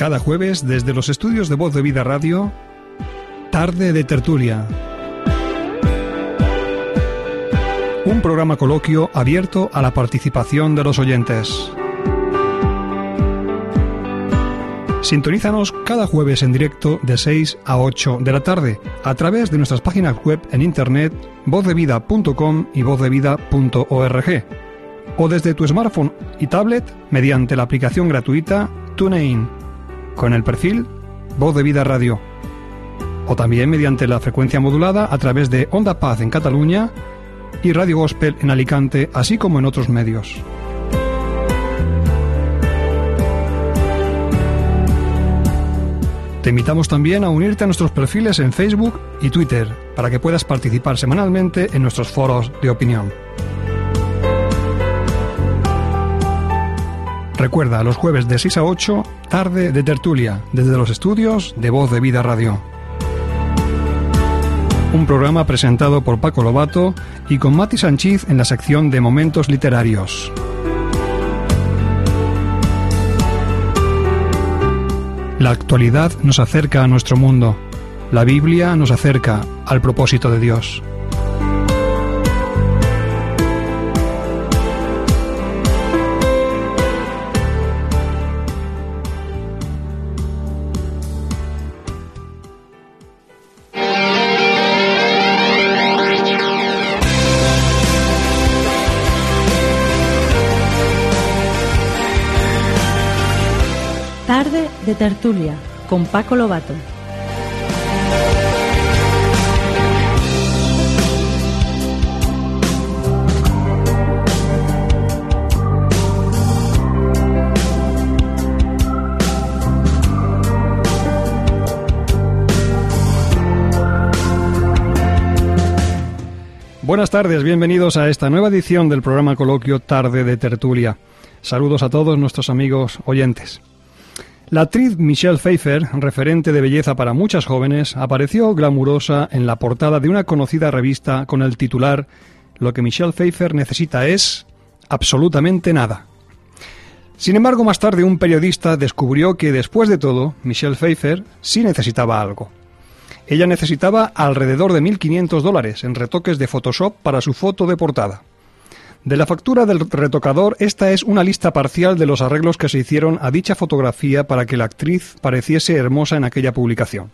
cada jueves desde los estudios de Voz de Vida Radio, Tarde de Tertulia. Un programa coloquio abierto a la participación de los oyentes. Sintonízanos cada jueves en directo de 6 a 8 de la tarde a través de nuestras páginas web en internet vozdevida.com y vozdevida.org o desde tu smartphone y tablet mediante la aplicación gratuita TuneIn con el perfil Voz de Vida Radio, o también mediante la frecuencia modulada a través de Onda Paz en Cataluña y Radio Gospel en Alicante, así como en otros medios. Te invitamos también a unirte a nuestros perfiles en Facebook y Twitter para que puedas participar semanalmente en nuestros foros de opinión. Recuerda, los jueves de 6 a 8, Tarde de Tertulia, desde los estudios de Voz de Vida Radio. Un programa presentado por Paco Lobato y con Mati Sanchiz en la sección de Momentos Literarios. La actualidad nos acerca a nuestro mundo. La Biblia nos acerca al propósito de Dios. Tarde de Tertulia con Paco Lobato. Buenas tardes, bienvenidos a esta nueva edición del programa coloquio Tarde de Tertulia. Saludos a todos nuestros amigos oyentes. La actriz Michelle Pfeiffer, referente de belleza para muchas jóvenes, apareció glamurosa en la portada de una conocida revista con el titular «Lo que Michelle Pfeiffer necesita es absolutamente nada». Sin embargo, más tarde un periodista descubrió que, después de todo, Michelle Pfeiffer sí necesitaba algo. Ella necesitaba alrededor de $1.500 en retoques de Photoshop para su foto de portada. De la factura del retocador, esta es una lista parcial de los arreglos que se hicieron a dicha fotografía para que la actriz pareciese hermosa en aquella publicación.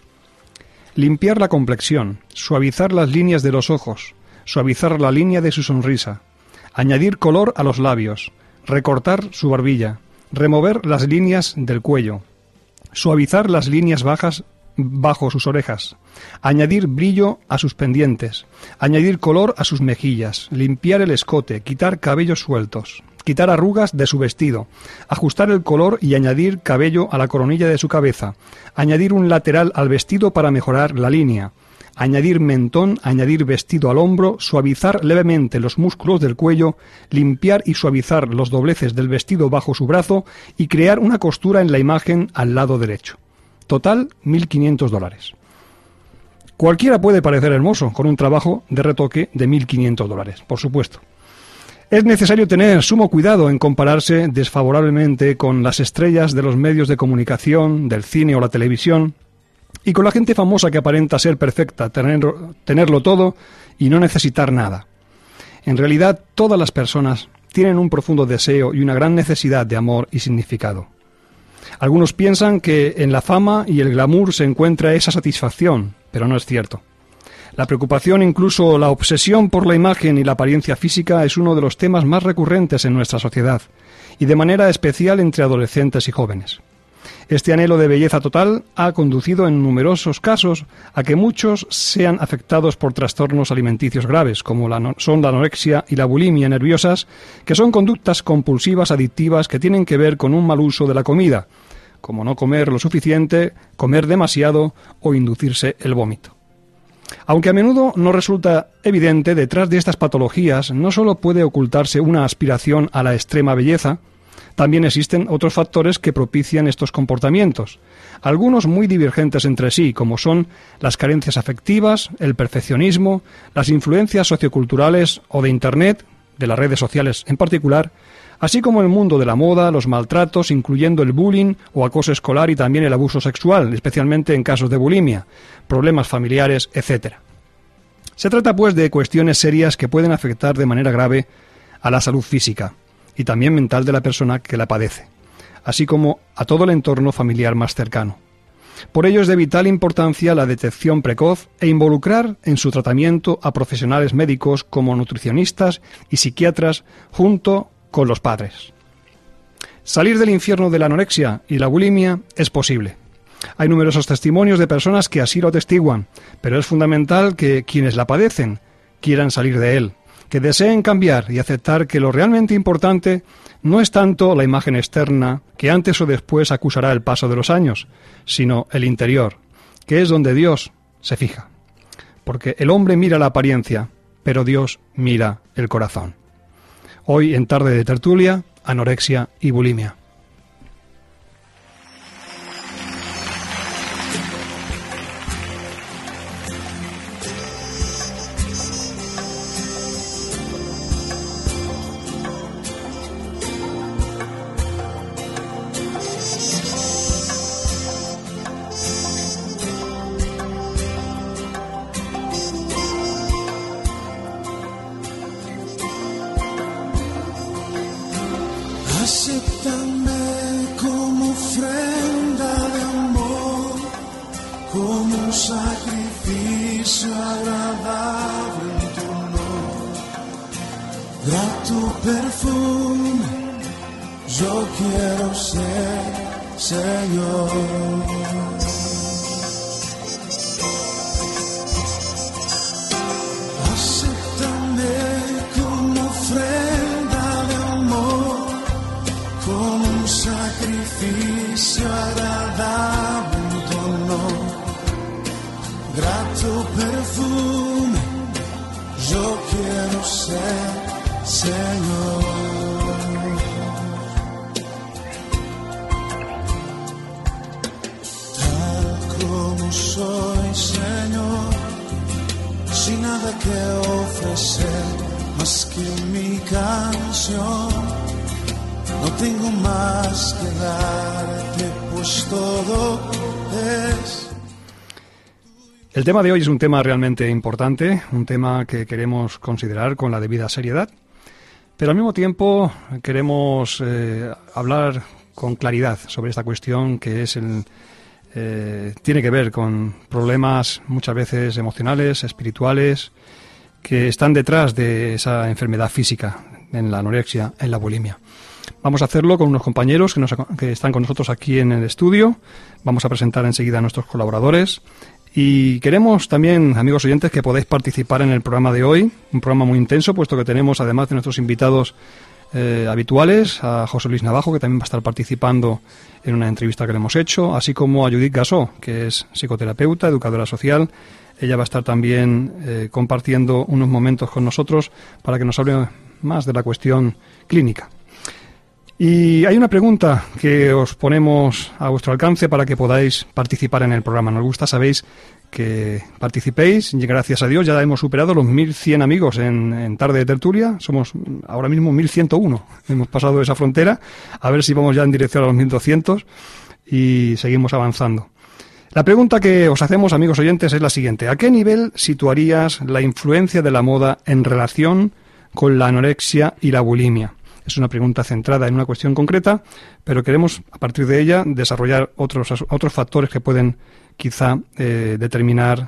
Limpiar la complexión, suavizar las líneas de los ojos, suavizar la línea de su sonrisa, añadir color a los labios, recortar su barbilla, remover las líneas del cuello, suavizar las líneas bajas bajo sus orejas, añadir brillo a sus pendientes, añadir color a sus mejillas, limpiar el escote, quitar cabellos sueltos, quitar arrugas de su vestido, ajustar el color y añadir cabello a la coronilla de su cabeza, añadir un lateral al vestido para mejorar la línea, añadir mentón, añadir vestido al hombro, suavizar levemente los músculos del cuello, limpiar y suavizar los dobleces del vestido bajo su brazo y crear una costura en la imagen al lado derecho. Total, $1.500. Cualquiera puede parecer hermoso con un trabajo de retoque de $1.500, por supuesto. Es necesario tener sumo cuidado en compararse desfavorablemente con las estrellas de los medios de comunicación, del cine o la televisión, y con la gente famosa que aparenta ser perfecta, tenerlo todo y no necesitar nada. En realidad, todas las personas tienen un profundo deseo y una gran necesidad de amor y significado. Algunos piensan que en la fama y el glamour se encuentra esa satisfacción, pero no es cierto. La preocupación, incluso la obsesión por la imagen y la apariencia física es uno de los temas más recurrentes en nuestra sociedad, y de manera especial entre adolescentes y jóvenes. Este anhelo de belleza total ha conducido en numerosos casos a que muchos sean afectados por trastornos alimenticios graves, como son la anorexia y la bulimia nerviosas, que son conductas compulsivas adictivas que tienen que ver con un mal uso de la comida, como no comer lo suficiente, comer demasiado o inducirse el vómito. Aunque a menudo no resulta evidente, detrás de estas patologías no solo puede ocultarse una aspiración a la extrema belleza, también existen otros factores que propician estos comportamientos, algunos muy divergentes entre sí, como son las carencias afectivas, el perfeccionismo, las influencias socioculturales o de Internet, de las redes sociales en particular, así como el mundo de la moda, los maltratos, incluyendo el bullying o acoso escolar y también el abuso sexual, especialmente en casos de bulimia, problemas familiares, etc. Se trata, pues, de cuestiones serias que pueden afectar de manera grave a la salud física y también mental de la persona que la padece, así como a todo el entorno familiar más cercano. Por ello es de vital importancia la detección precoz e involucrar en su tratamiento a profesionales médicos como nutricionistas y psiquiatras junto con los padres. Salir del infierno de la anorexia y la bulimia es posible. Hay numerosos testimonios de personas que así lo atestiguan, pero es fundamental que quienes la padecen quieran salir de él, que deseen cambiar y aceptar que lo realmente importante no es tanto la imagen externa, que antes o después acusará el paso de los años, sino el interior, que es donde Dios se fija. Porque el hombre mira la apariencia, pero Dios mira el corazón. Hoy en Tarde de Tertulia, anorexia y bulimia. Acéptame como ofrenda de amor, como un sacrificio agradable en tu honor. Grato perfume, yo quiero ser, Señor. Sacrificio agradable en tu honor, grato perfume, yo quiero ser, Señor. Tal como soy, Señor, sin nada que ofrecer más que mi canción. No tengo más que darte, pues todo es. El tema de hoy es un tema realmente importante, un tema que queremos considerar con la debida seriedad, pero al mismo tiempo queremos hablar con claridad sobre esta cuestión que es tiene que ver con problemas muchas veces emocionales, espirituales, que están detrás de esa enfermedad física, en la anorexia, en la bulimia. Vamos a hacerlo con unos compañeros que están con nosotros aquí en el estudio. Vamos a presentar enseguida a nuestros colaboradores. Y queremos también, amigos oyentes, que podáis participar en el programa de hoy. Un programa muy intenso, puesto que tenemos, además de nuestros invitados habituales, a José Luis Navajo, que también va a estar participando en una entrevista que le hemos hecho, así como a Judith Gasó, que es psicoterapeuta, educadora social. Ella va a estar también compartiendo unos momentos con nosotros para que nos hable más de la cuestión clínica. Y hay una pregunta que os ponemos a vuestro alcance para que podáis participar en el programa. Nos gusta, sabéis, que participéis. Y gracias a Dios ya hemos superado los 1.100 amigos en Tarde de Tertulia. Somos ahora mismo 1.101. Hemos pasado esa frontera. A ver si vamos ya en dirección a los 1.200 y seguimos avanzando. La pregunta que os hacemos, amigos oyentes, es la siguiente. ¿A qué nivel situarías la influencia de la moda en relación con la anorexia y la bulimia? Es una pregunta centrada en una cuestión concreta, pero queremos, a partir de ella, desarrollar otros factores que pueden quizá determinar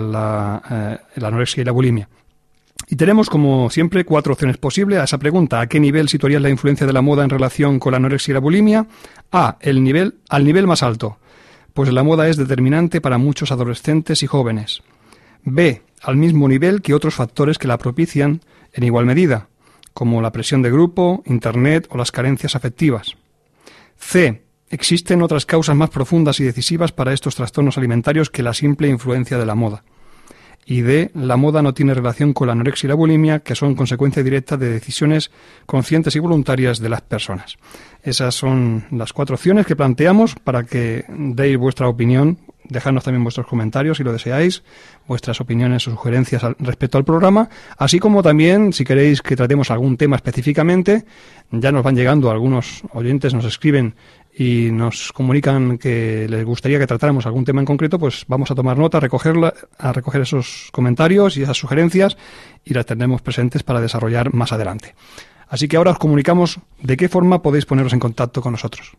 la anorexia y la bulimia. Y tenemos, como siempre, 4 opciones posibles a esa pregunta. ¿A qué nivel situarías la influencia de la moda en relación con la anorexia y la bulimia? A. Al nivel más alto, pues la moda es determinante para muchos adolescentes y jóvenes. B. Al mismo nivel que otros factores que la propician en igual medida, como la presión de grupo, Internet o las carencias afectivas. C. Existen otras causas más profundas y decisivas para estos trastornos alimentarios que la simple influencia de la moda. Y D. La moda no tiene relación con la anorexia y la bulimia, que son consecuencia directa de decisiones conscientes y voluntarias de las personas. Esas son las 4 opciones que planteamos para que deis vuestra opinión dejadnos también vuestros comentarios si lo deseáis, vuestras opiniones o sugerencias respecto al programa, así como también si queréis que tratemos algún tema específicamente. Ya nos van llegando algunos oyentes, nos escriben y nos comunican que les gustaría que tratáramos algún tema en concreto. Pues vamos a tomar nota, a recoger esos comentarios y esas sugerencias y las tendremos presentes para desarrollar más adelante. Así que ahora os comunicamos de qué forma podéis poneros en contacto con nosotros.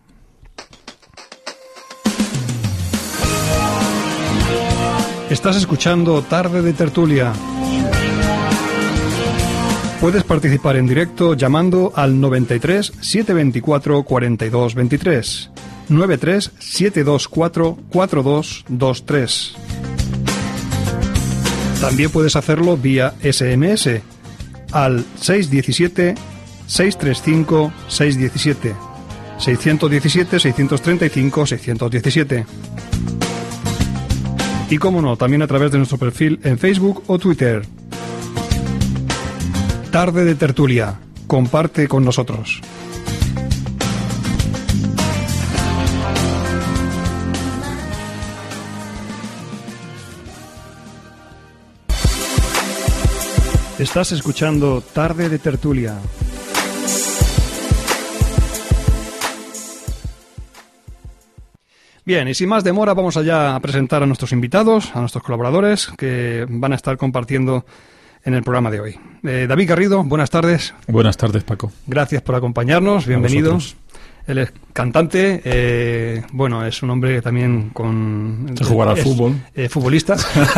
Estás escuchando Tarde de Tertulia. Puedes participar en directo llamando al 93 724 42 23, 93 724 4223. También puedes hacerlo vía SMS al 617 635 617, 617 635 617. Y cómo no, también a través de nuestro perfil en Facebook o Twitter. Tarde de Tertulia. Comparte con nosotros. Estás escuchando Tarde de Tertulia. Bien, y sin más demora vamos allá a presentar a nuestros invitados, a nuestros colaboradores que van a estar compartiendo en el programa de hoy. David Garrido, buenas tardes. Buenas tardes, Paco. Gracias por acompañarnos, bienvenido. Él es cantante, bueno, es un hombre también con... Se jugará al fútbol. Futbolista.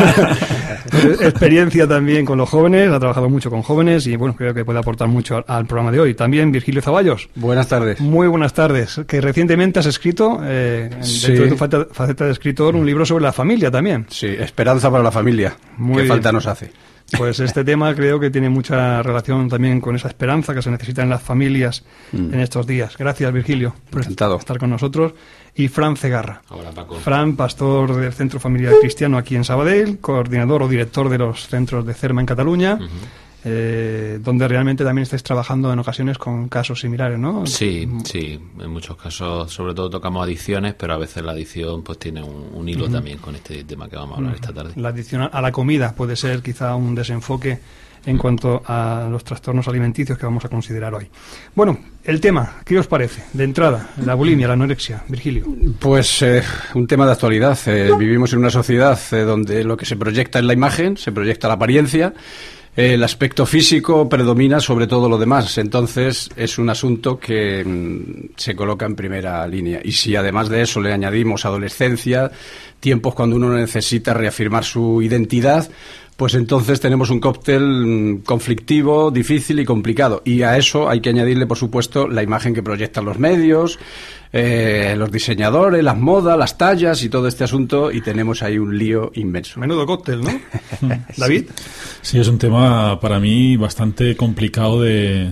Experiencia también con los jóvenes, ha trabajado mucho con jóvenes y, bueno, creo que puede aportar mucho al programa de hoy. También Virgilio Zaballos. Buenas tardes. Muy buenas tardes. Que recientemente has escrito, dentro de tu faceta de escritor, un libro sobre la familia también. Sí, Esperanza para la familia. ¿Qué falta nos hace? Pues este tema creo que tiene mucha relación también con esa esperanza que se necesita en las familias en estos días. Gracias, Virgilio, por estar con nosotros. Y Fran Cegarra. Hola, Paco. Fran, pastor del Centro Familiar Cristiano aquí en Sabadell, coordinador o director de los centros de CERMA en Cataluña, donde realmente también estáis trabajando en ocasiones con casos similares, ¿no? Sí, en muchos casos sobre todo tocamos adicciones, pero a veces la adicción pues tiene un hilo también con este tema que vamos a hablar esta tarde. La adicción a la comida puede ser quizá un desenfoque en cuanto a los trastornos alimenticios que vamos a considerar hoy. Bueno, el tema, ¿qué os parece? De entrada, la bulimia, la anorexia. Virgilio. Pues un tema de actualidad. Vivimos en una sociedad donde lo que se proyecta es la imagen, se proyecta la apariencia. El aspecto físico predomina sobre todo lo demás, entonces es un asunto que se coloca en primera línea. Y si además de eso le añadimos adolescencia, tiempos cuando uno necesita reafirmar su identidad, pues entonces tenemos un cóctel conflictivo, difícil y complicado. Y a eso hay que añadirle, por supuesto, la imagen que proyectan los medios, los diseñadores, las modas, las tallas y todo este asunto, y tenemos ahí un lío inmenso. Menudo cóctel, ¿no? David. Sí, es un tema para mí bastante complicado de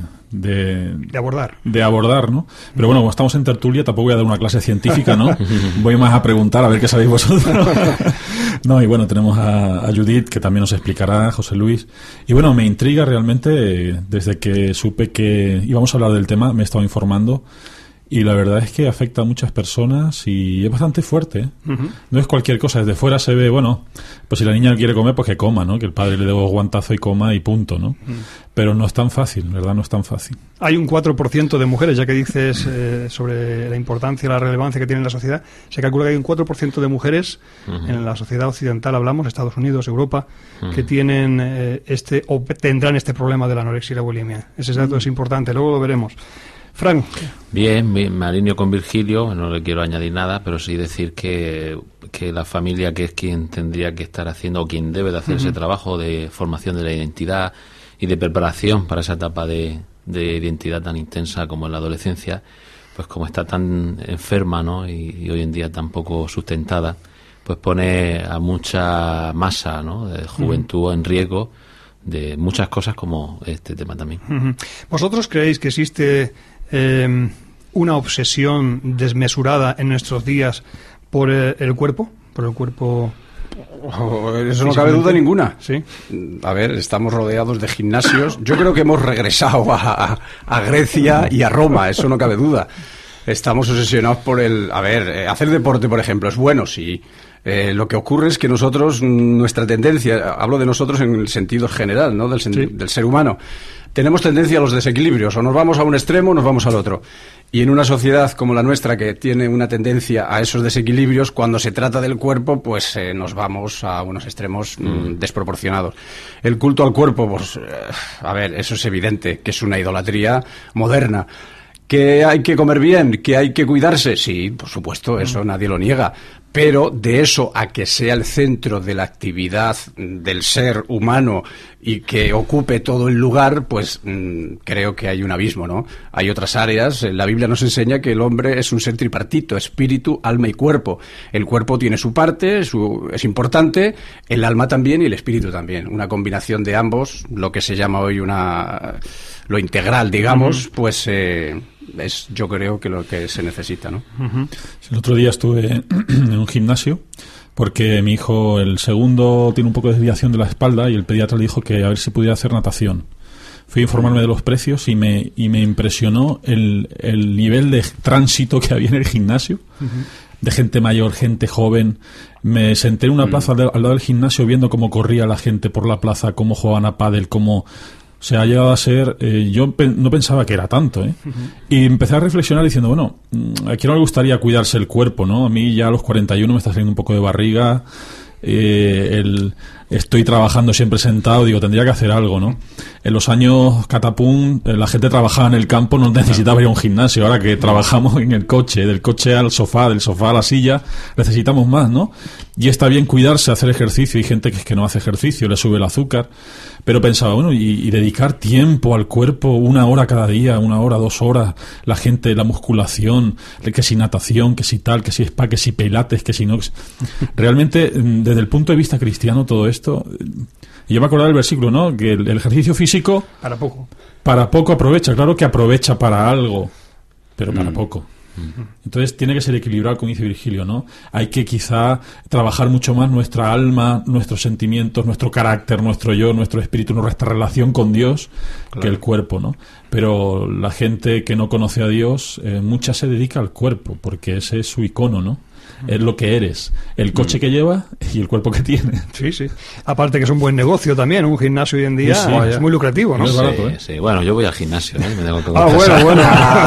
abordar, ¿no? Pero bueno, como estamos en tertulia, tampoco voy a dar una clase científica, ¿no? Voy más a preguntar a ver qué sabéis vosotros. No, y bueno, tenemos a Judith, que también nos explicará, José Luis. Y bueno, me intriga realmente, desde que supe que íbamos a hablar del tema, me he estado informando. Y la verdad es que afecta a muchas personas y es bastante fuerte, ¿eh? No es cualquier cosa. Desde fuera se ve, bueno, pues si la niña quiere comer, pues que coma, ¿no? Que el padre le dé guantazo y coma y punto, ¿no? Pero no es tan fácil, ¿verdad? No es tan fácil. Hay un 4% de mujeres, ya que dices sobre la importancia y la relevancia que tiene en la sociedad, se calcula que hay un 4% de mujeres en la sociedad occidental, hablamos, Estados Unidos, Europa, que tienen o tendrán este problema de la anorexia y la bulimia. Ese dato es importante, luego lo veremos. Frank. Bien, me alineo con Virgilio, no le quiero añadir nada, pero sí decir que la familia, que es quien tendría que estar haciendo o quien debe de hacer ese trabajo de formación de la identidad y de preparación para esa etapa de identidad tan intensa como en la adolescencia, pues como está tan enferma, ¿no? y hoy en día tan poco sustentada, pues pone a mucha masa, ¿no? De juventud en riesgo de muchas cosas como este tema también. ¿Vosotros creéis que existe una obsesión desmesurada en nuestros días por el cuerpo? ¿Por el cuerpo? Eso no cabe duda ninguna. ¿Sí? A ver, estamos rodeados de gimnasios. Yo creo que hemos regresado a Grecia y a Roma, eso no cabe duda. Estamos obsesionados por hacer deporte, por ejemplo, es bueno, sí. Lo que ocurre es que nosotros, nuestra tendencia, hablo de nosotros en el sentido general, ¿no? Del ser humano, tenemos tendencia a los desequilibrios, o nos vamos a un extremo o nos vamos al otro. Y en una sociedad como la nuestra, que tiene una tendencia a esos desequilibrios, cuando se trata del cuerpo, pues nos vamos a unos extremos desproporcionados. El culto al cuerpo, pues, a ver, eso es evidente, que es una idolatría moderna. ¿Que hay que comer bien? ¿Que hay que cuidarse? Sí, por supuesto, eso nadie lo niega. Pero de eso a que sea el centro de la actividad del ser humano y que ocupe todo el lugar, pues creo que hay un abismo, ¿no? Hay otras áreas. La Biblia nos enseña que el hombre es un ser tripartito, espíritu, alma y cuerpo. El cuerpo tiene su parte, es importante, el alma también y el espíritu también. Una combinación de ambos, lo que se llama hoy lo integral, digamos, pues es, yo creo, que lo que se necesita, ¿no? El otro día estuve en un gimnasio porque mi hijo, el segundo, tiene un poco de desviación de la espalda y el pediatra le dijo que a ver si pudiera hacer natación. Fui a informarme de los precios y me impresionó el nivel de tránsito que había en el gimnasio, de gente mayor, gente joven. Me senté en una plaza al lado del gimnasio viendo cómo corría la gente por la plaza, cómo jugaban a pádel, cómo... O sea, ha llegado a ser... yo no pensaba que era tanto, ¿eh? Y empecé a reflexionar diciendo, bueno, ¿a quién no le gustaría cuidarse el cuerpo, no? A mí ya a los 41 me está saliendo un poco de barriga, estoy trabajando siempre sentado, digo, tendría que hacer algo, ¿no? En los años catapum, la gente trabajaba en el campo, no necesitaba ir a un gimnasio. Ahora que trabajamos en el coche, del coche al sofá, del sofá a la silla, necesitamos más, ¿no? Y está bien cuidarse, hacer ejercicio. Hay gente que no hace ejercicio, le sube el azúcar. Pero pensaba, bueno, y dedicar tiempo al cuerpo, 1 hora cada día, 1 hora, 2 horas, la gente, la musculación, que si natación, que si tal, que si spa, que si pilates, que si no... Realmente, desde el punto de vista cristiano, todo esto... Yo me acordaba del versículo, ¿no? Que el ejercicio físico... Para poco aprovecha. Claro que aprovecha para algo, pero para poco. Entonces tiene que ser equilibrado, como dice Virgilio, ¿no? Hay que quizá trabajar mucho más nuestra alma, nuestros sentimientos, nuestro carácter, nuestro yo, nuestro espíritu, nuestra relación con Dios, que el cuerpo, ¿no? Pero la gente que no conoce a Dios, mucha se dedica al cuerpo, porque ese es su icono, ¿no? Es lo que eres, el coche que lleva y el cuerpo que tiene. Sí, sí. Aparte que es un buen negocio también, un gimnasio hoy en día es muy lucrativo, ¿no? Sí, es barato, ¿eh? Sí. Bueno, yo voy al gimnasio, ¿eh? Me tengo que bueno.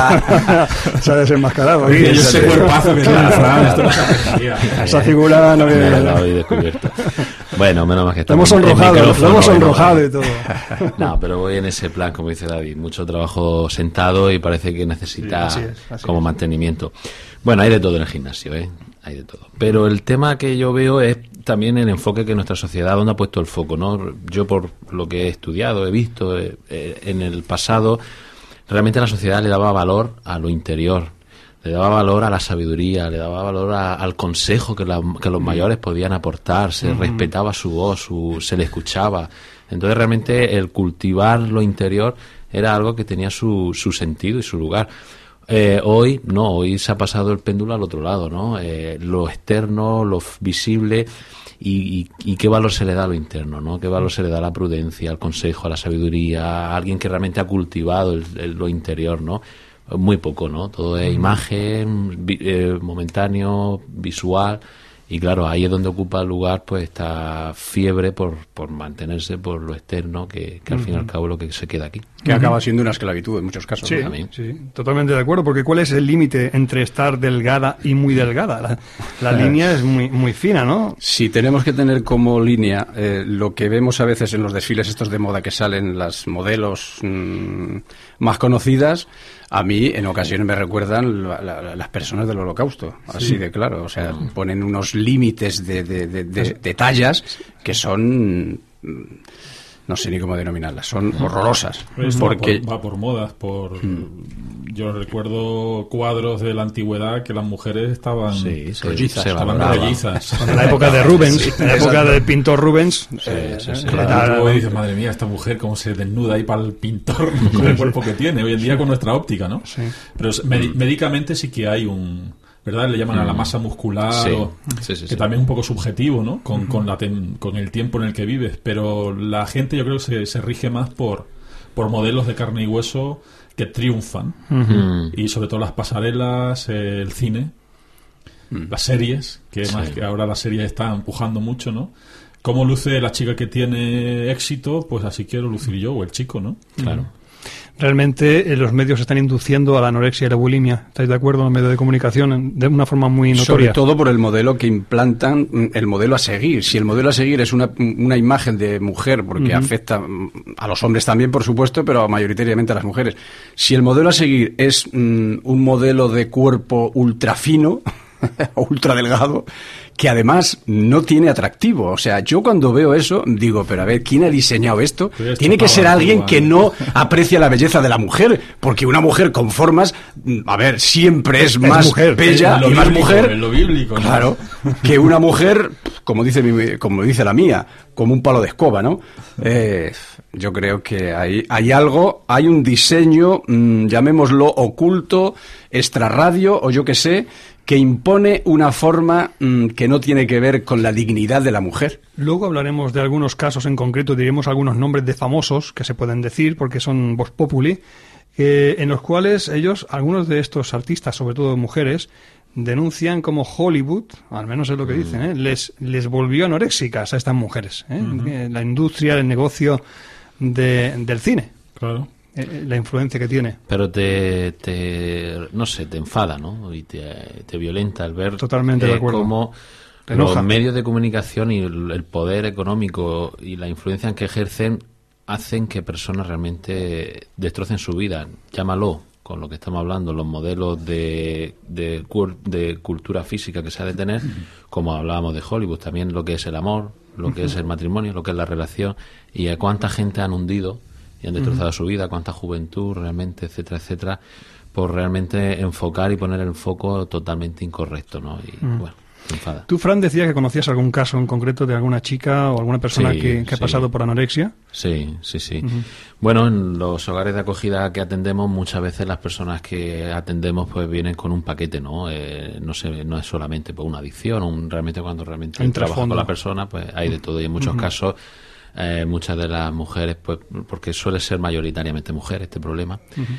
Se ha desenmascarado. Ese cuerpazo que tiene Fran, esto no esa figura no viene. La habéis descubierto. Bueno, menos mal que estamos sonrojados, lo hemos sonrojado y todo. No, pero voy en ese plan, como dice David, mucho trabajo sentado y parece que necesita así es. Mantenimiento. Bueno, hay de todo en el gimnasio, ¿eh? Hay de todo. Pero el tema que yo veo es también el enfoque que nuestra sociedad, donde ha puesto el foco, ¿no? Yo, por lo que he estudiado, he visto en el pasado, realmente la sociedad le daba valor a lo interior, le daba valor a la sabiduría, le daba valor al consejo que los mayores podían aportar, se respetaba su voz, se le escuchaba. Entonces, realmente, el cultivar lo interior era algo que tenía su sentido y su lugar. Hoy se ha pasado el péndulo al otro lado, ¿no? Lo externo, lo visible y qué valor se le da a lo interno, ¿no? Qué valor se le da a la prudencia, al consejo, a la sabiduría, a alguien que realmente ha cultivado lo interior, ¿no? Muy poco, ¿no? Todo es imagen, momentáneo, visual. Y claro, ahí es donde ocupa el lugar pues esta fiebre por mantenerse por lo externo, que al fin y al cabo lo que se queda aquí. Que acaba siendo una esclavitud en muchos casos. Sí, ¿no? sí, totalmente de acuerdo, porque ¿cuál es el límite entre estar delgada y muy delgada? La línea es muy fina, ¿no? Si tenemos que tener como línea lo que vemos a veces en los desfiles estos de moda que salen las modelos más conocidas, a mí en ocasiones me recuerdan las personas del Holocausto, así de claro. O sea, ponen unos límites de tallas que son... no sé ni cómo denominarlas, son horrorosas. Pues porque va por modas, yo recuerdo cuadros de la antigüedad que las mujeres estaban rollizas. En la época de Rubens, en la época del pintor Rubens. Claro. Y dices, madre mía, esta mujer cómo se desnuda ahí para el pintor con el cuerpo que tiene, hoy en día con nuestra óptica, ¿no? Sí. Pero médicamente sí que hay ¿verdad? Le llaman a la masa muscular, que también es un poco subjetivo, ¿no? Con el tiempo en el que vives, pero la gente yo creo que se rige más por modelos de carne y hueso que triunfan, y sobre todo las pasarelas, el cine. las series, que más que ahora las series están empujando mucho, ¿no? Cómo luce la chica que tiene éxito, pues así quiero lucir yo, o el chico, ¿no? Claro. Realmente los medios están induciendo a la anorexia y la bulimia. ¿Estáis de acuerdo? En los medios de comunicación de una forma muy notoria. Sobre todo por el modelo que implantan, el modelo a seguir. Si el modelo a seguir es una imagen de mujer, porque afecta a los hombres también, por supuesto, pero mayoritariamente a las mujeres. Si el modelo a seguir es un modelo de cuerpo ultra fino o ultra delgado, que además no tiene atractivo. O sea, yo cuando veo eso digo, pero a ver, ¿quién ha diseñado esto? Tiene que ser alguien que no aprecia la belleza de la mujer, porque una mujer con formas, a ver, siempre es más mujer, bella y más mujer, en lo bíblico, ¿no? Claro, que una mujer, como dice la mía, como un palo de escoba, ¿no? Yo creo que hay algo, hay un diseño, llamémoslo oculto, extrarradio, o yo qué sé, que impone una forma que no tiene que ver con la dignidad de la mujer. Luego hablaremos de algunos casos en concreto, diremos algunos nombres de famosos que se pueden decir porque son vox populi, en los cuales algunos de estos artistas, sobre todo mujeres, denuncian como Hollywood, al menos es lo que dicen, les volvió anoréxicas a estas mujeres, la industria, el negocio del cine. Claro. La influencia que tiene. Pero no sé, te enfada, ¿no? Y te violenta al ver totalmente de acuerdo. Cómo los medios de comunicación y el poder económico y la influencia que ejercen hacen que personas realmente destrocen su vida. Llámalo, con lo que estamos hablando, los modelos de cultura física que se ha de tener, como hablábamos de Hollywood, también lo que es el amor, lo que es el matrimonio, lo que es la relación, y a cuánta gente han hundido y han destrozado su vida, cuánta juventud realmente, etcétera, etcétera, por realmente enfocar y poner el foco totalmente incorrecto, ¿no? Y bueno, me enfada. ¿Tú, Fran, decías que conocías algún caso en concreto de alguna chica o alguna persona que ha pasado por anorexia? Sí. Bueno, en los hogares de acogida que atendemos, muchas veces las personas que atendemos pues vienen con un paquete, ¿no? No es solamente por una adicción, realmente cuando realmente trabajas con la persona, pues hay de todo, y en muchos casos muchas de las mujeres, pues porque suele ser mayoritariamente mujer este problema,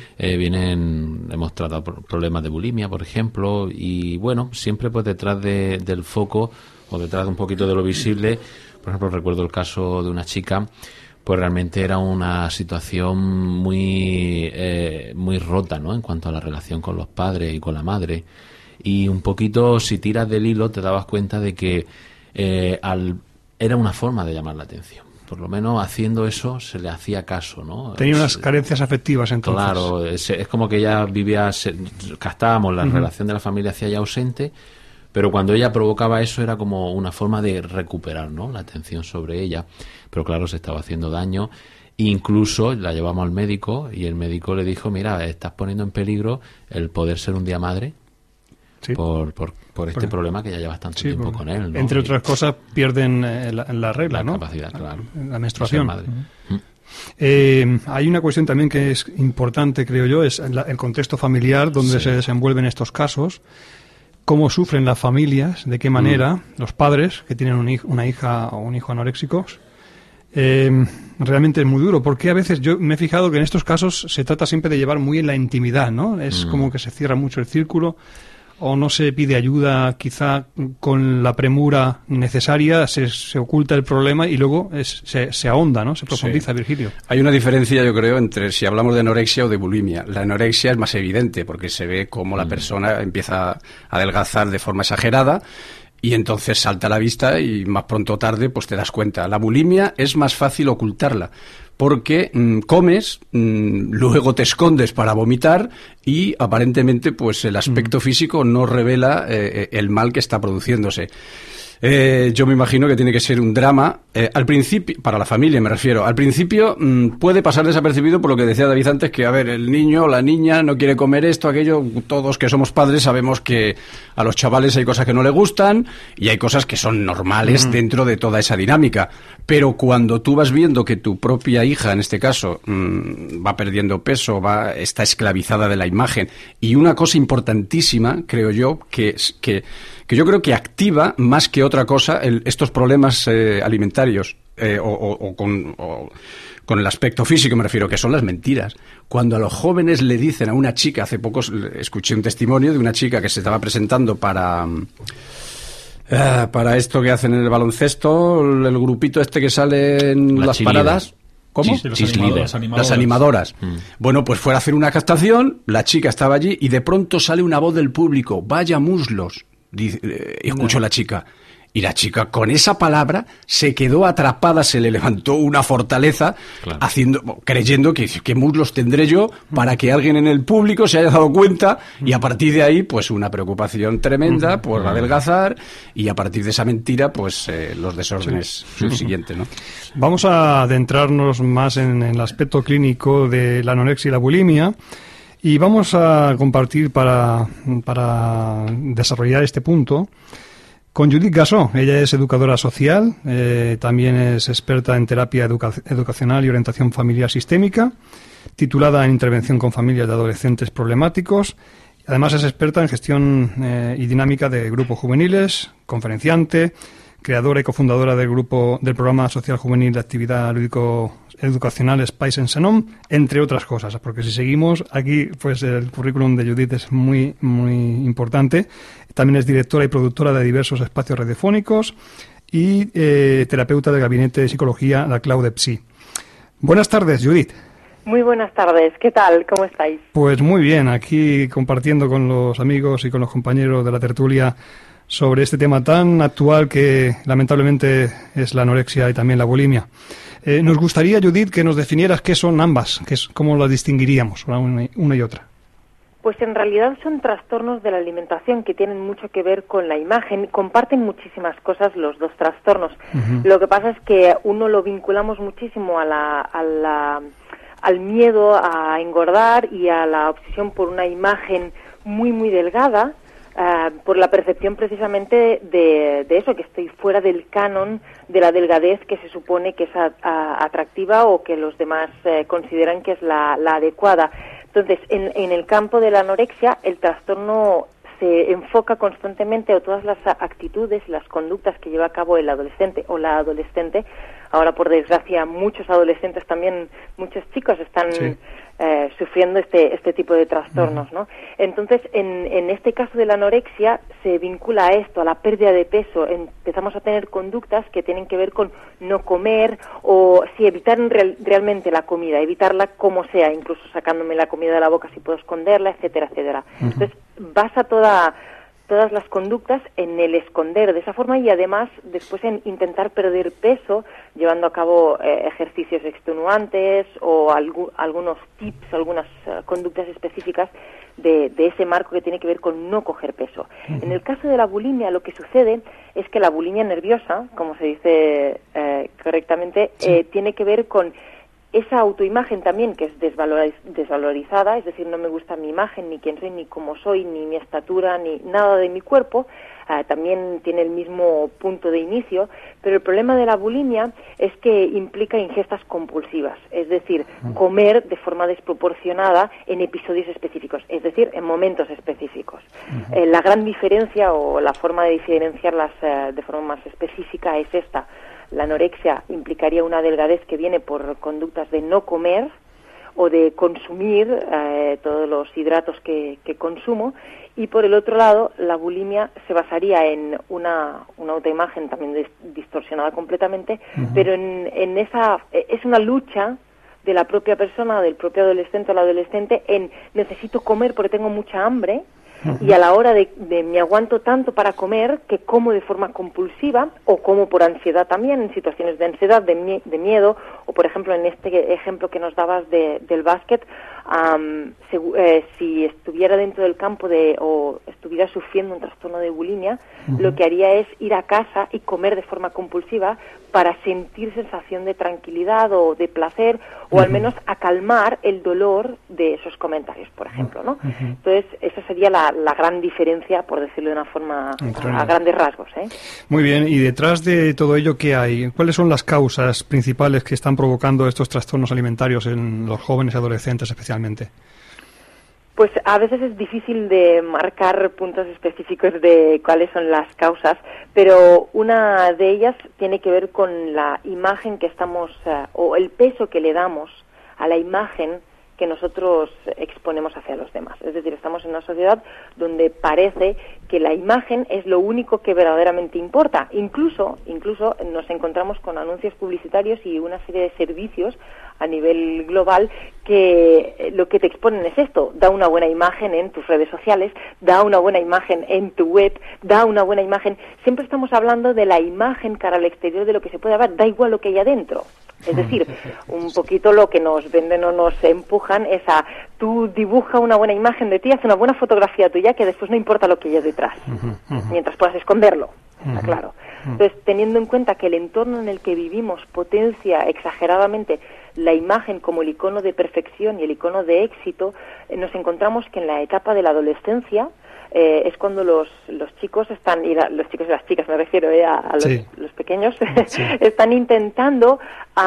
hemos tratado problemas de bulimia, por ejemplo, y bueno, siempre pues detrás del foco o detrás de un poquito de lo visible. Por ejemplo, recuerdo el caso de una chica, pues realmente era una situación muy rota, ¿no? En cuanto a la relación con los padres y con la madre, y un poquito, si tiras del hilo, te dabas cuenta de que era una forma de llamar la atención. Por lo menos haciendo eso se le hacía caso, ¿no? Tenía unas carencias afectivas entonces. Claro, es como que ella vivía, captábamos la relación de la familia hacia ella ausente, pero cuando ella provocaba eso era como una forma de recuperar, ¿no? La atención sobre ella, pero claro, se estaba haciendo daño. Incluso la llevamos al médico y el médico le dijo, mira, estás poniendo en peligro el poder ser un día madre. Sí. Por este problema que ya llevas tanto tiempo con él, ¿no? Entre otras cosas, pierden la regla, ¿no? La capacidad, claro. La menstruación. Hay una cuestión también que es importante, creo yo, es el contexto familiar donde se desenvuelven estos casos, cómo sufren las familias, de qué manera los padres que tienen una hija o un hijo anoréxicos. Realmente es muy duro, porque a veces yo me he fijado que en estos casos se trata siempre de llevar muy en la intimidad, ¿no? Es como que se cierra mucho el círculo, o no se pide ayuda, quizá con la premura necesaria se oculta el problema y luego se ahonda, ¿no? Se profundiza, Virgilio. Hay una diferencia, yo creo, entre si hablamos de anorexia o de bulimia. La anorexia es más evidente porque se ve cómo la persona empieza a adelgazar de forma exagerada y entonces salta a la vista y más pronto o tarde pues te das cuenta. La bulimia es más fácil ocultarla porque comes, luego te escondes para vomitar y aparentemente pues el aspecto físico no revela el mal que está produciéndose. Yo me imagino que tiene que ser un drama, al principio, para la familia me refiero, al principio puede pasar desapercibido por lo que decía David antes, que a ver, el niño o la niña no quiere comer esto, aquello, todos que somos padres sabemos que a los chavales hay cosas que no les gustan y hay cosas que son normales dentro de toda esa dinámica, pero cuando tú vas viendo que tu propia hija, en este caso, va perdiendo peso, está esclavizada de la imagen, y una cosa importantísima, creo yo, que yo creo que activa más que otra cosa estos problemas alimentarios o Con el aspecto físico me refiero, que son las mentiras. Cuando a los jóvenes le dicen a una chica, hace poco escuché un testimonio de una chica que se estaba presentando para esto que hacen en el baloncesto, el grupito este que sale en las paradas. ¿Cómo? Sí, las animadoras. Bueno, pues fue a hacer una captación, la chica estaba allí y de pronto sale una voz del público, vaya muslos, escuchó la chica. Y la chica, con esa palabra, se quedó atrapada, se le levantó una fortaleza, creyendo que muslos tendré yo para que alguien en el público se haya dado cuenta, y a partir de ahí, pues una preocupación tremenda por adelgazar, y a partir de esa mentira, pues los desórdenes subsiguientes, ¿no? Vamos a adentrarnos más en el aspecto clínico de la anorexia y la bulimia, y vamos a compartir para desarrollar este punto con Judith Gassó. Ella es educadora social, también es experta en terapia educacional y orientación familiar sistémica, titulada en intervención con familias de adolescentes problemáticos. Además es experta en gestión y dinámica de grupos juveniles, conferenciante, creadora y cofundadora del programa social juvenil de actividad lúdico-educacional Spice en Senom, entre otras cosas, porque si seguimos aquí, pues el currículum de Judith es muy, muy importante. También es directora y productora de diversos espacios radiofónicos y terapeuta del Gabinete de Psicología, la Clau de Psi. Buenas tardes, Judith. Muy buenas tardes, ¿qué tal? ¿Cómo estáis? Pues muy bien, aquí compartiendo con los amigos y con los compañeros de la tertulia sobre este tema tan actual que lamentablemente es la anorexia y también la bulimia. Nos gustaría, Judith, que nos definieras qué son ambas, cómo las distinguiríamos, una y otra. Pues en realidad son trastornos de la alimentación que tienen mucho que ver con la imagen. Comparten muchísimas cosas los dos trastornos. Lo que pasa es que uno lo vinculamos muchísimo al miedo a engordar y a la obsesión por una imagen muy, muy delgada, por la percepción precisamente de eso, que estoy fuera del canon de la delgadez que se supone que es atractiva o que los demás consideran que es la adecuada. Entonces, en el campo de la anorexia, el trastorno se enfoca constantemente a todas las actitudes, las conductas que lleva a cabo el adolescente o la adolescente. Ahora, por desgracia, muchos adolescentes también, muchos chicos están sufriendo este tipo de trastornos, ¿no? Entonces, en este caso de la anorexia, se vincula a esto, a la pérdida de peso. Empezamos a tener conductas que tienen que ver con no comer o evitar realmente la comida, evitarla como sea, incluso sacándome la comida de la boca si puedo esconderla, etcétera, etcétera. Entonces, basa todas las conductas en el esconder de esa forma y además después en intentar perder peso llevando a cabo ejercicios extenuantes o algunos tips, algunas conductas específicas de ese marco que tiene que ver con no coger peso. En el caso de la bulimia, lo que sucede es que la bulimia nerviosa, como se dice correctamente, tiene que ver con esa autoimagen también que es desvalorizada, es decir, no me gusta mi imagen, ni quién soy, ni cómo soy, ni mi estatura, ni nada de mi cuerpo, también tiene el mismo punto de inicio, pero el problema de la bulimia es que implica ingestas compulsivas, es decir, comer de forma desproporcionada en episodios específicos, es decir, en momentos específicos. La gran diferencia o la forma de diferenciarlas de forma más específica es esta. La anorexia implicaría una delgadez que viene por conductas de no comer o de consumir todos los hidratos que consumo, y por el otro lado la bulimia se basaría en una autoimagen también distorsionada completamente, pero en esa es una lucha de la propia persona, del propio adolescente o la adolescente en necesito comer porque tengo mucha hambre. Y a la hora de me aguanto tanto para comer que como de forma compulsiva o como por ansiedad también, en situaciones de ansiedad, de miedo, o por ejemplo en este ejemplo que nos dabas del básquet, si estuviera dentro del campo o estuviera sufriendo un trastorno de bulimia, lo que haría es ir a casa y comer de forma compulsiva para sentir sensación de tranquilidad o de placer, o al menos acalmar el dolor de esos comentarios, por ejemplo, ¿no? Entonces, esa sería la gran diferencia, por decirlo de una forma a grandes rasgos, ¿eh? Muy bien, y detrás de todo ello, ¿qué hay? ¿Cuáles son las causas principales que están provocando estos trastornos alimentarios en los jóvenes y adolescentes especialmente? Pues a veces es difícil de marcar puntos específicos de cuáles son las causas, pero una de ellas tiene que ver con la imagen que estamos, o el peso que le damos a la imagen que nosotros exponemos hacia los demás. Es decir, estamos en una sociedad donde parece que la imagen es lo único que verdaderamente importa. Incluso nos encontramos con anuncios publicitarios y una serie de servicios a nivel global que lo que te exponen es esto: da una buena imagen en tus redes sociales, da una buena imagen en tu web, da una buena imagen. Siempre estamos hablando de la imagen cara al exterior, de lo que se puede ver, da igual lo que hay adentro. Es decir, un poquito lo que nos venden o nos empujan es a tú dibuja una buena imagen de ti, haz una buena fotografía tuya, que después no importa lo que haya detrás, mientras puedas esconderlo, está claro. Entonces, teniendo en cuenta que el entorno en el que vivimos potencia exageradamente la imagen como el icono de perfección y el icono de éxito, nos encontramos que en la etapa de la adolescencia es cuando los chicos están, y los chicos y las chicas me refiero a los pequeños, sí. Están intentando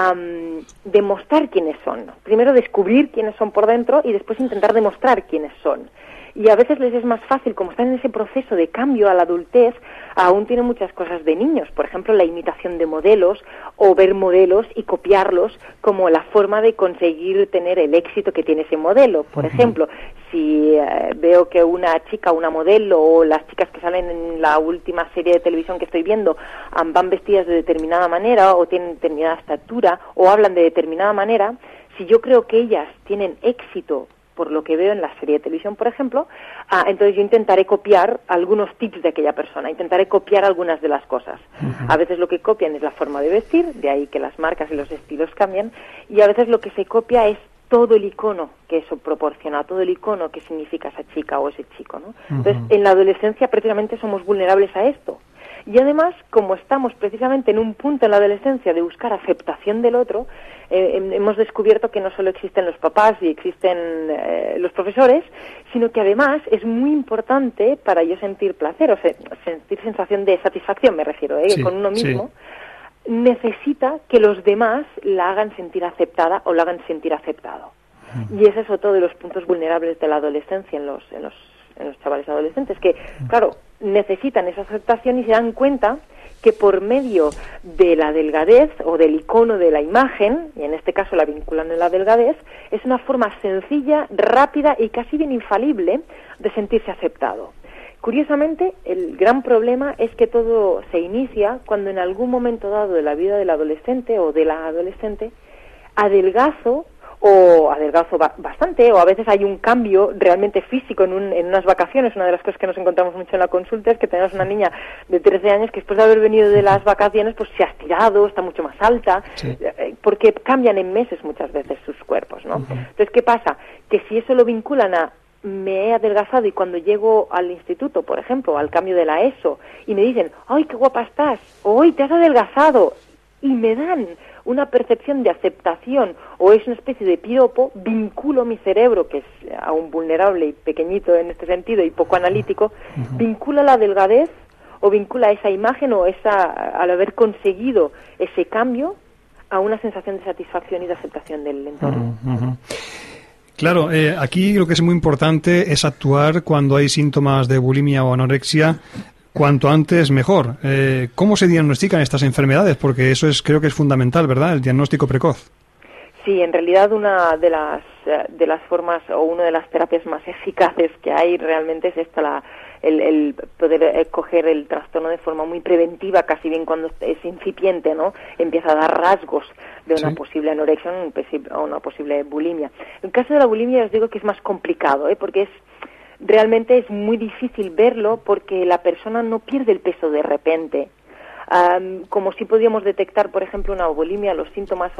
demostrar quiénes son. Primero descubrir quiénes son por dentro y después intentar demostrar quiénes son. Y a veces les es más fácil, como están en ese proceso de cambio a la adultez, aún tienen muchas cosas de niños. Por ejemplo, la imitación de modelos o ver modelos y copiarlos como la forma de conseguir tener el éxito que tiene ese modelo. Por ejemplo, si veo que una chica, una modelo, o las chicas que salen en la última serie de televisión que estoy viendo van vestidas de determinada manera o tienen determinada estatura o hablan de determinada manera, si yo creo que ellas tienen éxito por lo que veo en la serie de televisión, por ejemplo, entonces yo intentaré copiar algunos tips de aquella persona, intentaré copiar algunas de las cosas. A veces lo que copian es la forma de vestir, de ahí que las marcas y los estilos cambian, y a veces lo que se copia es todo el icono que eso proporciona, todo el icono que significa esa chica o ese chico, ¿no? Entonces, en la adolescencia precisamente somos vulnerables a esto. Y además, como estamos precisamente en un punto en la adolescencia de buscar aceptación del otro, hemos descubierto que no solo existen los papás y existen los profesores, sino que además es muy importante para yo sentir placer, o sentir sensación de satisfacción, me refiero, con uno mismo, necesita que los demás la hagan sentir aceptada o la hagan sentir aceptado. Y ese es otro de los puntos vulnerables de la adolescencia en los chavales adolescentes, que, claro, necesitan esa aceptación y se dan cuenta que por medio de la delgadez o del icono de la imagen, y en este caso la vinculan en la delgadez, es una forma sencilla, rápida y casi bien infalible de sentirse aceptado. Curiosamente, el gran problema es que todo se inicia cuando en algún momento dado de la vida del adolescente o de la adolescente adelgazo bastante, o a veces hay un cambio realmente físico en unas vacaciones. Una de las cosas que nos encontramos mucho en la consulta es que tenemos una niña de 13 años que después de haber venido de las vacaciones pues se ha estirado, está mucho más alta, porque cambian en meses muchas veces sus cuerpos, ¿no? Entonces, ¿qué pasa? Que si eso lo vinculan a me he adelgazado y cuando llego al instituto, por ejemplo, al cambio de la ESO, y me dicen, ¡ay, qué guapa estás! ¡Ay, te has adelgazado! Y me dan una percepción de aceptación o es una especie de piropo, vinculo mi cerebro, que es aún vulnerable y pequeñito en este sentido y poco analítico, vincula la delgadez o vincula esa imagen o al haber conseguido ese cambio a una sensación de satisfacción y de aceptación del entorno. Claro, aquí lo que es muy importante es actuar cuando hay síntomas de bulimia o anorexia. Cuanto antes mejor. ¿Cómo se diagnostican estas enfermedades? Porque eso creo que es fundamental, ¿verdad? El diagnóstico precoz. Sí, en realidad una de las formas o una de las terapias más eficaces que hay realmente es esta, el poder coger el trastorno de forma muy preventiva, casi bien cuando es incipiente, ¿no? Empieza a dar rasgos de una posible anorexia o una posible bulimia. En el caso de la bulimia os digo que es más complicado, porque realmente es muy difícil verlo porque la persona no pierde el peso de repente. Como si podíamos detectar, por ejemplo, una bulimia, los síntomas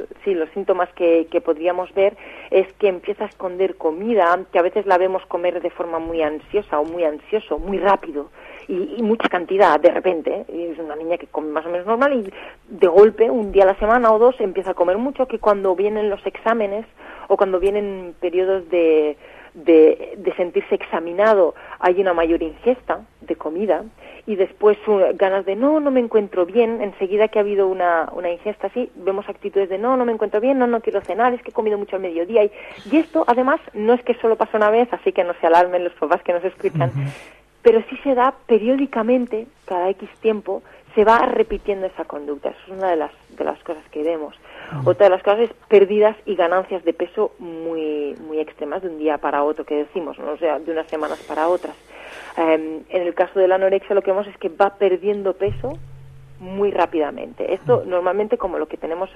que podríamos ver es que empieza a esconder comida, que a veces la vemos comer de forma muy ansiosa o muy ansioso, muy rápido y mucha cantidad de repente. Y es una niña que come más o menos normal y de golpe, un día a la semana o dos, empieza a comer mucho, que cuando vienen los exámenes o cuando vienen periodos de de sentirse examinado, hay una mayor ingesta de comida, y después ganas de no me encuentro bien. Enseguida que ha habido una ingesta así, vemos actitudes de no me encuentro bien, no quiero cenar, es que he comido mucho al mediodía. Y esto, además, no es que solo pasa una vez, así que no se alarmen los papás que nos escuchan, pero sí se da periódicamente, cada X tiempo, se va repitiendo esa conducta. Eso es una de las cosas que vemos. Otra de las cosas es pérdidas y ganancias de peso muy extremas de un día para otro, que decimos, ¿no? O sea, de unas semanas para otras. En el caso de la anorexia lo que vemos es que va perdiendo peso muy rápidamente. Esto normalmente, como lo que tenemos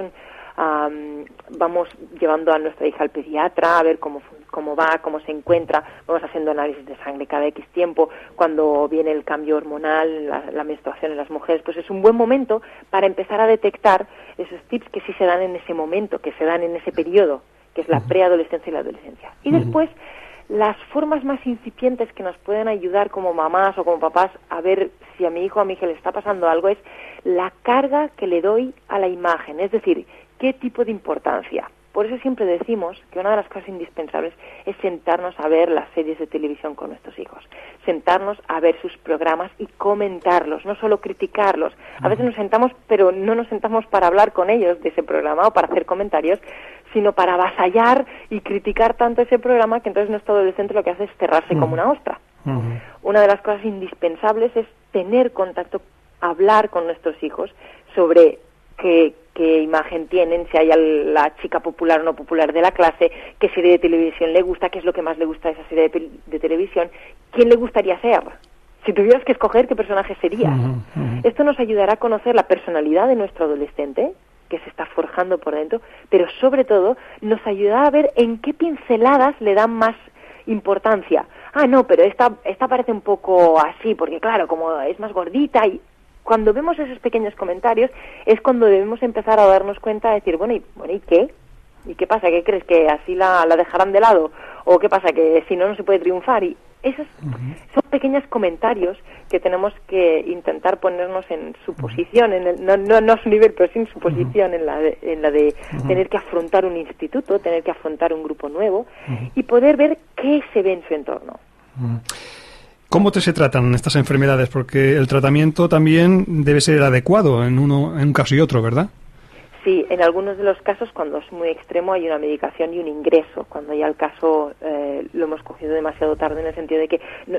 vamos llevando a nuestra hija al pediatra a ver cómo va, cómo se encuentra, vamos haciendo análisis de sangre cada X tiempo. Cuando viene el cambio hormonal, la menstruación en las mujeres, pues es un buen momento para empezar a detectar esos tips que sí se dan en ese momento, que se dan en ese periodo, que es la preadolescencia y la adolescencia. Y después, las formas más incipientes que nos pueden ayudar como mamás o como papás a ver si a mi hijo o a mi hija le está pasando algo es la carga que le doy a la imagen, es decir, qué tipo de importancia. Por eso siempre decimos que una de las cosas indispensables es sentarnos a ver las series de televisión con nuestros hijos, sentarnos a ver sus programas y comentarlos, no solo criticarlos. A veces nos sentamos, pero no nos sentamos para hablar con ellos de ese programa o para hacer comentarios, sino para avasallar y criticar tanto ese programa que entonces nuestro adolescente lo que hace es cerrarse como una ostra. Una de las cosas indispensables es tener contacto, hablar con nuestros hijos sobre qué imagen tienen, si hay la chica popular o no popular de la clase, qué serie de televisión le gusta, qué es lo que más le gusta de esa serie de televisión, quién le gustaría ser. Si tuvieras que escoger, ¿qué personaje serías? Esto nos ayudará a conocer la personalidad de nuestro adolescente, que se está forjando por dentro, pero sobre todo nos ayudará a ver en qué pinceladas le dan más importancia. No, pero esta parece un poco así, porque claro, como es más gordita. Y cuando vemos esos pequeños comentarios es cuando debemos empezar a darnos cuenta de decir, ¿y qué? ¿Y qué pasa? ¿Qué crees? ¿Que así la dejarán de lado? ¿O qué pasa? ¿Que si no se puede triunfar? Y esos son pequeños comentarios que tenemos que intentar ponernos en su posición, no a su nivel, pero sí en su posición, en la de tener que afrontar un instituto, tener que afrontar un grupo nuevo y poder ver qué se ve en su entorno. ¿Cómo se tratan estas enfermedades? Porque el tratamiento también debe ser adecuado en un caso y otro, ¿verdad? Sí, en algunos de los casos, cuando es muy extremo, hay una medicación y un ingreso. Cuando ya el caso lo hemos cogido demasiado tarde, en el sentido de que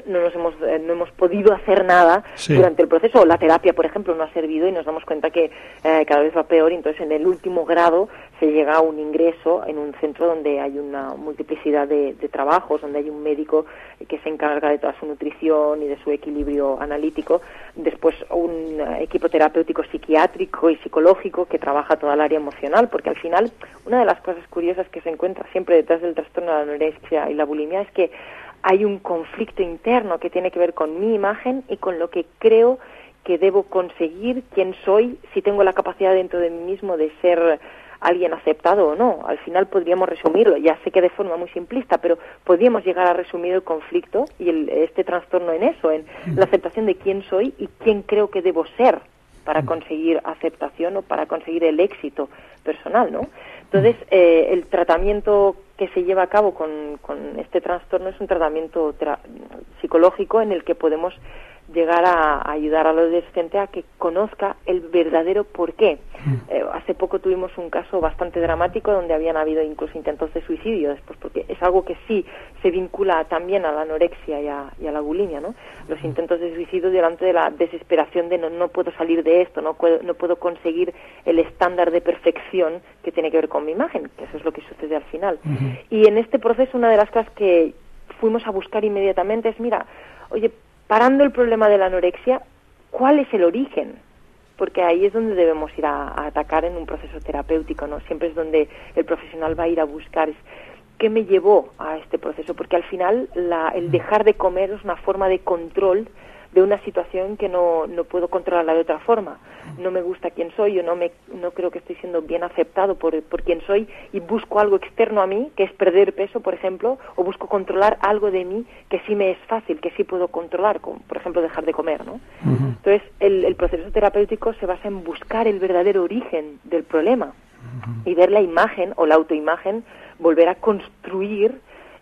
no hemos podido hacer nada durante el proceso, o la terapia, por ejemplo, no ha servido y nos damos cuenta que cada vez va peor, y entonces en el último grado se llega a un ingreso en un centro donde hay una multiplicidad de trabajos, donde hay un médico que se encarga de toda su nutrición y de su equilibrio analítico, después un equipo terapéutico psiquiátrico y psicológico que trabaja toda el área emocional, porque al final una de las cosas curiosas que se encuentra siempre detrás del trastorno de la anorexia y la bulimia es que hay un conflicto interno que tiene que ver con mi imagen y con lo que creo que debo conseguir, quién soy, si tengo la capacidad dentro de mí mismo de ser alguien aceptado o no. Al final podríamos resumirlo, ya sé que de forma muy simplista, pero podríamos llegar a resumir el conflicto y este trastorno en eso, en la aceptación de quién soy y quién creo que debo ser para conseguir aceptación o para conseguir el éxito personal, ¿no? Entonces, el tratamiento que se lleva a cabo con este trastorno es un tratamiento psicológico en el que podemos llegar a ayudar al adolescente a que conozca el verdadero porqué. Hace poco tuvimos un caso bastante dramático donde habían habido incluso intentos de suicidio después, porque es algo que sí se vincula también a la anorexia y a la bulimia, ¿no? Los intentos de suicidio delante de la desesperación de no puedo salir de esto, no puedo conseguir el estándar de perfección que tiene que ver con mi imagen, que eso es lo que sucede al final. Y en este proceso una de las cosas que fuimos a buscar inmediatamente es, oye, parando el problema de la anorexia, ¿cuál es el origen? Porque ahí es donde debemos ir a atacar en un proceso terapéutico, ¿no? Siempre es donde el profesional va a ir a buscar qué me llevó a este proceso, porque al final el dejar de comer es una forma de control de una situación que no puedo controlarla de otra forma. No me gusta quién soy, yo no creo que estoy siendo bien aceptado por quién soy y busco algo externo a mí, que es perder peso, por ejemplo, o busco controlar algo de mí que sí me es fácil, que sí puedo controlar, como por ejemplo dejar de comer, ¿no? Entonces, el proceso terapéutico se basa en buscar el verdadero origen del problema y ver la imagen o la autoimagen, volver a construir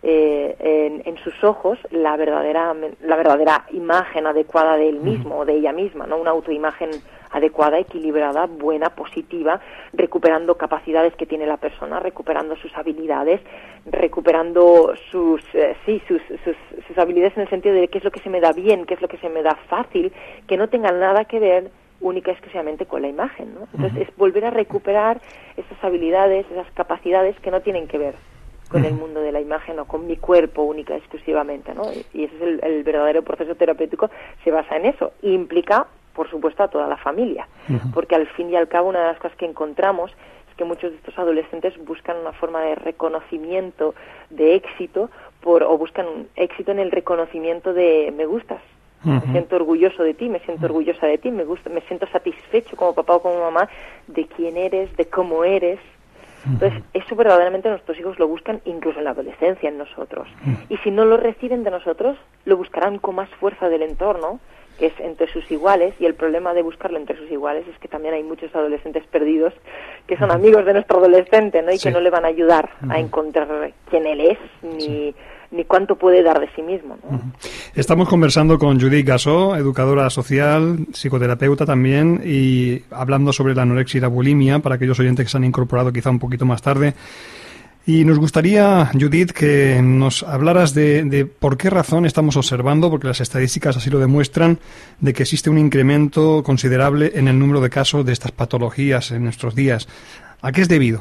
en sus ojos la verdadera imagen adecuada de él mismo o de ella misma, ¿no? Una autoimagen adecuada, equilibrada, buena, positiva, recuperando capacidades que tiene la persona, recuperando sus habilidades, recuperando sus habilidades en el sentido de qué es lo que se me da bien, qué es lo que se me da fácil, que no tengan nada que ver única y exclusivamente con la imagen, ¿no? Entonces es volver a recuperar esas habilidades, esas capacidades que no tienen que ver con el mundo de la imagen o con mi cuerpo única y exclusivamente, ¿no? Y ese es el verdadero proceso terapéutico, se basa en eso, e implica, por supuesto, a toda la familia, porque al fin y al cabo una de las cosas que encontramos es que muchos de estos adolescentes buscan una forma de reconocimiento, de éxito, o buscan un éxito en el reconocimiento de me gustas, me siento orgulloso de ti, me siento orgullosa de ti, me siento satisfecho como papá o como mamá de quién eres, de cómo eres. Entonces, eso verdaderamente nuestros hijos lo buscan incluso en la adolescencia, en nosotros. Y si no lo reciben de nosotros, lo buscarán con más fuerza del entorno, que es entre sus iguales, y el problema de buscarlo entre sus iguales es que también hay muchos adolescentes perdidos que son amigos de nuestro adolescente, ¿no? Y que no le van a ayudar a encontrar quién él es, ni cuánto puede dar de sí mismo, ¿no? Estamos conversando con Judith Gassó, educadora social, psicoterapeuta también, y hablando sobre la anorexia y la bulimia, para aquellos oyentes que se han incorporado quizá un poquito más tarde. Y nos gustaría, Judith, que nos hablaras de por qué razón estamos observando, porque las estadísticas así lo demuestran, de que existe un incremento considerable en el número de casos de estas patologías en nuestros días. ¿A qué es debido?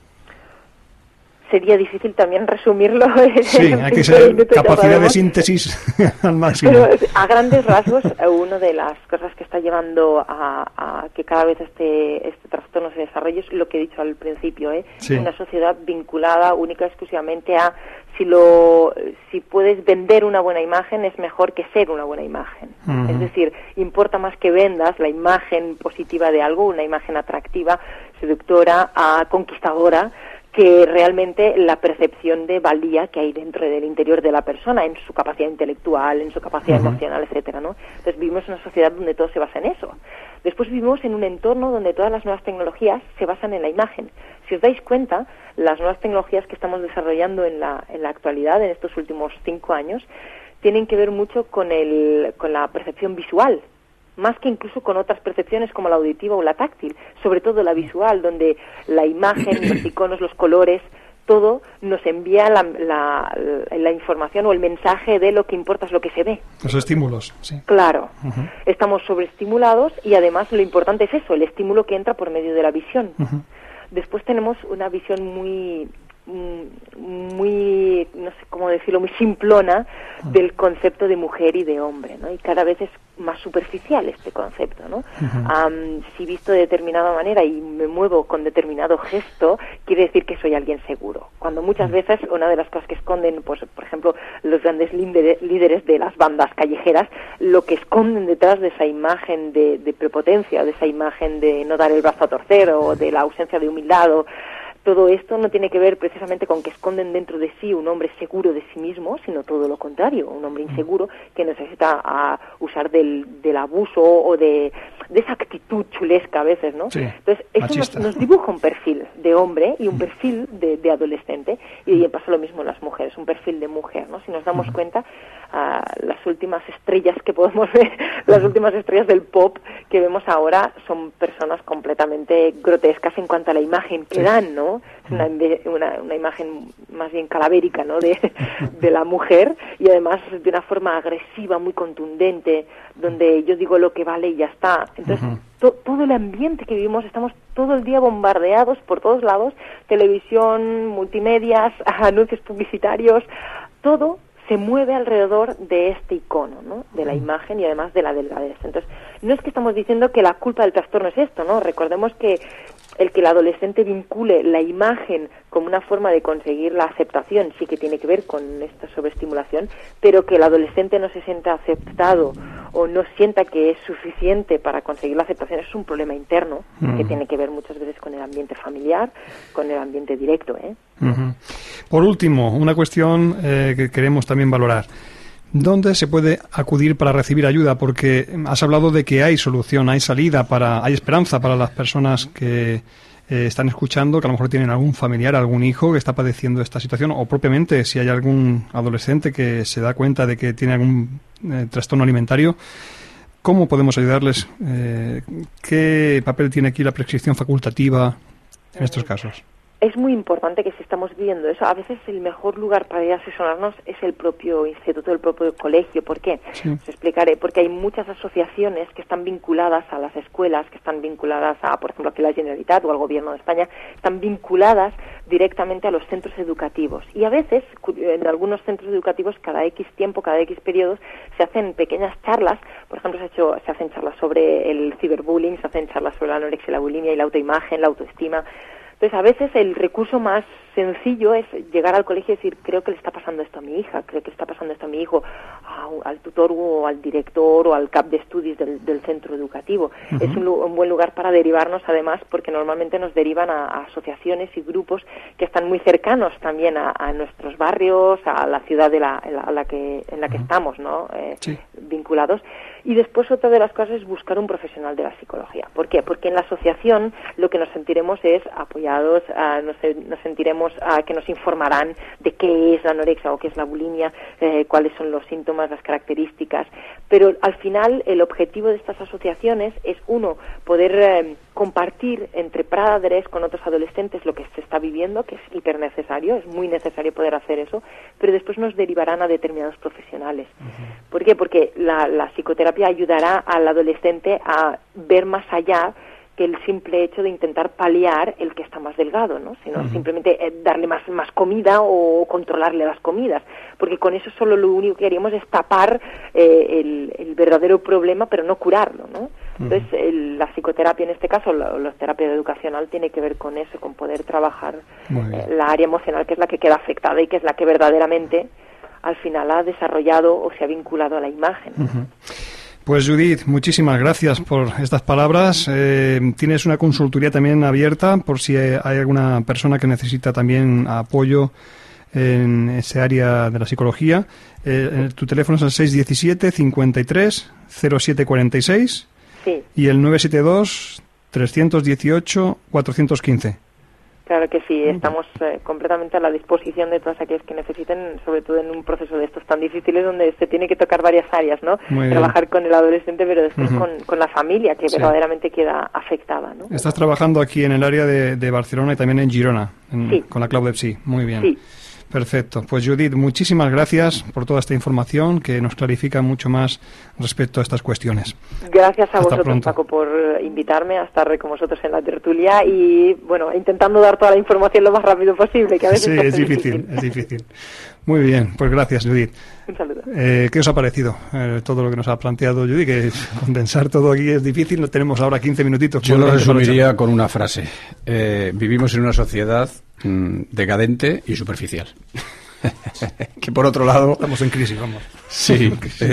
Sería difícil también resumirlo. Sí, hay que ser capacidad de síntesis al máximo. Pero a grandes rasgos, una de las cosas que está llevando a que cada vez este trastorno se desarrolle es lo que he dicho al principio, una sociedad vinculada única y exclusivamente a si puedes vender una buena imagen es mejor que ser una buena imagen. Es decir, importa más que vendas la imagen positiva de algo, una imagen atractiva, seductora, conquistadora, que realmente la percepción de valía que hay dentro del interior de la persona, en su capacidad intelectual, en su capacidad emocional, etcétera, ¿no? Entonces vivimos en una sociedad donde todo se basa en eso. Después vivimos en un entorno donde todas las nuevas tecnologías se basan en la imagen. Si os dais cuenta, las nuevas tecnologías que estamos desarrollando en la actualidad, en estos últimos 5 años, tienen que ver mucho con la percepción visual, más que incluso con otras percepciones como la auditiva o la táctil, sobre todo la visual, donde la imagen, los iconos, los colores, todo nos envía la información o el mensaje de lo que importa es lo que se ve. Los estímulos, sí. Claro, estamos sobreestimulados y además lo importante es eso, el estímulo que entra por medio de la visión. Después tenemos una visión muy, no sé cómo decirlo, muy simplona del concepto de mujer y de hombre, ¿no? Y cada vez es más superficial este concepto, ¿no? Si visto de determinada manera y me muevo con determinado gesto, quiere decir que soy alguien seguro. Cuando muchas veces una de las cosas que esconden, pues por ejemplo, los grandes líderes de las bandas callejeras, lo que esconden detrás de esa imagen de prepotencia, de esa imagen de no dar el brazo a torcer o de la ausencia de humildad o todo esto no tiene que ver precisamente con que esconden dentro de sí un hombre seguro de sí mismo, sino todo lo contrario, un hombre inseguro que necesita usar del abuso o de esa actitud chulesca a veces, ¿no? Sí, entonces, eso nos dibuja un perfil de hombre y un perfil de adolescente, y pasa lo mismo en las mujeres, un perfil de mujer, ¿no? Si nos damos cuenta, las últimas estrellas que podemos ver, las últimas estrellas del pop que vemos ahora son personas completamente grotescas en cuanto a la imagen que dan, ¿no? Es una imagen más bien calavérica, ¿no? de la mujer, y además de una forma agresiva, muy contundente, donde yo digo lo que vale y ya está. Entonces, todo el ambiente que vivimos, estamos todo el día bombardeados por todos lados, televisión, multimedias, anuncios publicitarios, todo se mueve alrededor de este icono, ¿no? De la imagen y además de la delgadez. Entonces, no es que estamos diciendo que la culpa del trastorno es esto, ¿no? Recordemos que el adolescente vincule la imagen como una forma de conseguir la aceptación sí que tiene que ver con esta sobreestimulación, pero que el adolescente no se sienta aceptado o no sienta que es suficiente para conseguir la aceptación es un problema interno que tiene que ver muchas veces con el ambiente familiar, con el ambiente directo, ¿eh? Por último, una cuestión que queremos también valorar. ¿Dónde se puede acudir para recibir ayuda? Porque has hablado de que hay solución, hay salida, hay esperanza para las personas que están escuchando, que a lo mejor tienen algún familiar, algún hijo que está padeciendo esta situación, o propiamente si hay algún adolescente que se da cuenta de que tiene algún trastorno alimentario, ¿cómo podemos ayudarles? ¿Qué papel tiene aquí la prescripción facultativa en estos casos? Es muy importante que si estamos viendo eso, a veces el mejor lugar para ir a asesorarnos es el propio instituto, el propio colegio. ¿Por qué? Sí. Os explicaré. Porque hay muchas asociaciones que están vinculadas a las escuelas, que están vinculadas a, por ejemplo, aquí la Generalitat o al Gobierno de España, están vinculadas directamente a los centros educativos. Y a veces, en algunos centros educativos, cada X tiempo, cada X periodos, se hacen pequeñas charlas. Por ejemplo, se hacen charlas sobre el ciberbullying, se hacen charlas sobre la anorexia y la bulimia y la autoimagen, la autoestima. Entonces, a veces el recurso más sencillo es llegar al colegio y decir, creo que le está pasando esto a mi hija, creo que le está pasando esto a mi hijo, al tutor o al director o al cap de estudios del centro educativo. Uh-huh. Es un buen lugar para derivarnos, además, porque normalmente nos derivan a asociaciones y grupos que están muy cercanos también a nuestros barrios, a la ciudad en la que estamos, ¿no? Sí. Vinculados. Y después otra de las cosas es buscar un profesional de la psicología. ¿Por qué? Porque en la asociación lo que nos sentiremos es apoyados, nos sentiremos que nos informarán de qué es la anorexia o qué es la bulimia, cuáles son los síntomas, las características. Pero al final el objetivo de estas asociaciones es, uno, poder compartir entre padres con otros adolescentes lo que se está viviendo, que es hiper necesario, es muy necesario poder hacer eso, pero después nos derivarán a determinados profesionales. Uh-huh. ¿Por qué? Porque la psicoterapia ayudará al adolescente a ver más allá que el simple hecho de intentar paliar el que está más delgado, ¿no? Sino uh-huh. simplemente darle más comida o controlarle las comidas, porque con eso solo lo único que haríamos es tapar el verdadero problema, pero no curarlo, ¿no? Entonces, la psicoterapia en este caso, la terapia educacional, tiene que ver con eso, con poder trabajar la área emocional, que es la que queda afectada y que es la que verdaderamente al final ha desarrollado o se ha vinculado a la imagen. Uh-huh. Pues Judith, muchísimas gracias por estas palabras. Tienes una consultoría también abierta por si hay alguna persona que necesita también apoyo en ese área de la psicología. Tu teléfono es el 617 53 0746 sí. Y el 972 318 415. Claro que sí, estamos completamente a la disposición de todas aquellas que necesiten, sobre todo en un proceso de estos tan difíciles donde se tiene que tocar varias áreas, ¿no? Trabajar con el adolescente, pero después uh-huh. con la familia, que sí. verdaderamente queda afectada, ¿no? Estás trabajando aquí en el área de Barcelona y también en Girona, sí. con la Clau de Psi. Muy bien. Sí. Perfecto. Pues Judith, muchísimas gracias por toda esta información que nos clarifica mucho más respecto a estas cuestiones. Gracias a vosotros, Paco, por invitarme a estar con vosotros en la tertulia y, bueno, intentando dar toda la información lo más rápido posible, que a veces sí, es difícil. Muy bien, pues gracias, Judith. Un saludo. ¿Qué os ha parecido todo lo que nos ha planteado Judith? Que condensar todo aquí es difícil, no tenemos ahora 15 minutitos. Yo lo resumiría con una frase. Vivimos en una sociedad decadente y superficial. Que por otro lado... Estamos en crisis, vamos. Sí.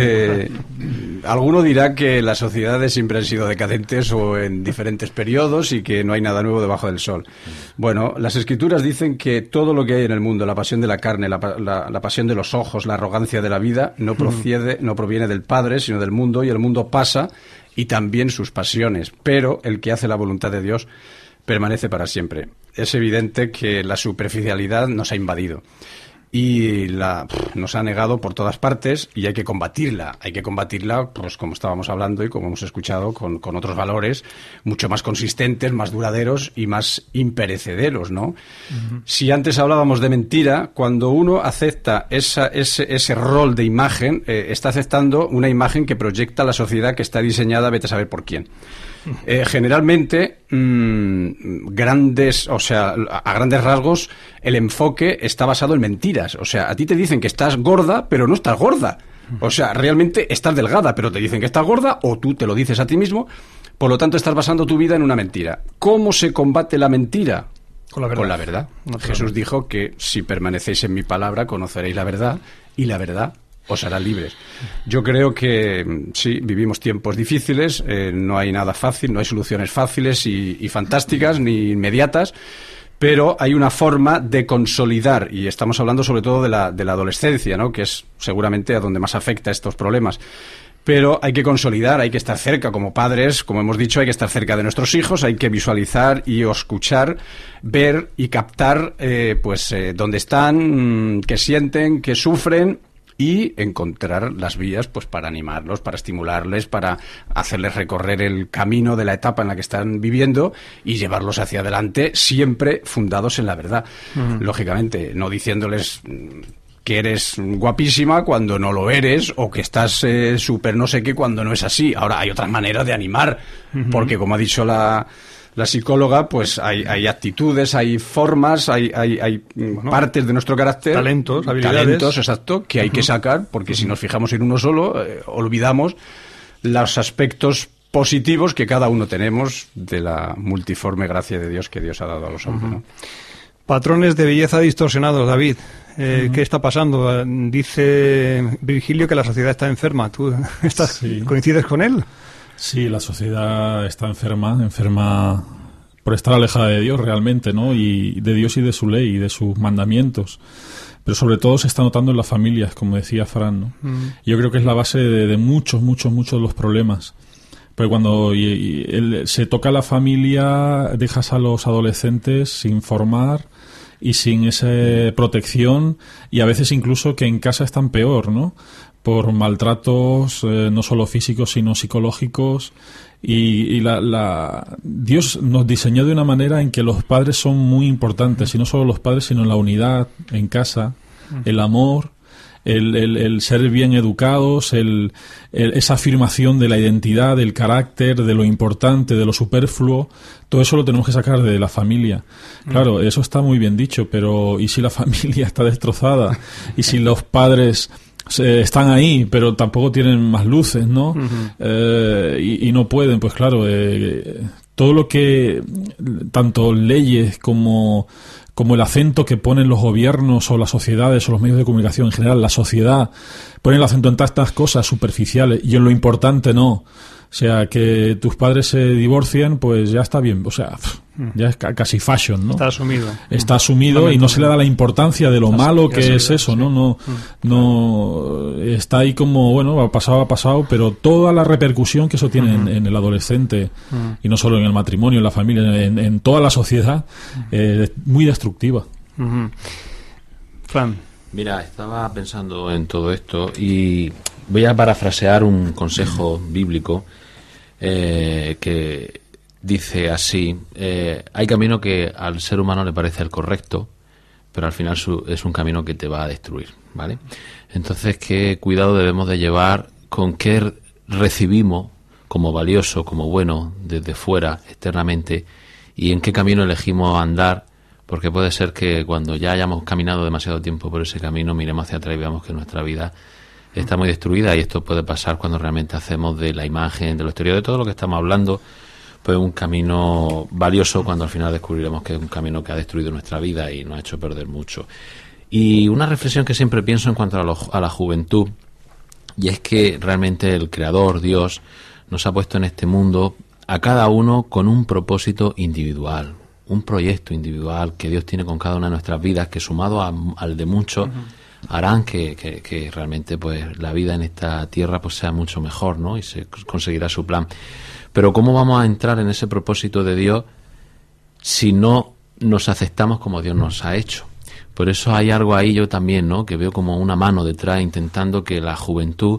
Alguno dirá que las sociedades siempre han sido decadentes o en diferentes periodos y que no hay nada nuevo debajo del sol. Bueno, las escrituras dicen que todo lo que hay en el mundo, la pasión de la carne, la pasión de los ojos, la arrogancia de la vida, no proviene del Padre, sino del mundo, y el mundo pasa y también sus pasiones. Pero el que hace la voluntad de Dios permanece para siempre. Es evidente que la superficialidad nos ha invadido y nos ha negado por todas partes y hay que combatirla, pues como estábamos hablando y como hemos escuchado, con otros valores mucho más consistentes, más duraderos y más imperecederos, ¿no? Uh-huh. Si antes hablábamos de mentira, cuando uno acepta ese rol de imagen, está aceptando una imagen que proyecta la sociedad que está diseñada, vete a saber por quién. Generalmente, a grandes rasgos, el enfoque está basado en mentiras. O sea, a ti te dicen que estás gorda, pero no estás gorda. O sea, realmente estás delgada, pero te dicen que estás gorda, o tú te lo dices a ti mismo. Por lo tanto, estás basando tu vida en una mentira. ¿Cómo se combate la mentira? Con la verdad. Jesús dijo que si permanecéis en mi palabra, conoceréis la verdad, y la verdad os hará libres. Yo creo que sí, vivimos tiempos difíciles, no hay nada fácil, no hay soluciones fáciles y fantásticas ni inmediatas, pero hay una forma de consolidar, y estamos hablando sobre todo de la adolescencia, ¿no? Que es seguramente a donde más afecta estos problemas. pero hay que consolidar, hay que estar cerca como padres, como hemos dicho, hay que estar cerca de nuestros hijos, hay que visualizar y escuchar, ver y captar dónde están, qué sienten, qué sufren, y encontrar las vías pues para animarlos, para estimularles, para hacerles recorrer el camino de la etapa en la que están viviendo y llevarlos hacia adelante, siempre fundados en la verdad. Lógicamente, no diciéndoles que eres guapísima cuando no lo eres, o que estás súper no sé qué cuando no es así. Ahora, hay otras maneras de animar, porque como ha dicho la psicóloga, pues hay actitudes, hay formas, hay partes de nuestro carácter, talentos, habilidades. Talentos, exacto, que hay que sacar, porque si nos fijamos en uno solo, olvidamos los aspectos positivos que cada uno tenemos de la multiforme gracia de Dios que Dios ha dado a los hombres, ¿no? Patrones de belleza distorsionados, David. ¿Qué está pasando? Dice Virgilio que la sociedad está enferma. ¿Tú coincides con él? Sí, la sociedad está enferma por estar alejada de Dios realmente, ¿no? Y de Dios y de su ley y de sus mandamientos. Pero sobre todo se está notando en las familias, como decía Fran, ¿no? Yo creo que es la base de muchos de los problemas. Porque cuando se toca la familia, dejas a los adolescentes sin formar y sin esa protección, y a veces incluso que en casa están peor, ¿no? Por maltratos no solo físicos sino psicológicos, y Dios nos diseñó de una manera en que los padres son muy importantes, y no solo los padres sino la unidad en casa, el amor, el ser bien educados, esa afirmación de la identidad, del carácter, de lo importante, de lo superfluo. Todo eso lo tenemos que sacar de la familia. Claro, eso está muy bien dicho, pero ¿y si la familia está destrozada? ¿Y si los padres están ahí, pero tampoco tienen más luces, ¿no? Y no pueden? Pues claro, todo lo que, tanto leyes como el acento que ponen los gobiernos o las sociedades o los medios de comunicación en general, la sociedad pone el acento en tantas cosas superficiales y en lo importante no. O sea, que tus padres se divorcien, pues ya está bien. O sea, ya es casi fashion, ¿no? Está asumido. Está asumido y no se le da la importancia de lo malo que es eso, sí. ¿No? No está ahí como, bueno, ha pasado, pero toda la repercusión que eso tiene en el adolescente, y no solo en el matrimonio, en la familia, en toda la sociedad, muy destructiva. Fran. Mira, estaba pensando en todo esto y voy a parafrasear un consejo bíblico que dice así: hay camino que al ser humano le parece el correcto, pero al final es un camino que te va a destruir, ¿vale? Entonces, qué cuidado debemos de llevar con qué recibimos como valioso, como bueno, desde fuera, externamente, y en qué camino elegimos andar, porque puede ser que cuando ya hayamos caminado demasiado tiempo por ese camino, miremos hacia atrás y veamos que nuestra vida está muy destruida, y esto puede pasar cuando realmente hacemos de la imagen, de lo exterior, de todo lo que estamos hablando, pues un camino valioso, cuando al final descubriremos que es un camino que ha destruido nuestra vida y nos ha hecho perder mucho. Y una reflexión que siempre pienso en cuanto a la juventud, y es que realmente el Creador, Dios, nos ha puesto en este mundo a cada uno con un propósito individual, un proyecto individual que Dios tiene con cada una de nuestras vidas, que sumado al de muchos harán que realmente pues la vida en esta tierra pues sea mucho mejor, ¿no? Y se conseguirá su plan. Pero ¿cómo vamos a entrar en ese propósito de Dios si no nos aceptamos como Dios nos ha hecho? Por eso hay algo ahí yo también, ¿no? Que veo como una mano detrás intentando que la juventud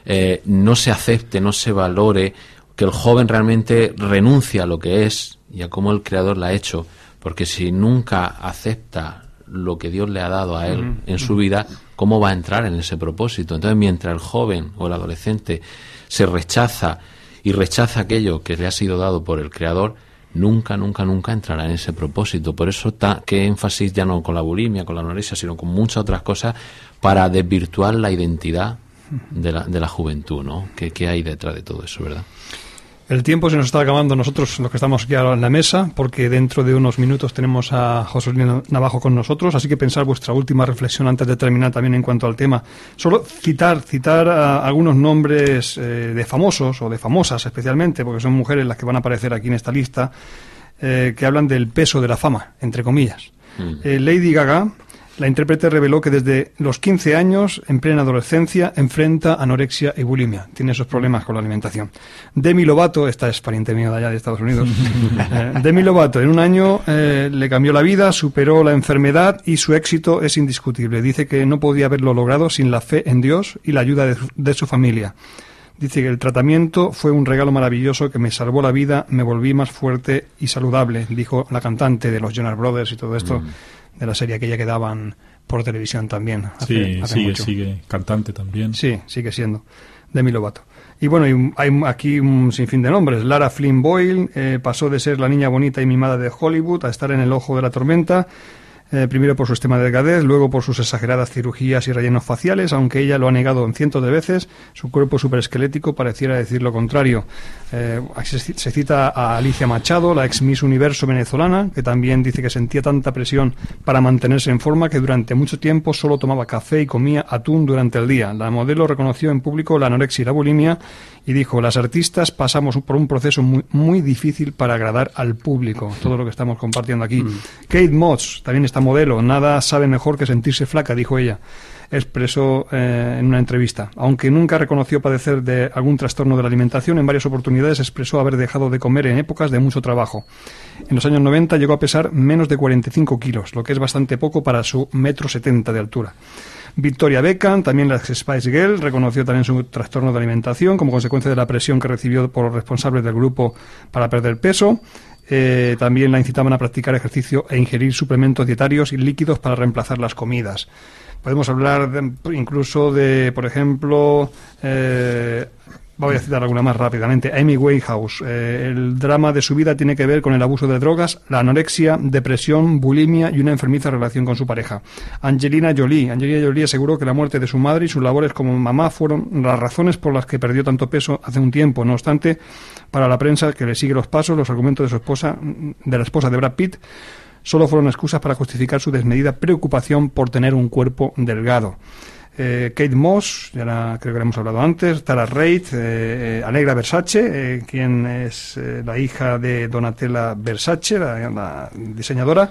no se acepte, no se valore, que el joven realmente renuncie a lo que es y a cómo el Creador la ha hecho, porque si nunca acepta lo que Dios le ha dado a él en su vida, ¿cómo va a entrar en ese propósito? Entonces, mientras el joven o el adolescente se rechaza aquello que le ha sido dado por el Creador, nunca entrará en ese propósito. Por eso que énfasis ya no con la bulimia, con la anorexia, sino con muchas otras cosas para desvirtuar la identidad de la juventud, ¿no? ¿Qué hay detrás de todo eso, verdad? El tiempo se nos está acabando, nosotros los que estamos aquí ahora en la mesa, porque dentro de unos minutos tenemos a José Luis Navajo con nosotros, así que pensar vuestra última reflexión antes de terminar también en cuanto al tema. Solo citar algunos nombres de famosos o de famosas especialmente, porque son mujeres las que van a aparecer aquí en esta lista, que hablan del peso de la fama, entre comillas. Lady Gaga, La intérprete reveló que desde los 15 años, en plena adolescencia, enfrenta anorexia y bulimia. Tiene esos problemas con la alimentación. Demi Lovato, esta es pariente mío de allá de Estados Unidos. Demi Lovato, en un año le cambió la vida, superó la enfermedad y su éxito es indiscutible. Dice que no podía haberlo logrado sin la fe en Dios y la ayuda de su familia. Dice que el tratamiento fue un regalo maravilloso que me salvó la vida, me volví más fuerte y saludable, dijo la cantante de los Jonas Brothers y todo esto, de la serie aquella que daban por televisión también. Sigue cantante también. Sí, sigue siendo, Demi Lovato. Y bueno, hay aquí un sinfín de nombres. Lara Flynn Boyle pasó de ser la niña bonita y mimada de Hollywood a estar en el ojo de la tormenta. Primero por su extrema delgadez, luego por sus exageradas cirugías y rellenos faciales, aunque ella lo ha negado en cientos de veces. Su cuerpo superesquelético pareciera decir lo contrario. Se cita a Alicia Machado, la ex Miss Universo venezolana, que también dice que sentía tanta presión para mantenerse en forma que durante mucho tiempo solo tomaba café y comía atún durante el día. La modelo reconoció en público la anorexia y la bulimia y dijo: las artistas pasamos por un proceso muy, muy difícil para agradar al público. Todo lo que estamos compartiendo aquí. Kate Moss, también esta modelo, nada sabe mejor que sentirse flaca, dijo ella. Expresó en una entrevista. Aunque nunca reconoció padecer de algún trastorno de la alimentación, en varias oportunidades expresó haber dejado de comer en épocas de mucho trabajo. En los años 90 llegó a pesar menos de 45 kilos, lo que es bastante poco para su 1,70 m de altura. Victoria Beckham, también la Spice Girl, reconoció también su trastorno de alimentación como consecuencia de la presión que recibió por los responsables del grupo para perder peso. También la incitaban a practicar ejercicio e ingerir suplementos dietarios y líquidos para reemplazar las comidas. Podemos hablar incluso de, por ejemplo, voy a citar alguna más rápidamente, Amy Winehouse. El drama de su vida tiene que ver con el abuso de drogas, la anorexia, depresión, bulimia y una enfermiza relación con su pareja. Angelina Jolie aseguró que la muerte de su madre y sus labores como mamá fueron las razones por las que perdió tanto peso hace un tiempo. No obstante, para la prensa que le sigue los pasos, los argumentos de su esposa, de la esposa de Brad Pitt, solo fueron excusas para justificar su desmedida preocupación por tener un cuerpo delgado. Kate Moss, creo que le hemos hablado antes, Tara Reid, Allegra Versace, quien es la hija de Donatella Versace, la diseñadora,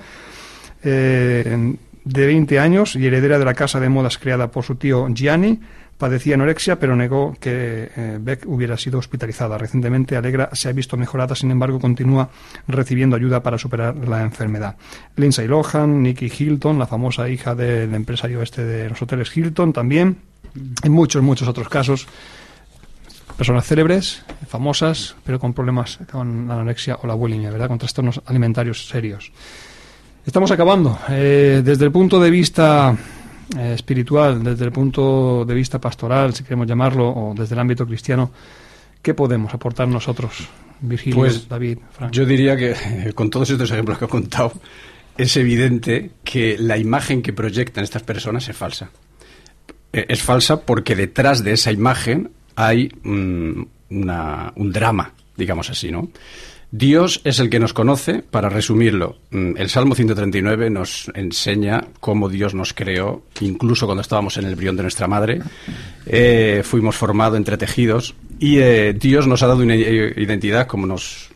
de 20 años y heredera de la casa de modas creada por su tío Gianni, padecía anorexia, pero negó que Beck hubiera sido hospitalizada. Recientemente, Allegra se ha visto mejorada, sin embargo, continúa recibiendo ayuda para superar la enfermedad. Lindsay Lohan, Nikki Hilton, la famosa hija del empresario de los hoteles Hilton, también. En muchos otros casos, personas célebres, famosas, pero con problemas con la anorexia o la bulimia, ¿verdad? Con trastornos alimentarios serios. Estamos acabando. Desde el punto de vista espiritual, desde el punto de vista pastoral, si queremos llamarlo, o desde el ámbito cristiano, ¿qué podemos aportar nosotros, Virgilio, pues, David, Frank? Yo diría que con todos estos ejemplos que he contado, es evidente que la imagen que proyectan estas personas es falsa. Es falsa porque detrás de esa imagen hay un drama, digamos así, ¿no? Dios es el que nos conoce, para resumirlo. El Salmo 139 nos enseña cómo Dios nos creó, incluso cuando estábamos en el embrión de nuestra madre. Fuimos formados, entretejidos, y Dios nos ha dado una identidad, como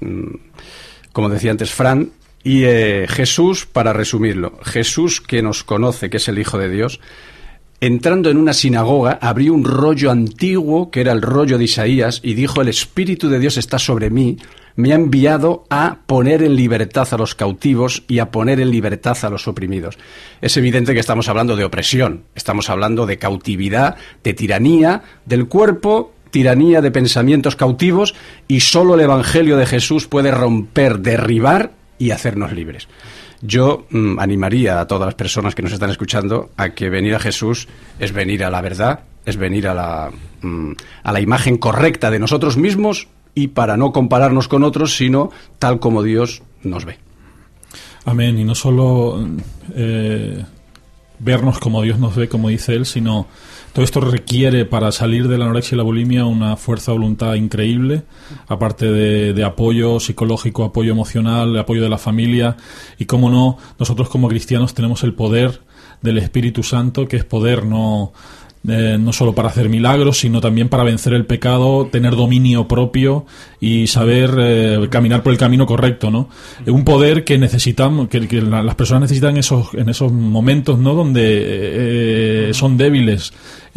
decía antes Fran, y Jesús, para resumirlo, Jesús, que nos conoce, que es el Hijo de Dios, entrando en una sinagoga, abrió un rollo antiguo, que era el rollo de Isaías, y dijo: el Espíritu de Dios está sobre mí, me ha enviado a poner en libertad a los cautivos y a poner en libertad a los oprimidos. Es evidente que estamos hablando de opresión, estamos hablando de cautividad, de tiranía del cuerpo, tiranía de pensamientos cautivos, y solo el Evangelio de Jesús puede romper, derribar y hacernos libres. Yo animaría a todas las personas que nos están escuchando a que venir a Jesús es venir a la verdad, es venir a la imagen correcta de nosotros mismos, y para no compararnos con otros, sino tal como Dios nos ve. Amén. Y no solo vernos como Dios nos ve, como dice él, sino todo esto requiere, para salir de la anorexia y la bulimia, una fuerza de voluntad increíble, aparte de apoyo psicológico, apoyo emocional, apoyo de la familia, y cómo no, nosotros como cristianos tenemos el poder del Espíritu Santo, que es poder no no solo para hacer milagros, sino también para vencer el pecado, tener dominio propio y saber caminar por el camino correcto, ¿no? Un poder que necesitamos, que las personas necesitan en esos momentos, ¿no? Donde son débiles,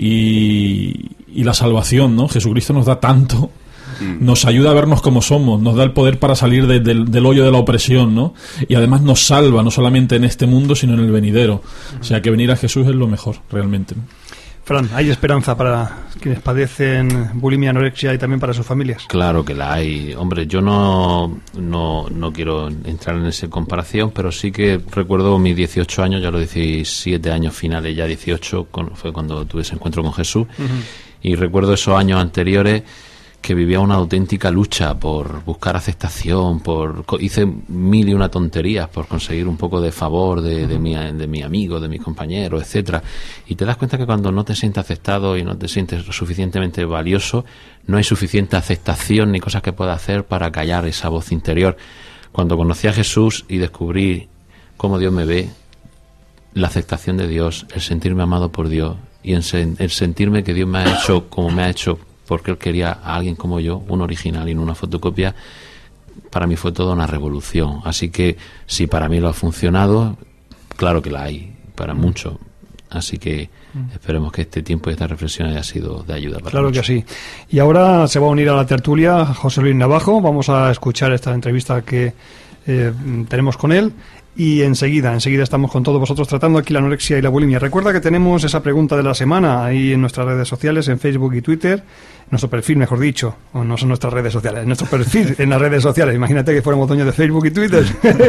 y la salvación, ¿no? Jesucristo nos da tanto, nos ayuda a vernos como somos, nos da el poder para salir del hoyo de la opresión, ¿no? Y además nos salva, no solamente en este mundo, sino en el venidero. O sea, que venir a Jesús es lo mejor, realmente. Fran, ¿hay esperanza para quienes padecen bulimia, anorexia y también para sus familias? Claro que la hay. Hombre, yo no quiero entrar en esa comparación, pero sí que recuerdo mis 18 años, ya los 17 años finales, ya 18, fue cuando tuve ese encuentro con Jesús. Y recuerdo esos años anteriores que vivía una auténtica lucha por buscar aceptación, hice 1000 y una tonterías por conseguir un poco de favor de mi amigo, de mis compañeros, etcétera. Y te das cuenta que cuando no te sientes aceptado y no te sientes lo suficientemente valioso, no hay suficiente aceptación ni cosas que puedas hacer para callar esa voz interior. Cuando conocí a Jesús y descubrí cómo Dios me ve, la aceptación de Dios, el sentirme amado por Dios y el sentirme que Dios me ha hecho como me ha hecho, porque Él quería a alguien como yo, un original y no una fotocopia, para mí fue toda una revolución. Así que si para mí lo ha funcionado, claro que la hay, para muchos. Así que esperemos que este tiempo y esta reflexión haya sido de ayuda para Claro muchos. que sí. Y ahora se va a unir a la tertulia José Luis Navajo. Vamos a escuchar esta entrevista que tenemos con él. Y enseguida estamos con todos vosotros tratando aquí la anorexia y la bulimia. Recuerda que tenemos esa pregunta de la semana ahí en nuestras redes sociales, en Facebook y Twitter, nuestro perfil, mejor dicho, o no son nuestras redes sociales, nuestro perfil en las redes sociales. Imagínate que fuéramos dueños de Facebook y Twitter.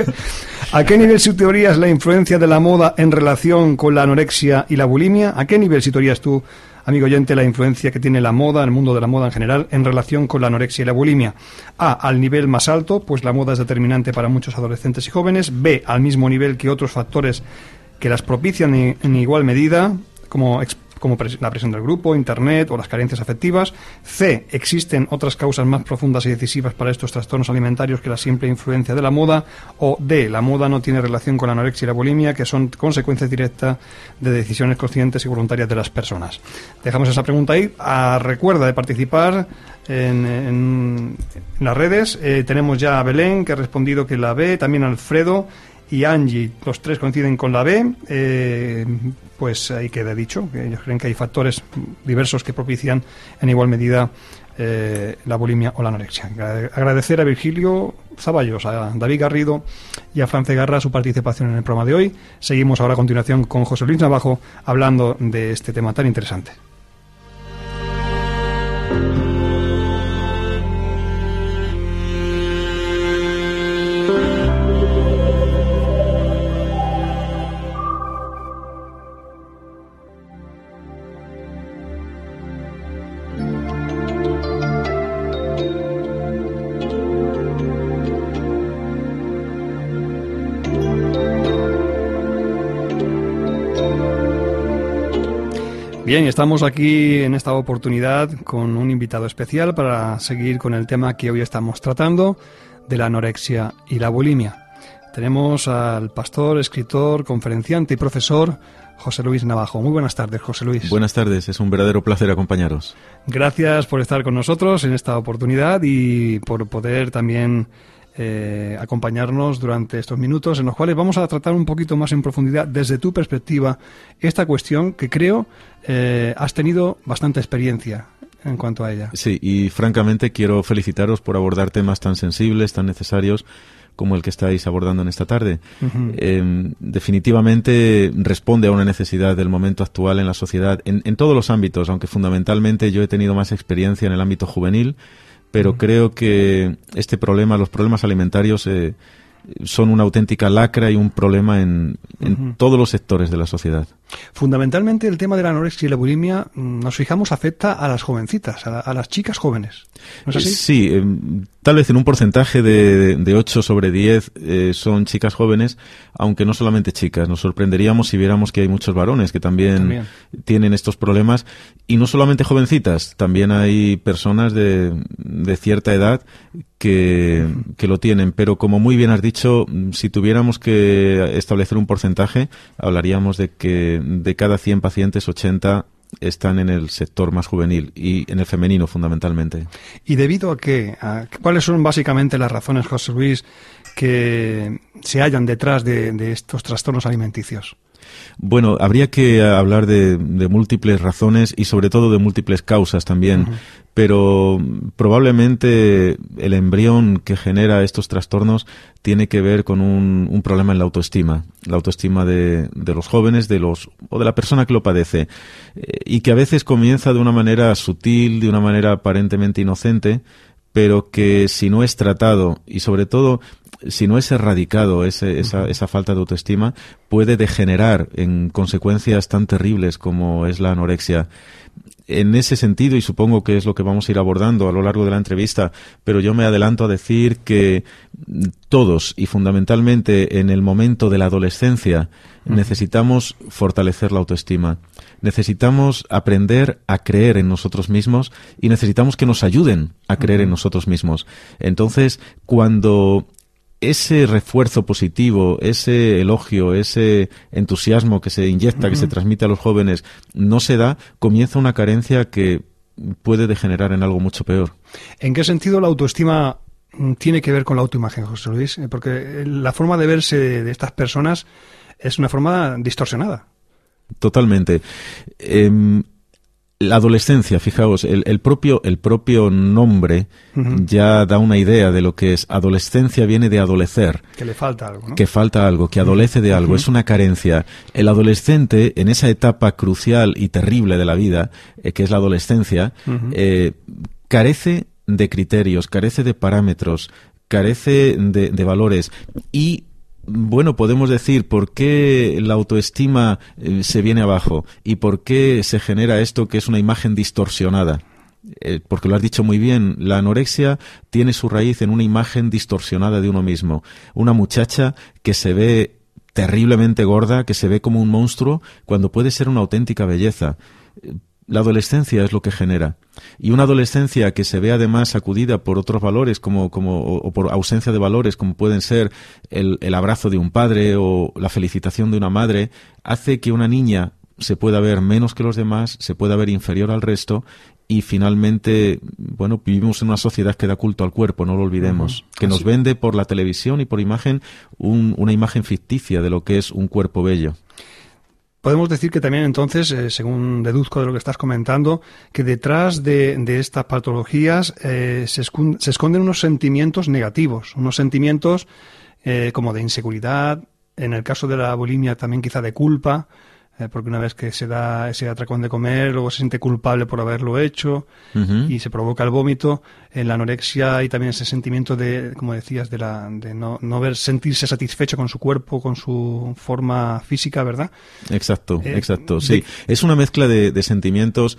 ¿A qué nivel situarías la influencia de la moda en relación con la anorexia y la bulimia? ¿A qué nivel situarías tú, amigo oyente, la influencia que tiene la moda, el mundo de la moda en general, en relación con la anorexia y la bulimia? A, al nivel más alto, pues la moda es determinante para muchos adolescentes y jóvenes. B, al mismo nivel que otros factores que las propician en igual medida, como la presión del grupo, internet o las carencias afectivas. C, existen otras causas más profundas y decisivas para estos trastornos alimentarios que la simple influencia de la moda. O D, la moda no tiene relación con la anorexia y la bulimia, que son consecuencias directas de decisiones conscientes y voluntarias de las personas. Dejamos esa pregunta ahí. Recuerda de participar en las redes. Tenemos ya a Belén, que ha respondido que la B, también Alfredo y Angie, los tres coinciden con la B. Pues ahí queda dicho, que ellos creen que hay factores diversos que propician en igual medida la bulimia o la anorexia. Agradecer a Virgilio Zaballos, a David Garrido y a Fran Cegarra su participación en el programa de hoy. Seguimos ahora a continuación con José Luis Navajo hablando de este tema tan interesante. Bien, estamos aquí en esta oportunidad con un invitado especial para seguir con el tema que hoy estamos tratando, de la anorexia y la bulimia. Tenemos al pastor, escritor, conferenciante y profesor José Luis Navajo. Muy buenas tardes, José Luis. Buenas tardes, es un verdadero placer acompañaros. Gracias por estar con nosotros en esta oportunidad y por poder también acompañarnos durante estos minutos en los cuales vamos a tratar un poquito más en profundidad desde tu perspectiva esta cuestión que creo has tenido bastante experiencia en cuanto a ella. Sí, y francamente quiero felicitaros por abordar temas tan sensibles, tan necesarios como el que estáis abordando en esta tarde. Definitivamente responde a una necesidad del momento actual en la sociedad, en todos los ámbitos, aunque fundamentalmente yo he tenido más experiencia en el ámbito juvenil, pero creo que este problema, los problemas alimentarios, son una auténtica lacra y un problema en todos los sectores de la sociedad. Fundamentalmente el tema de la anorexia y la bulimia, nos fijamos, afecta a las jovencitas, a las chicas jóvenes. ¿No es así? Sí, tal vez en un porcentaje de 8 sobre 10 son chicas jóvenes, aunque no solamente chicas. Nos sorprenderíamos si viéramos que hay muchos varones que también tienen estos problemas, y no solamente jovencitas, también hay personas de cierta edad que lo tienen, pero como muy bien has dicho, si tuviéramos que establecer un porcentaje, hablaríamos de que de cada 100 pacientes, 80 están en el sector más juvenil y en el femenino fundamentalmente. ¿Y debido a qué? ¿Cuáles son básicamente las razones, José Luis, que se hallan detrás de estos trastornos alimenticios? Bueno, habría que hablar de múltiples razones y sobre todo de múltiples causas también, pero probablemente el embrión que genera estos trastornos tiene que ver con un problema en la autoestima de los jóvenes, o de la persona que lo padece, y que a veces comienza de una manera sutil, de una manera aparentemente inocente, pero que si no es tratado y sobre todo si no es erradicado esa falta de autoestima, puede degenerar en consecuencias tan terribles como es la anorexia. En ese sentido, y supongo que es lo que vamos a ir abordando a lo largo de la entrevista, pero yo me adelanto a decir que todos, y fundamentalmente en el momento de la adolescencia, necesitamos fortalecer la autoestima. Necesitamos aprender a creer en nosotros mismos y necesitamos que nos ayuden a creer en nosotros mismos. Entonces, cuando ese refuerzo positivo, ese elogio, ese entusiasmo que se inyecta, que se transmite a los jóvenes, no se da, comienza una carencia que puede degenerar en algo mucho peor. ¿En qué sentido la autoestima tiene que ver con la autoimagen, José Luis? Porque la forma de verse de estas personas es una forma distorsionada. Totalmente. La adolescencia, fijaos, el propio nombre ya da una idea de lo que es. Adolescencia viene de adolecer. Que le falta algo, ¿no? Que falta algo, que adolece de algo, es una carencia. El adolescente, en esa etapa crucial y terrible de la vida, que es la adolescencia, carece de criterios, carece de parámetros, carece de valores y... Bueno, podemos decir por qué la autoestima se viene abajo y por qué se genera esto que es una imagen distorsionada. Porque lo has dicho muy bien, la anorexia tiene su raíz en una imagen distorsionada de uno mismo. Una muchacha que se ve terriblemente gorda, que se ve como un monstruo, cuando puede ser una auténtica belleza. La adolescencia es lo que genera. Y una adolescencia que se ve además sacudida por otros valores o por ausencia de valores, como pueden ser el abrazo de un padre o la felicitación de una madre, hace que una niña se pueda ver menos que los demás, se pueda ver inferior al resto y finalmente, bueno, vivimos en una sociedad que da culto al cuerpo, no lo olvidemos, que nos vende por la televisión y por imagen una imagen ficticia de lo que es un cuerpo bello. Podemos decir que también entonces, según deduzco de lo que estás comentando, que detrás de estas patologías se esconden unos sentimientos negativos, unos sentimientos como de inseguridad, en el caso de la bulimia también quizá de culpa, porque una vez que se da ese atracón de comer, luego se siente culpable por haberlo hecho y se provoca el vómito. En la anorexia hay también ese sentimiento de, como decías, de no sentirse satisfecho con su cuerpo, con su forma física, ¿verdad? Exacto, sí. Es una mezcla de sentimientos.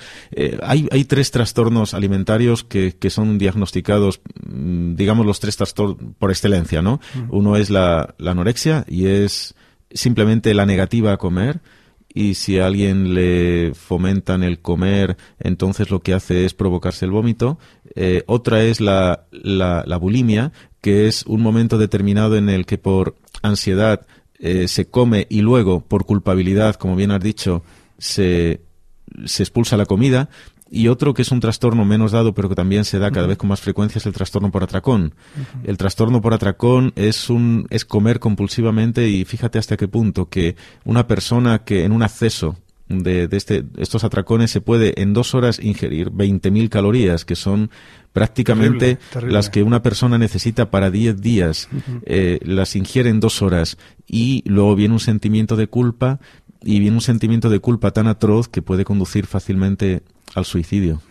Hay 3 trastornos alimentarios que son diagnosticados, digamos, los 3 trastornos por excelencia, ¿no? Uno es la anorexia y es simplemente la negativa a comer. Y si a alguien le fomentan el comer, entonces lo que hace es provocarse el vómito. Otra es la bulimia, que es un momento determinado en el que por ansiedad se come y luego por culpabilidad, como bien has dicho, se expulsa la comida. Y otro que es un trastorno menos dado, pero que también se da cada vez con más frecuencia, es el trastorno por atracón. El trastorno por atracón es comer compulsivamente y fíjate hasta qué punto que una persona que en un acceso de estos atracones se puede en 2 horas ingerir 20.000 calorías, que son prácticamente terrible. Las que una persona necesita para 10 días. Las ingiere en 2 horas y luego viene un sentimiento de culpa y viene un sentimiento de culpa tan atroz que puede conducir fácilmente al suicidio.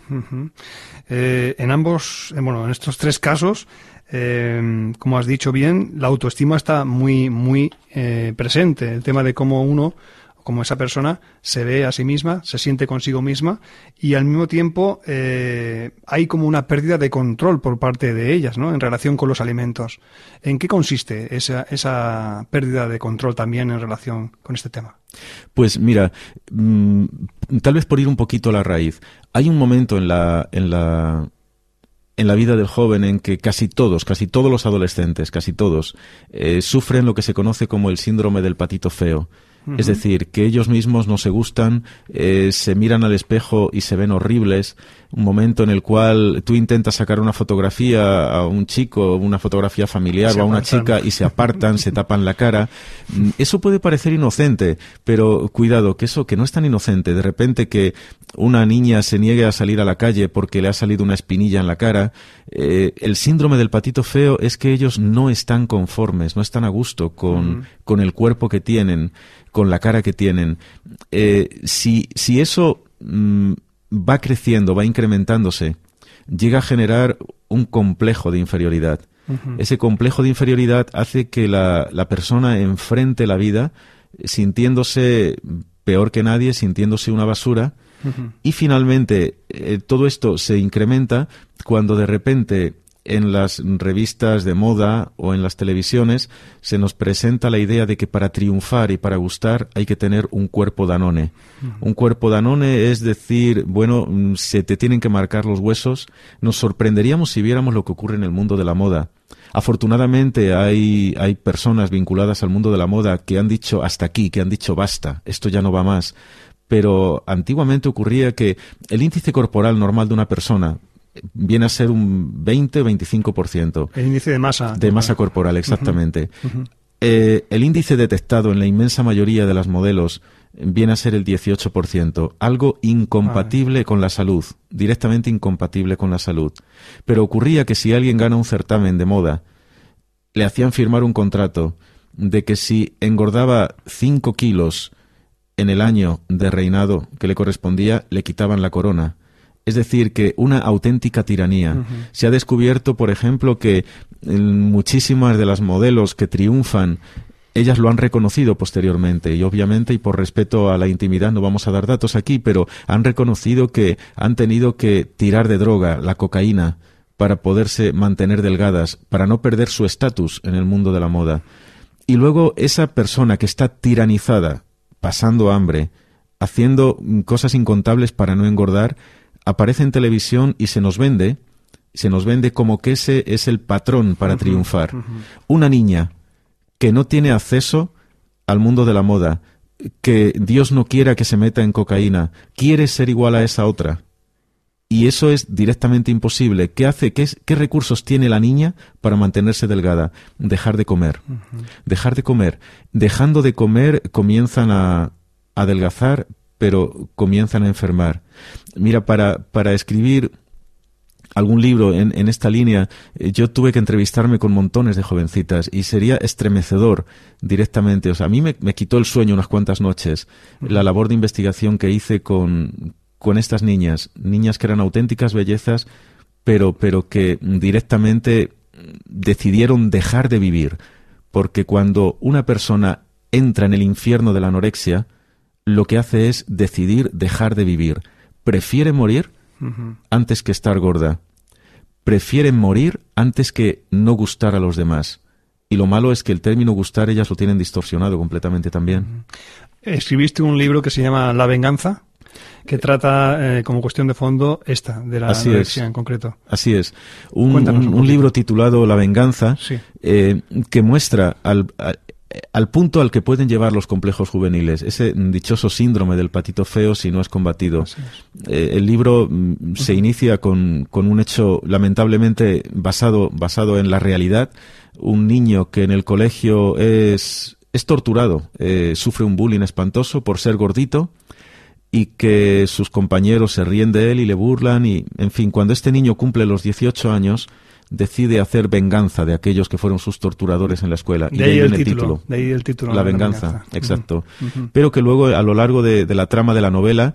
En estos 3 casos, como has dicho bien, la autoestima está muy, muy presente. El tema de cómo uno, como esa persona, se ve a sí misma, se siente consigo misma y al mismo tiempo hay como una pérdida de control por parte de ellas, ¿no? En relación con los alimentos. ¿En qué consiste esa pérdida de control también en relación con este tema? Pues mira, tal vez por ir un poquito a la raíz, hay un momento en la vida del joven en que casi todos los adolescentes, casi todos, sufren lo que se conoce como el síndrome del patito feo. Es decir, que ellos mismos no se gustan, se miran al espejo y se ven horribles. Un momento en el cual tú intentas sacar una fotografía a un chico, una fotografía familiar o a una chica y se apartan, se tapan la cara. Eso puede parecer inocente, pero cuidado, que eso que no es tan inocente. De repente que una niña se niegue a salir a la calle porque le ha salido una espinilla en la cara. El síndrome del patito feo es que ellos no están conformes, no están a gusto con el cuerpo que tienen, con la cara que tienen. Si eso va creciendo, va incrementándose, llega a generar un complejo de inferioridad. Ese complejo de inferioridad hace que la persona enfrente la vida sintiéndose peor que nadie, sintiéndose una basura. Y finalmente todo esto se incrementa cuando de repente en las revistas de moda o en las televisiones se nos presenta la idea de que para triunfar y para gustar hay que tener un cuerpo Danone. Un cuerpo Danone es decir, bueno, se te tienen que marcar los huesos. Nos sorprenderíamos si viéramos lo que ocurre en el mundo de la moda. Afortunadamente hay personas vinculadas al mundo de la moda que han dicho hasta aquí, que han dicho basta, esto ya no va más. Pero antiguamente ocurría que el índice corporal normal de una persona viene a ser un 20-25%. El índice de masa. De masa corporal, exactamente. El índice detectado en la inmensa mayoría de las modelos viene a ser el 18%. Algo incompatible con la salud, directamente incompatible con la salud. Pero ocurría que si alguien gana un certamen de moda, le hacían firmar un contrato de que si engordaba 5 kilos en el año de reinado que le correspondía, le quitaban la corona. Es decir, que una auténtica tiranía. Se ha descubierto, por ejemplo, que muchísimas de las modelos que triunfan, ellas lo han reconocido posteriormente y obviamente, y por respeto a la intimidad, no vamos a dar datos aquí, pero han reconocido que han tenido que tirar de droga, la cocaína, para poderse mantener delgadas, para no perder su estatus en el mundo de la moda. Y luego esa persona que está tiranizada, pasando hambre, haciendo cosas incontables para no engordar, aparece en televisión y se nos vende como que ese es el patrón para triunfar. Una niña que no tiene acceso al mundo de la moda, que Dios no quiera que se meta en cocaína, quiere ser igual a esa otra. Y eso es directamente imposible. ¿Qué hace? ¿Qué recursos tiene la niña para mantenerse delgada? Dejar de comer. Dejar de comer. Dejando de comer comienzan a adelgazar, pero comienzan a enfermar. Mira, para escribir algún libro en esta línea, yo tuve que entrevistarme con montones de jovencitas y sería estremecedor directamente. O sea, a mí me quitó el sueño unas cuantas noches la labor de investigación que hice con estas niñas que eran auténticas bellezas, pero que directamente decidieron dejar de vivir. Porque cuando una persona entra en el infierno de la anorexia, lo que hace es decidir dejar de vivir. Prefiere morir antes que estar gorda. Prefiere morir antes que no gustar a los demás. Y lo malo es que el término gustar ellas lo tienen distorsionado completamente también. Escribiste un libro que se llama La venganza, que trata como cuestión de fondo de la anorexia en concreto. Así es. Un libro titulado La venganza, sí, que muestra al punto al que pueden llevar los complejos juveniles, ese dichoso síndrome del patito feo si no es combatido. El libro se inicia con un hecho lamentablemente basado en la realidad. Un niño que en el colegio es torturado, sufre un bullying espantoso por ser gordito y que sus compañeros se ríen de él y le burlan y, en fin, cuando este niño cumple los 18 años decide hacer venganza de aquellos que fueron sus torturadores en la escuela. De ahí el título. De ahí el título. La venganza, exacto. Pero que luego, a lo largo de la trama de la novela,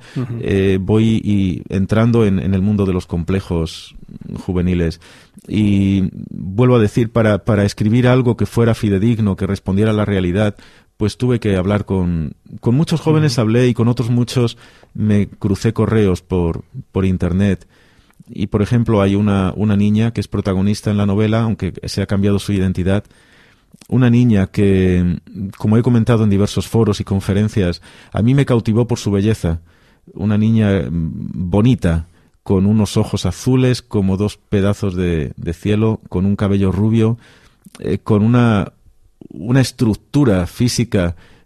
voy entrando en el mundo de los complejos juveniles. Y vuelvo a decir, para escribir algo que fuera fidedigno, que respondiera a la realidad, pues tuve que hablar con muchos jóvenes, hablé, y con otros muchos me crucé correos por internet. Y, por ejemplo, hay una niña que es protagonista en la novela, aunque se ha cambiado su identidad. Una niña que, como he comentado en diversos foros y conferencias, a mí me cautivó por su belleza. Una niña bonita, con unos ojos azules como dos pedazos de cielo, con un cabello rubio, con una estructura física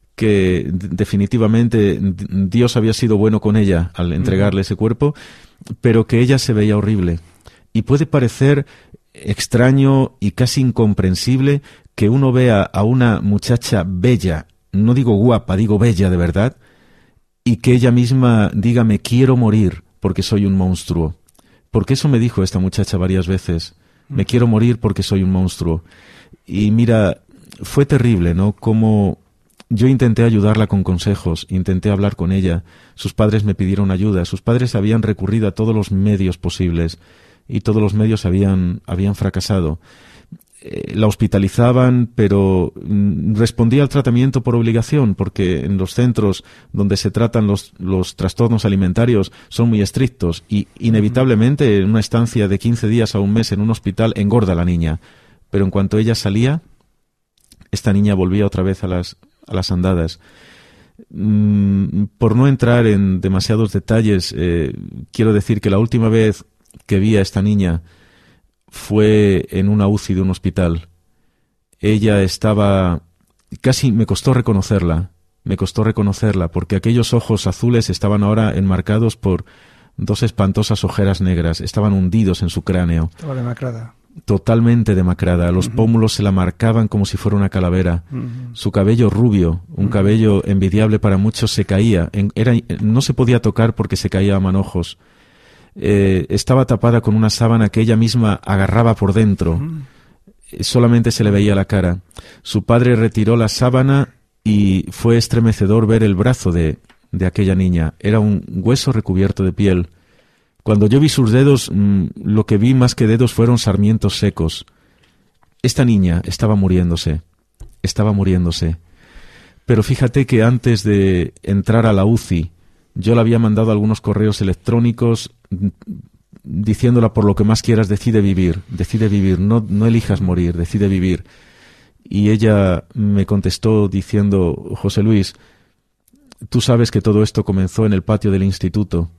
que definitivamente Dios había sido bueno con ella al entregarle ese cuerpo, pero que ella se veía horrible. Y puede parecer extraño y casi incomprensible que uno vea a una muchacha bella, no digo guapa, digo bella de verdad, y que ella misma diga me quiero morir porque soy un monstruo. Porque eso me dijo esta muchacha varias veces, me quiero morir porque soy un monstruo. Y mira, fue terrible, ¿no? Como yo intenté ayudarla con consejos, intenté hablar con ella, sus padres me pidieron ayuda, sus padres habían recurrido a todos los medios posibles y todos los medios habían fracasado. La hospitalizaban, pero respondía al tratamiento por obligación, porque en los centros donde se tratan los trastornos alimentarios son muy estrictos y inevitablemente en una estancia de 15 días a un mes en un hospital engorda la niña. Pero en cuanto ella salía, esta niña volvía otra vez a las andadas. Por no entrar en demasiados detalles, quiero decir que la última vez que vi a esta niña fue en una UCI de un hospital. Ella estaba... casi me costó reconocerla, porque aquellos ojos azules estaban ahora enmarcados por dos espantosas ojeras negras, estaban hundidos en su cráneo. Estaba demacrada. Totalmente demacrada, los pómulos se la marcaban como si fuera una calavera. Su cabello rubio, un cabello envidiable para muchos, se caía, no se podía tocar porque se caía a manojos. Estaba tapada con una sábana que ella misma agarraba por dentro. Solamente se le veía la cara. Su padre retiró la sábana y fue estremecedor ver el brazo de aquella niña. Era un hueso recubierto de piel. Cuando yo vi sus dedos, lo que vi más que dedos fueron sarmientos secos. Esta niña estaba muriéndose. Pero fíjate que antes de entrar a la UCI, yo le había mandado algunos correos electrónicos diciéndola por lo que más quieras, decide vivir, no elijas morir, decide vivir. Y ella me contestó diciendo, José Luis, tú sabes que todo esto comenzó en el patio del instituto.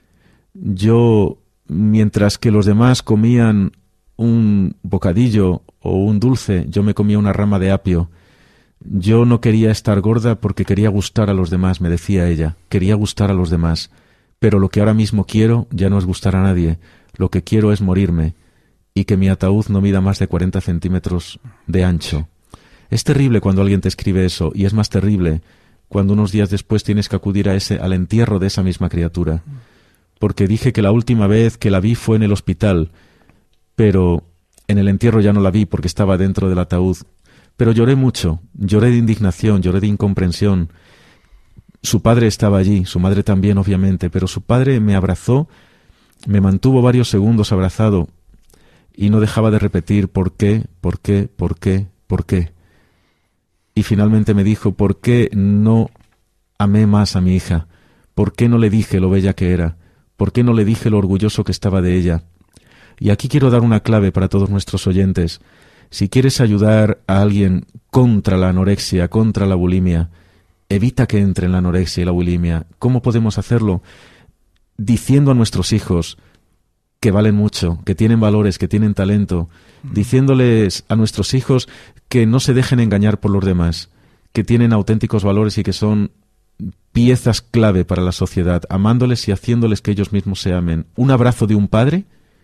Yo, mientras que los demás comían un bocadillo o un dulce, yo me comía una rama de apio. Yo no quería estar gorda porque quería gustar a los demás, me decía ella, quería gustar a los demás. Pero lo que ahora mismo quiero ya no es gustar a nadie, lo que quiero es morirme y que mi ataúd no mida más de 40 centímetros de ancho. Es terrible cuando alguien te escribe eso, y es más terrible cuando unos días después tienes que acudir al entierro de esa misma criatura. Porque dije que la última vez que la vi fue en el hospital, pero en el entierro ya no la vi porque estaba dentro del ataúd. Pero lloré mucho, lloré de indignación, lloré de incomprensión. Su padre estaba allí, su madre también, obviamente, pero su padre me abrazó, me mantuvo varios segundos abrazado y no dejaba de repetir ¿por qué? ¿Por qué? ¿Por qué? ¿Por qué? Y finalmente me dijo ¿por qué no amé más a mi hija? ¿Por qué no le dije lo bella que era? ¿Por qué no le dije lo orgulloso que estaba de ella? Y aquí quiero dar una clave para todos nuestros oyentes. Si quieres ayudar a alguien contra la anorexia, contra la bulimia, evita que entre en la anorexia y la bulimia. ¿Cómo podemos hacerlo? Diciendo a nuestros hijos que valen mucho, que tienen valores, que tienen talento. Diciéndoles a nuestros hijos que no se dejen engañar por los demás, que tienen auténticos valores y que son piezas clave para la sociedad, amándoles y haciéndoles que ellos mismos se amen. Un abrazo de un padre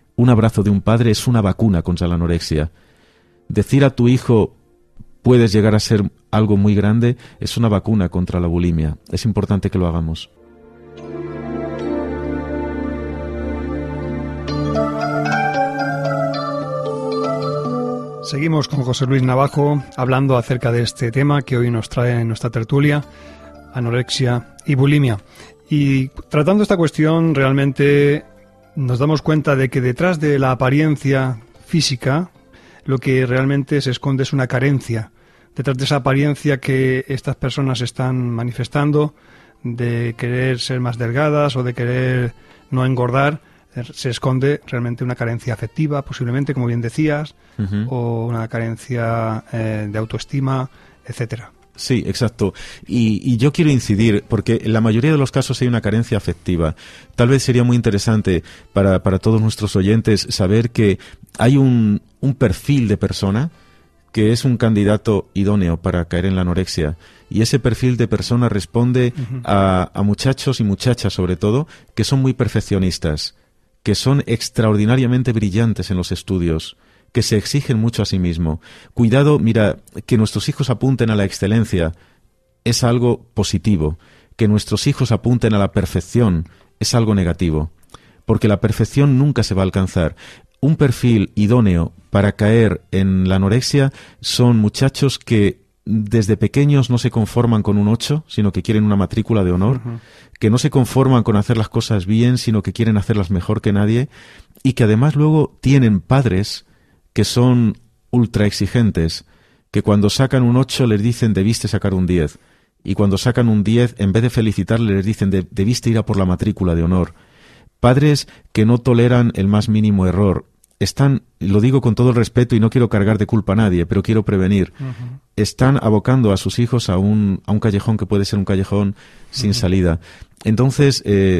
es una vacuna contra la anorexia. Decir a tu hijo puedes llegar a ser algo muy grande es una vacuna contra la bulimia. Es importante que lo hagamos. Seguimos con José Luis Navajo hablando acerca de este tema que hoy nos trae en nuestra tertulia, anorexia y bulimia. Y tratando esta cuestión, realmente nos damos cuenta de que detrás de la apariencia física, lo que realmente se esconde es una carencia. Detrás de esa apariencia que estas personas están manifestando, de querer ser más delgadas o de querer no engordar, se esconde realmente una carencia afectiva, posiblemente, como bien decías, o una carencia de autoestima, etcétera. Sí, exacto. Y yo quiero incidir, porque en la mayoría de los casos hay una carencia afectiva. Tal vez sería muy interesante para todos nuestros oyentes saber que hay un perfil de persona que es un candidato idóneo para caer en la anorexia. Y ese perfil de persona responde a muchachos y muchachas, sobre todo, que son muy perfeccionistas, que son extraordinariamente brillantes en los estudios, que se exigen mucho a sí mismo. Cuidado, mira, que nuestros hijos apunten a la excelencia es algo positivo. Que nuestros hijos apunten a la perfección es algo negativo. Porque la perfección nunca se va a alcanzar. Un perfil idóneo para caer en la anorexia son muchachos que desde pequeños no se conforman con un 8, sino que quieren una matrícula de honor, que no se conforman con hacer las cosas bien, sino que quieren hacerlas mejor que nadie, y que además luego tienen padres que son ultra exigentes, que cuando sacan un 8 les dicen debiste sacar un 10, y cuando sacan un 10, en vez de felicitarles les dicen debiste ir a por la matrícula de honor. Padres que no toleran el más mínimo error. Están, lo digo con todo el respeto y no quiero cargar de culpa a nadie, pero quiero prevenir. Están abocando a sus hijos a un callejón que puede ser un callejón sin salida. Entonces,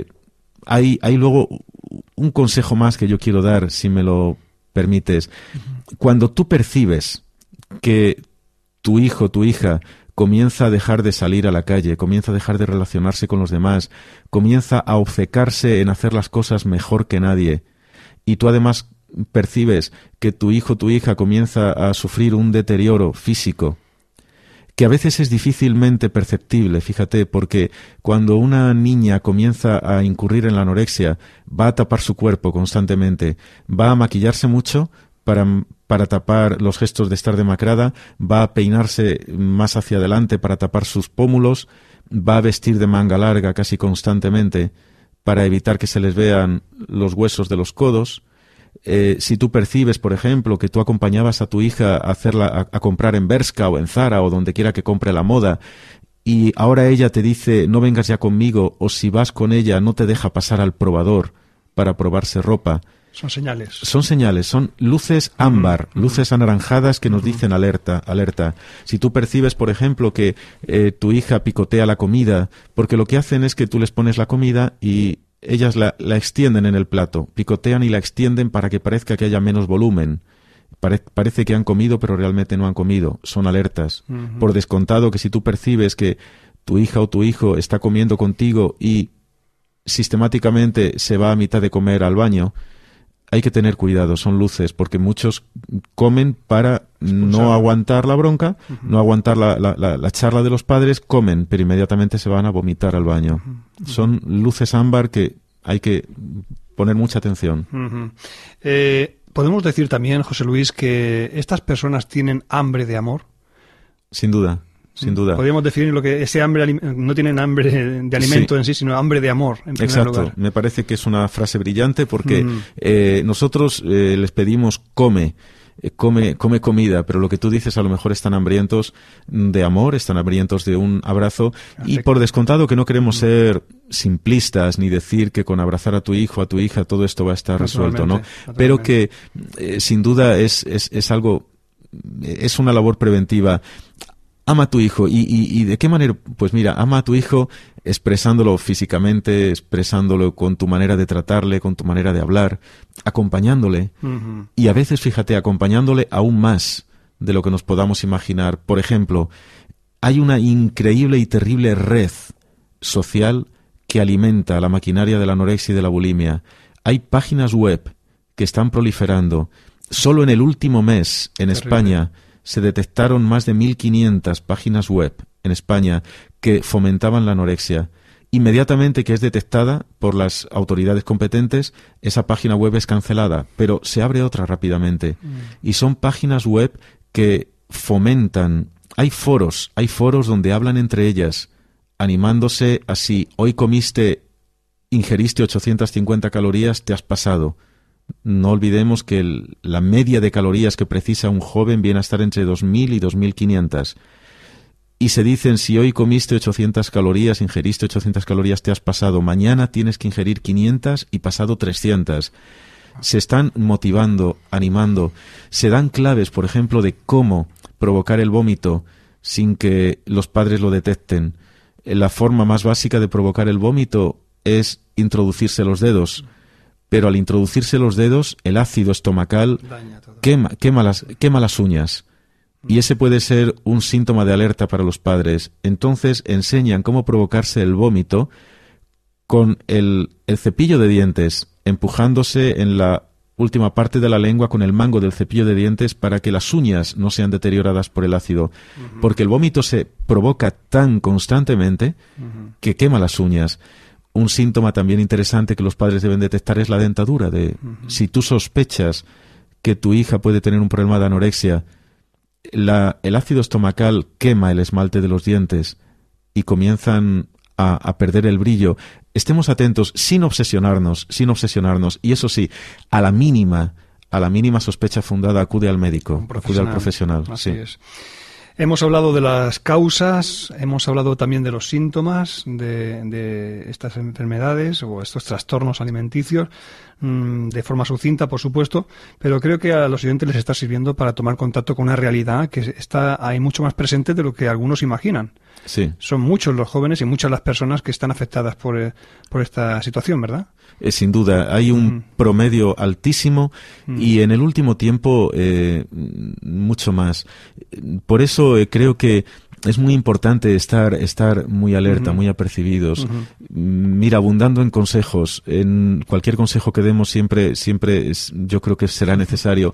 hay luego un consejo más que yo quiero dar, si me lo permites. Cuando tú percibes que tu hijo, tu hija, comienza a dejar de salir a la calle, comienza a dejar de relacionarse con los demás, comienza a obcecarse en hacer las cosas mejor que nadie, y tú además percibes que tu hijo, tu hija comienza a sufrir un deterioro físico, que a veces es difícilmente perceptible, fíjate, porque cuando una niña comienza a incurrir en la anorexia, va a tapar su cuerpo constantemente, va a maquillarse mucho para tapar los gestos de estar demacrada, va a peinarse más hacia adelante para tapar sus pómulos, va a vestir de manga larga casi constantemente para evitar que se les vean los huesos de los codos. Si tú percibes, por ejemplo, que tú acompañabas a tu hija a comprar en Bershka o en Zara o donde quiera que compre la moda, y ahora ella te dice no vengas ya conmigo, o si vas con ella no te deja pasar al probador para probarse ropa. Son señales. Son señales, son luces ámbar, luces anaranjadas que nos dicen alerta, alerta. Si tú percibes, por ejemplo, que tu hija picotea la comida, porque lo que hacen es que tú les pones la comida y ellas la extienden en el plato, picotean y la extienden para que parezca que haya menos volumen. Parece que han comido, pero realmente no han comido. Son alertas. Por descontado que si tú percibes que tu hija o tu hijo está comiendo contigo y sistemáticamente se va a mitad de comer al baño, hay que tener cuidado, son luces, porque muchos comen para no aguantar la bronca, no aguantar la charla de los padres, comen, pero inmediatamente se van a vomitar al baño. Son luces ámbar que hay que poner mucha atención. ¿Podemos decir también, José Luis, que estas personas tienen hambre de amor? Sin duda. Sin duda. Podríamos definir lo que ese hambre, no tienen hambre de alimento en sí, sino hambre de amor, en primer lugar. Me parece que es una frase brillante porque nosotros les pedimos come comida, pero lo que tú dices, a lo mejor están hambrientos de amor, están hambrientos de un abrazo. Perfecto. Y por descontado que no queremos ser simplistas ni decir que con abrazar a tu hijo, a tu hija, todo esto va a estar resuelto, ¿no? Pero que sin duda es algo, es una labor preventiva. Ama a tu hijo. ¿Y de qué manera? Pues mira, ama a tu hijo expresándolo físicamente, expresándolo con tu manera de tratarle, con tu manera de hablar, acompañándole. Y a veces, fíjate, acompañándole aún más de lo que nos podamos imaginar. Por ejemplo, hay una increíble y terrible red social que alimenta la maquinaria de la anorexia y de la bulimia. Hay páginas web que están proliferando. Solo en el último mes, en España, se detectaron más de 1.500 páginas web en España que fomentaban la anorexia. Inmediatamente que es detectada por las autoridades competentes, esa página web es cancelada, pero se abre otra rápidamente. Y son páginas web que fomentan. Hay foros donde hablan entre ellas, animándose así. Hoy ingeriste 850 calorías, te has pasado. No olvidemos que la media de calorías que precisa un joven viene a estar entre 2.000 y 2.500. Y se dicen, si hoy comiste 800 calorías, ingeriste 800 calorías, te has pasado. Mañana tienes que ingerir 500 y pasado 300. Se están motivando, animando. Se dan claves, por ejemplo, de cómo provocar el vómito sin que los padres lo detecten. La forma más básica de provocar el vómito es introducirse los dedos. Pero al introducirse los dedos, el ácido estomacal quema las uñas. Y ese puede ser un síntoma de alerta para los padres. Entonces enseñan cómo provocarse el vómito con el cepillo de dientes, empujándose en la última parte de la lengua con el mango del cepillo de dientes para que las uñas no sean deterioradas por el ácido. Porque el vómito se provoca tan constantemente que quema las uñas. Un síntoma también interesante que los padres deben detectar es la dentadura. Si tú sospechas que tu hija puede tener un problema de anorexia, el ácido estomacal quema el esmalte de los dientes y comienzan a perder el brillo. Estemos atentos sin obsesionarnos, y eso sí, a la mínima sospecha fundada, acude al médico, acude al profesional. Así es. Hemos hablado de las causas, hemos hablado también de los síntomas de estas enfermedades o estos trastornos alimenticios, de forma sucinta, por supuesto, pero creo que a los oyentes les está sirviendo para tomar contacto con una realidad que está ahí mucho más presente de lo que algunos imaginan. Sí. Son muchos los jóvenes y muchas las personas que están afectadas por esta situación, ¿verdad? Sin duda, hay un promedio altísimo y en el último tiempo mucho más. Por eso creo que es muy importante estar muy alerta, muy apercibidos. Mira, abundando en consejos, en cualquier consejo que demos siempre yo creo que será necesario.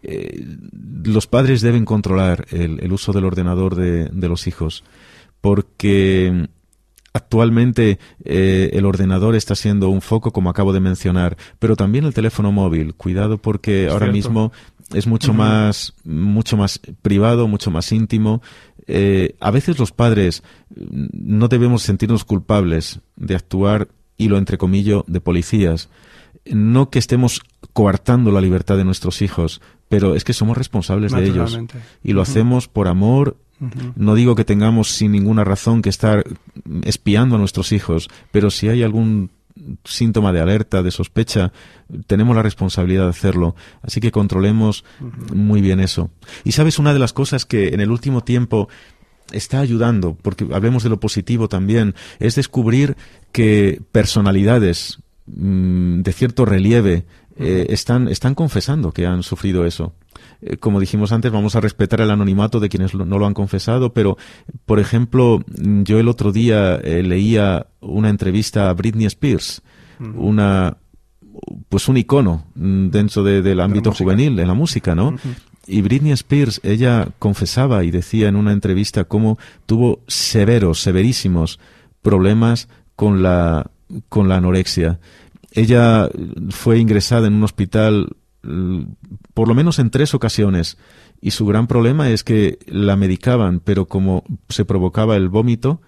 Los padres deben controlar el uso del ordenador de los hijos, porque actualmente el ordenador está siendo un foco, como acabo de mencionar, pero también el teléfono móvil. Cuidado, porque ahora mismo es mucho más privado, mucho más íntimo. A veces los padres no debemos sentirnos culpables de actuar, y lo entrecomillo, de policías. No que estemos coartando la libertad de nuestros hijos, pero es que somos responsables de ellos. Y lo hacemos por amor. No digo que tengamos sin ninguna razón que estar espiando a nuestros hijos, pero si hay algún síntoma de alerta, de sospecha, tenemos la responsabilidad de hacerlo. Así que controlemos muy bien eso. Y sabes, una de las cosas que en el último tiempo está ayudando, porque hablemos de lo positivo también, es descubrir que personalidades de cierto relieve están confesando que han sufrido eso. Como dijimos antes, vamos a respetar el anonimato de quienes no lo han confesado, pero, por ejemplo, yo el otro día leía una entrevista a Britney Spears, un icono dentro del ámbito juvenil, de la música, ¿no? Y Britney Spears, ella confesaba y decía en una entrevista cómo tuvo severísimos problemas con la anorexia. Ella fue ingresada en un hospital por lo menos en 3 ocasiones, y su gran problema es que la medicaban, pero como se provocaba el vómito,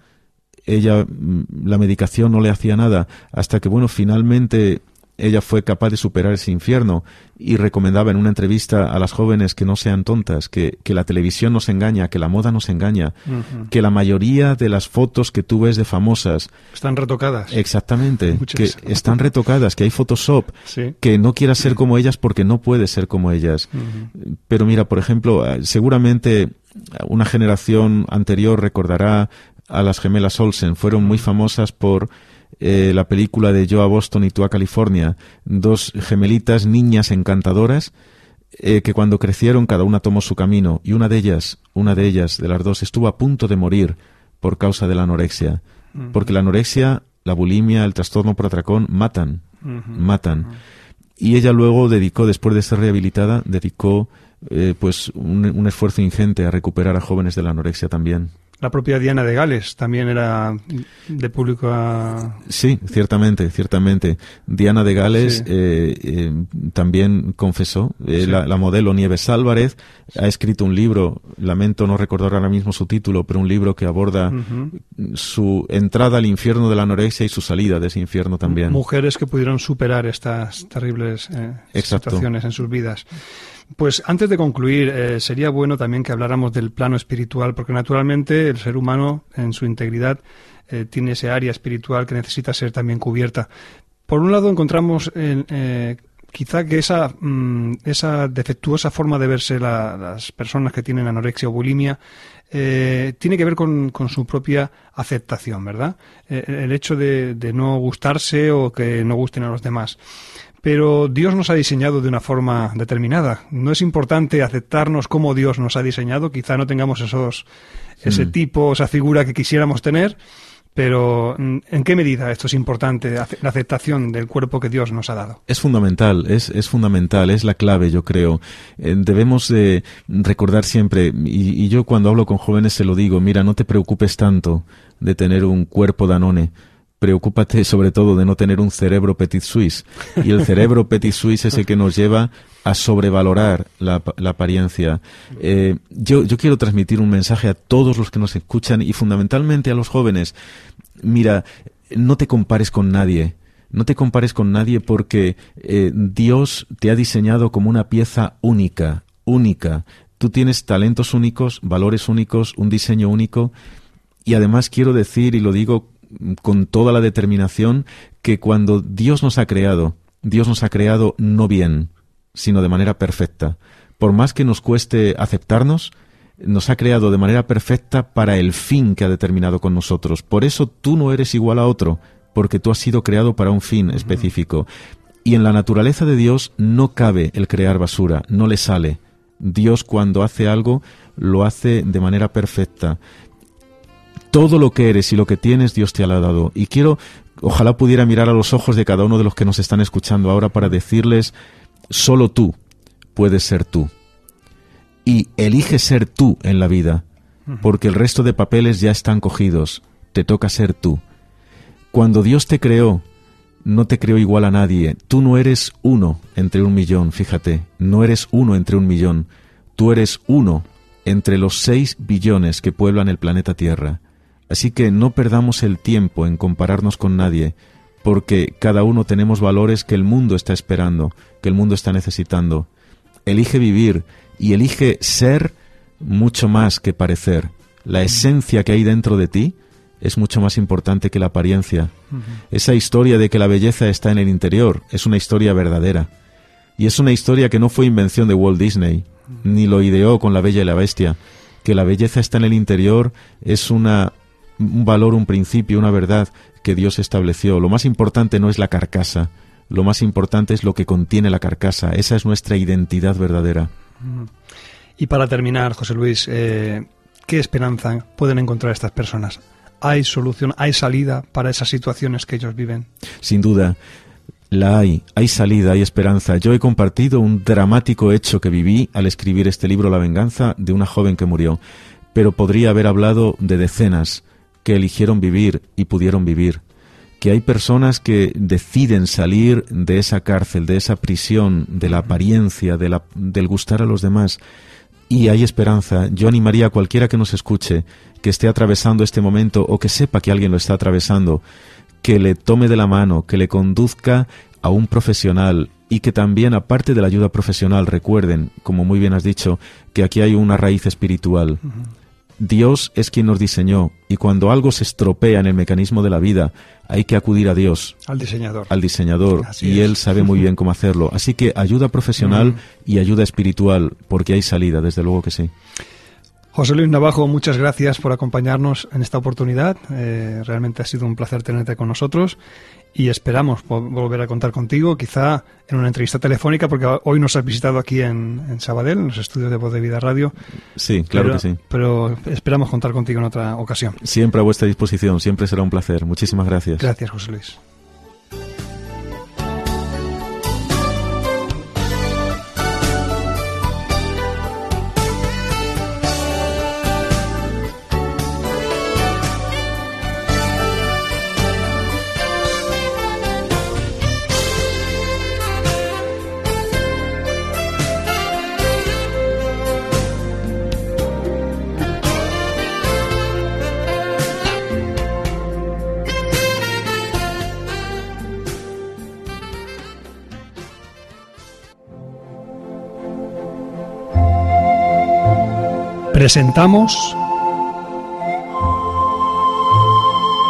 la medicación no le hacía nada, hasta que, finalmente ella fue capaz de superar ese infierno, y recomendaba en una entrevista a las jóvenes que no sean tontas, que la televisión nos engaña, que la moda nos engaña, que la mayoría de las fotos que tú ves de famosas están retocadas. Exactamente, que están retocadas, que hay Photoshop, que no quieras ser como ellas porque no puedes ser como ellas. Pero mira, por ejemplo, seguramente una generación anterior recordará a las gemelas Olsen. Fueron muy famosas por la película de Yo a Boston y tú a California, 2 gemelitas, niñas encantadoras, que cuando crecieron cada una tomó su camino, y una de ellas, de las 2, estuvo a punto de morir por causa de la anorexia, porque la anorexia, la bulimia, el trastorno por atracón matan. Y ella luego después de ser rehabilitada, dedicó un esfuerzo ingente a recuperar a jóvenes de la anorexia también. La propia Diana de Gales también era de público Sí, ciertamente. Diana de Gales también confesó. La modelo Nieves Álvarez ha escrito un libro, lamento no recordar ahora mismo su título, pero un libro que aborda su entrada al infierno de la anorexia y su salida de ese infierno también. Mujeres que pudieron superar estas terribles situaciones en sus vidas. Pues antes de concluir, sería bueno también que habláramos del plano espiritual, porque naturalmente el ser humano en su integridad tiene ese área espiritual que necesita ser también cubierta. Por un lado encontramos quizá que esa defectuosa forma de verse las personas que tienen anorexia o bulimia tiene que ver con su propia aceptación, ¿verdad? El hecho de no gustarse o que no gusten a los demás. Pero Dios nos ha diseñado de una forma determinada. No es importante aceptarnos como Dios nos ha diseñado. Quizá no tengamos ese tipo, esa figura que quisiéramos tener, pero ¿en qué medida esto es importante, la aceptación del cuerpo que Dios nos ha dado? Es fundamental, es fundamental, es la clave, yo creo. Debemos de recordar siempre, y yo cuando hablo con jóvenes se lo digo, mira, no te preocupes tanto de tener un cuerpo Danone. Preocúpate sobre todo de no tener un cerebro Petit Suisse. Y el cerebro Petit Suisse es el que nos lleva a sobrevalorar la apariencia. Yo quiero transmitir un mensaje a todos los que nos escuchan y fundamentalmente a los jóvenes. Mira, no te compares con nadie. No te compares con nadie porque Dios te ha diseñado como una pieza única. Tú tienes talentos únicos, valores únicos, un diseño único. Y además quiero decir, y lo digo con toda la determinación, que cuando Dios nos ha creado no bien, sino de manera perfecta. Por más que nos cueste aceptarnos, nos ha creado de manera perfecta para el fin que ha determinado con nosotros. Por eso tú no eres igual a otro, porque tú has sido creado para un fin específico. Y en la naturaleza de Dios no cabe el crear basura, no le sale. Dios cuando hace algo, lo hace de manera perfecta. Todo lo que eres y lo que tienes, Dios te lo ha dado. Y ojalá pudiera mirar a los ojos de cada uno de los que nos están escuchando ahora para decirles, solo tú puedes ser tú. Y elige ser tú en la vida, porque el resto de papeles ya están cogidos. Te toca ser tú. Cuando Dios te creó, no te creó igual a nadie. Tú no eres uno entre 1 millón, fíjate. No eres uno entre 1 millón. Tú eres uno entre los 6 billones que pueblan el planeta Tierra. Así que no perdamos el tiempo en compararnos con nadie, porque cada uno tenemos valores que el mundo está esperando, que el mundo está necesitando. Elige vivir y elige ser mucho más que parecer. La esencia que hay dentro de ti es mucho más importante que la apariencia. Esa historia de que la belleza está en el interior es una historia verdadera. Y es una historia que no fue invención de Walt Disney, ni lo ideó con La Bella y la Bestia. Que la belleza está en el interior es un valor, un principio, una verdad que Dios estableció. Lo más importante no es la carcasa, lo más importante es lo que contiene la carcasa. Esa es nuestra identidad verdadera. Y para terminar, José Luis, ¿qué esperanza pueden encontrar estas personas? ¿Hay solución, hay salida para esas situaciones que ellos viven? Sin duda, hay salida, hay esperanza. Yo he compartido un dramático hecho que viví al escribir este libro, La venganza, de una joven que murió, pero podría haber hablado de decenas que eligieron vivir y pudieron vivir. Que hay personas que deciden salir de esa cárcel, de esa prisión, de la apariencia, del gustar a los demás. Y hay esperanza. Yo animaría a cualquiera que nos escuche, que esté atravesando este momento o que sepa que alguien lo está atravesando, que le tome de la mano, que le conduzca a un profesional y que también, aparte de la ayuda profesional, recuerden, como muy bien has dicho, que aquí hay una raíz espiritual. Dios es quien nos diseñó y cuando algo se estropea en el mecanismo de la vida hay que acudir a Dios. Al diseñador. Y Él sabe muy bien cómo hacerlo. Así que ayuda profesional y ayuda espiritual, porque hay salida, desde luego que sí. José Luis Navajo, muchas gracias por acompañarnos en esta oportunidad. Realmente ha sido un placer tenerte con nosotros y esperamos volver a contar contigo, quizá en una entrevista telefónica, porque hoy nos has visitado aquí en Sabadell, en los estudios de Voz de Vida Radio. Sí, claro que sí. Pero esperamos contar contigo en otra ocasión. Siempre a vuestra disposición, siempre será un placer. Muchísimas gracias. Gracias, José Luis. Presentamos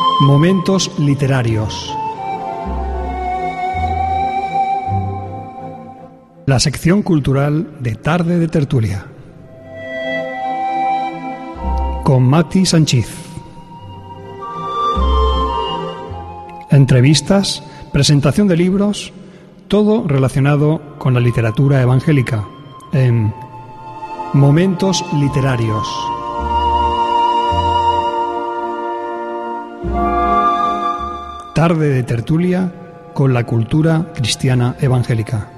Momentos Literarios. La sección cultural de Tarde de Tertulia con Mati Sánchez. Entrevistas, presentación de libros, todo relacionado con la literatura evangélica en Momentos Literarios. Tarde de Tertulia con la cultura cristiana evangélica.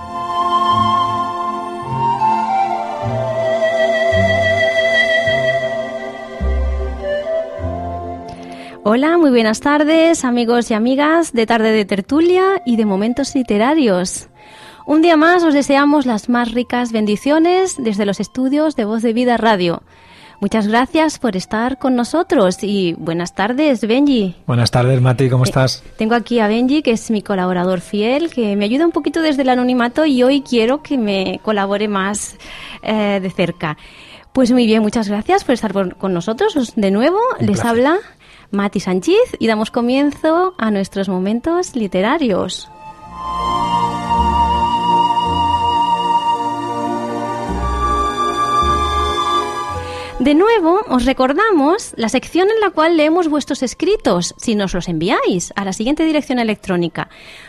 Hola, muy buenas tardes, amigos y amigas de Tarde de Tertulia y de Momentos Literarios. Un día más os deseamos las más ricas bendiciones desde los estudios de Voz de Vida Radio. Muchas gracias por estar con nosotros y buenas tardes, Benji. Buenas tardes, Mati, ¿cómo estás? Tengo aquí a Benji, que es mi colaborador fiel, que me ayuda un poquito desde el anonimato y hoy quiero que me colabore más de cerca. Pues muy bien, muchas gracias por estar con nosotros. De nuevo, les habla Mati Sánchez y damos comienzo a nuestros momentos literarios. De nuevo, os recordamos la sección en la cual leemos vuestros escritos, si nos los enviáis a la siguiente dirección electrónica,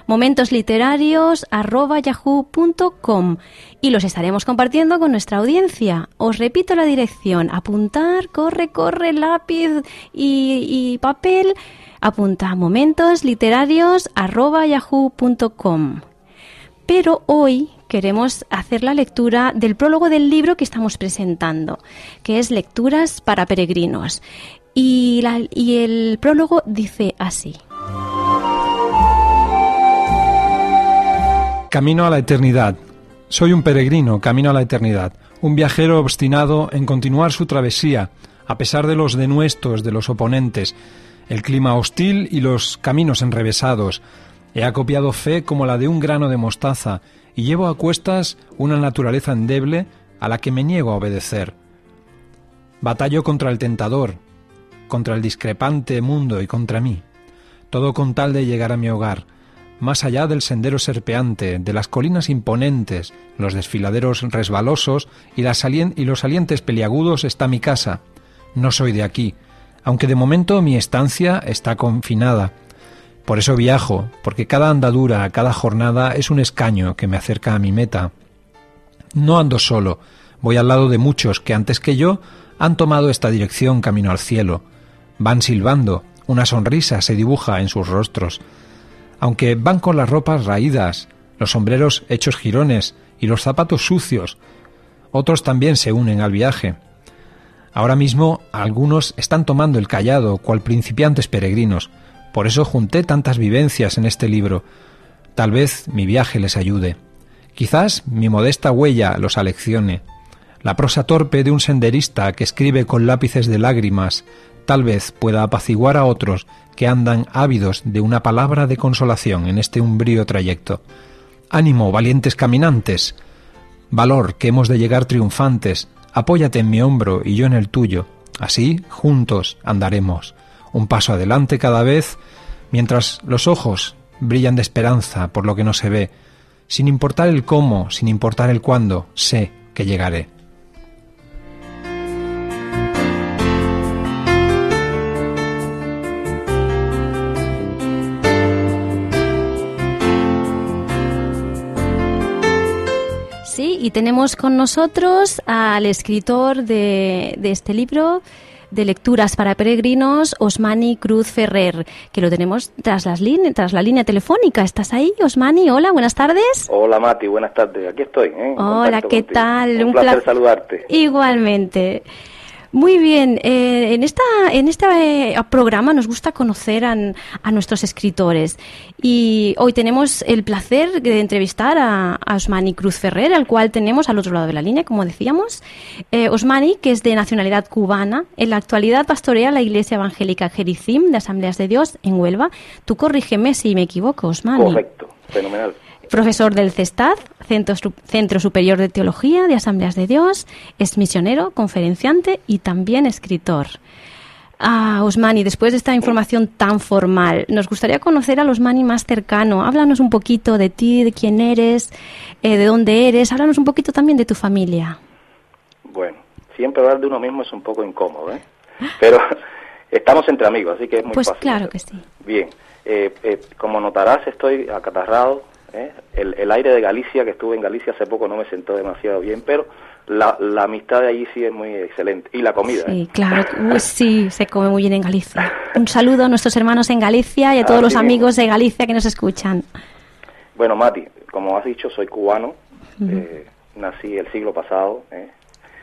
momentosliterarios@yahoo.com, y los estaremos compartiendo con nuestra audiencia. Os repito la dirección: apuntar, corre, lápiz y papel, apunta momentosliterarios@yahoo.com. Pero hoy queremos hacer la lectura del prólogo del libro que estamos presentando, que es Lecturas para Peregrinos. Y el prólogo dice así. Camino a la eternidad. Soy un peregrino, camino a la eternidad. Un viajero obstinado en continuar su travesía, a pesar de los denuestos de los oponentes, el clima hostil y los caminos enrevesados. He acopiado fe como la de un grano de mostaza y llevo a cuestas una naturaleza endeble a la que me niego a obedecer. Batallo contra el tentador, contra el discrepante mundo y contra mí. Todo con tal de llegar a mi hogar, más allá del sendero serpeante, de las colinas imponentes, los desfiladeros resbalosos y los salientes peliagudos está mi casa. No soy de aquí, aunque de momento mi estancia está confinada. Por eso viajo, porque cada andadura, cada jornada es un escaño que me acerca a mi meta. No ando solo, voy al lado de muchos que antes que yo han tomado esta dirección camino al cielo. Van silbando, una sonrisa se dibuja en sus rostros. Aunque van con las ropas raídas, los sombreros hechos jirones y los zapatos sucios, otros también se unen al viaje. Ahora mismo algunos están tomando el cayado, cual principiantes peregrinos. Por eso junté tantas vivencias en este libro. Tal vez mi viaje les ayude. Quizás mi modesta huella los aleccione. La prosa torpe de un senderista que escribe con lápices de lágrimas tal vez pueda apaciguar a otros que andan ávidos de una palabra de consolación en este umbrío trayecto. Ánimo, valientes caminantes. Valor, que hemos de llegar triunfantes. Apóyate en mi hombro y yo en el tuyo. Así, juntos andaremos. Un paso adelante cada vez, mientras los ojos brillan de esperanza por lo que no se ve. Sin importar el cómo, sin importar el cuándo, sé que llegaré. Sí, y tenemos con nosotros al escritor de este libro, de Lecturas para Peregrinos, Osmani Cruz Ferrer, que lo tenemos tras la línea telefónica. ¿Estás ahí, Osmani? Hola, buenas tardes. Hola, Mati, buenas tardes. Aquí estoy. Hola, ¿qué tal? Un placer saludarte. Igualmente. Muy bien, en este programa nos gusta conocer a nuestros escritores y hoy tenemos el placer de entrevistar a Osmani Cruz Ferrer, al cual tenemos al otro lado de la línea, como decíamos. Osmani, que es de nacionalidad cubana, en la actualidad pastorea la Iglesia Evangélica Jericim de Asambleas de Dios en Huelva. Tú corrígeme si me equivoco, Osmani. Correcto, fenomenal. Profesor del CESTAD, Centro Superior de Teología de Asambleas de Dios, es misionero, conferenciante y también escritor. Osmani, después de esta información tan formal, nos gustaría conocer al Osmani más cercano. Háblanos un poquito de ti, de quién eres, de dónde eres. Háblanos un poquito también de tu familia. Bueno, siempre hablar de uno mismo es un poco incómodo, ¿eh? Pero estamos entre amigos, así que es muy fácil. Pues claro que sí. Bien, como notarás, estoy acatarrado. El aire de Galicia, que estuve en Galicia hace poco, no me sentó demasiado bien, pero la amistad de allí sí es muy excelente. Y la comida. Sí, claro. Sí, se come muy bien en Galicia. Un saludo a nuestros hermanos en Galicia y a todos los amigos de Galicia que nos escuchan. Bueno, Mati, como has dicho, soy cubano. Nací el siglo pasado, en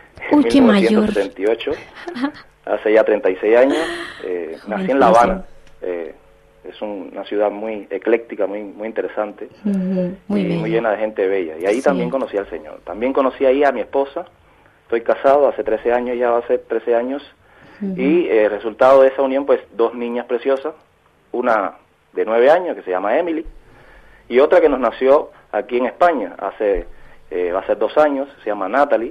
1978. Hace ya 36 años. Nací en La Habana. Es una ciudad muy ecléctica, muy interesante, muy llena de gente bella. Y ahí también conocí al Señor. También conocí ahí a mi esposa. Estoy casado hace 13 años, ya va a ser 13 años. Y resultado de esa unión, pues 2 niñas preciosas. Una de 9 años, que se llama Emily, y otra que nos nació aquí en España, va a ser 2 años, se llama Natalie.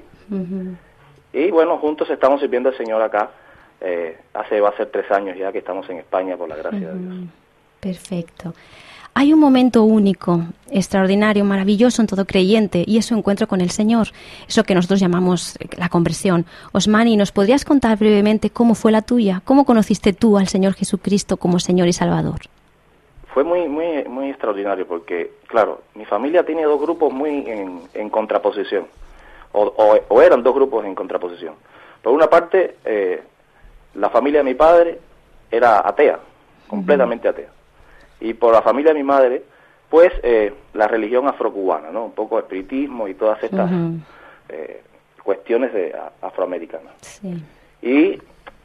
Y bueno, juntos estamos sirviendo al Señor acá. Va a ser 3 años ya que estamos en España, por la gracia de Dios. Perfecto. Hay un momento único, extraordinario, maravilloso en todo creyente, y es su encuentro con el Señor, eso que nosotros llamamos la conversión. Osmani, ¿nos podrías contar brevemente cómo fue la tuya? ¿Cómo conociste tú al Señor Jesucristo como Señor y Salvador? Fue muy extraordinario porque, claro, mi familia tiene 2 grupos muy en contraposición, o eran 2 grupos en contraposición. Por una parte, la familia de mi padre era atea, completamente atea. Y por la familia de mi madre, pues la religión afrocubana, ¿no? Un poco espiritismo y todas estas cuestiones afroamericanas. Sí. Y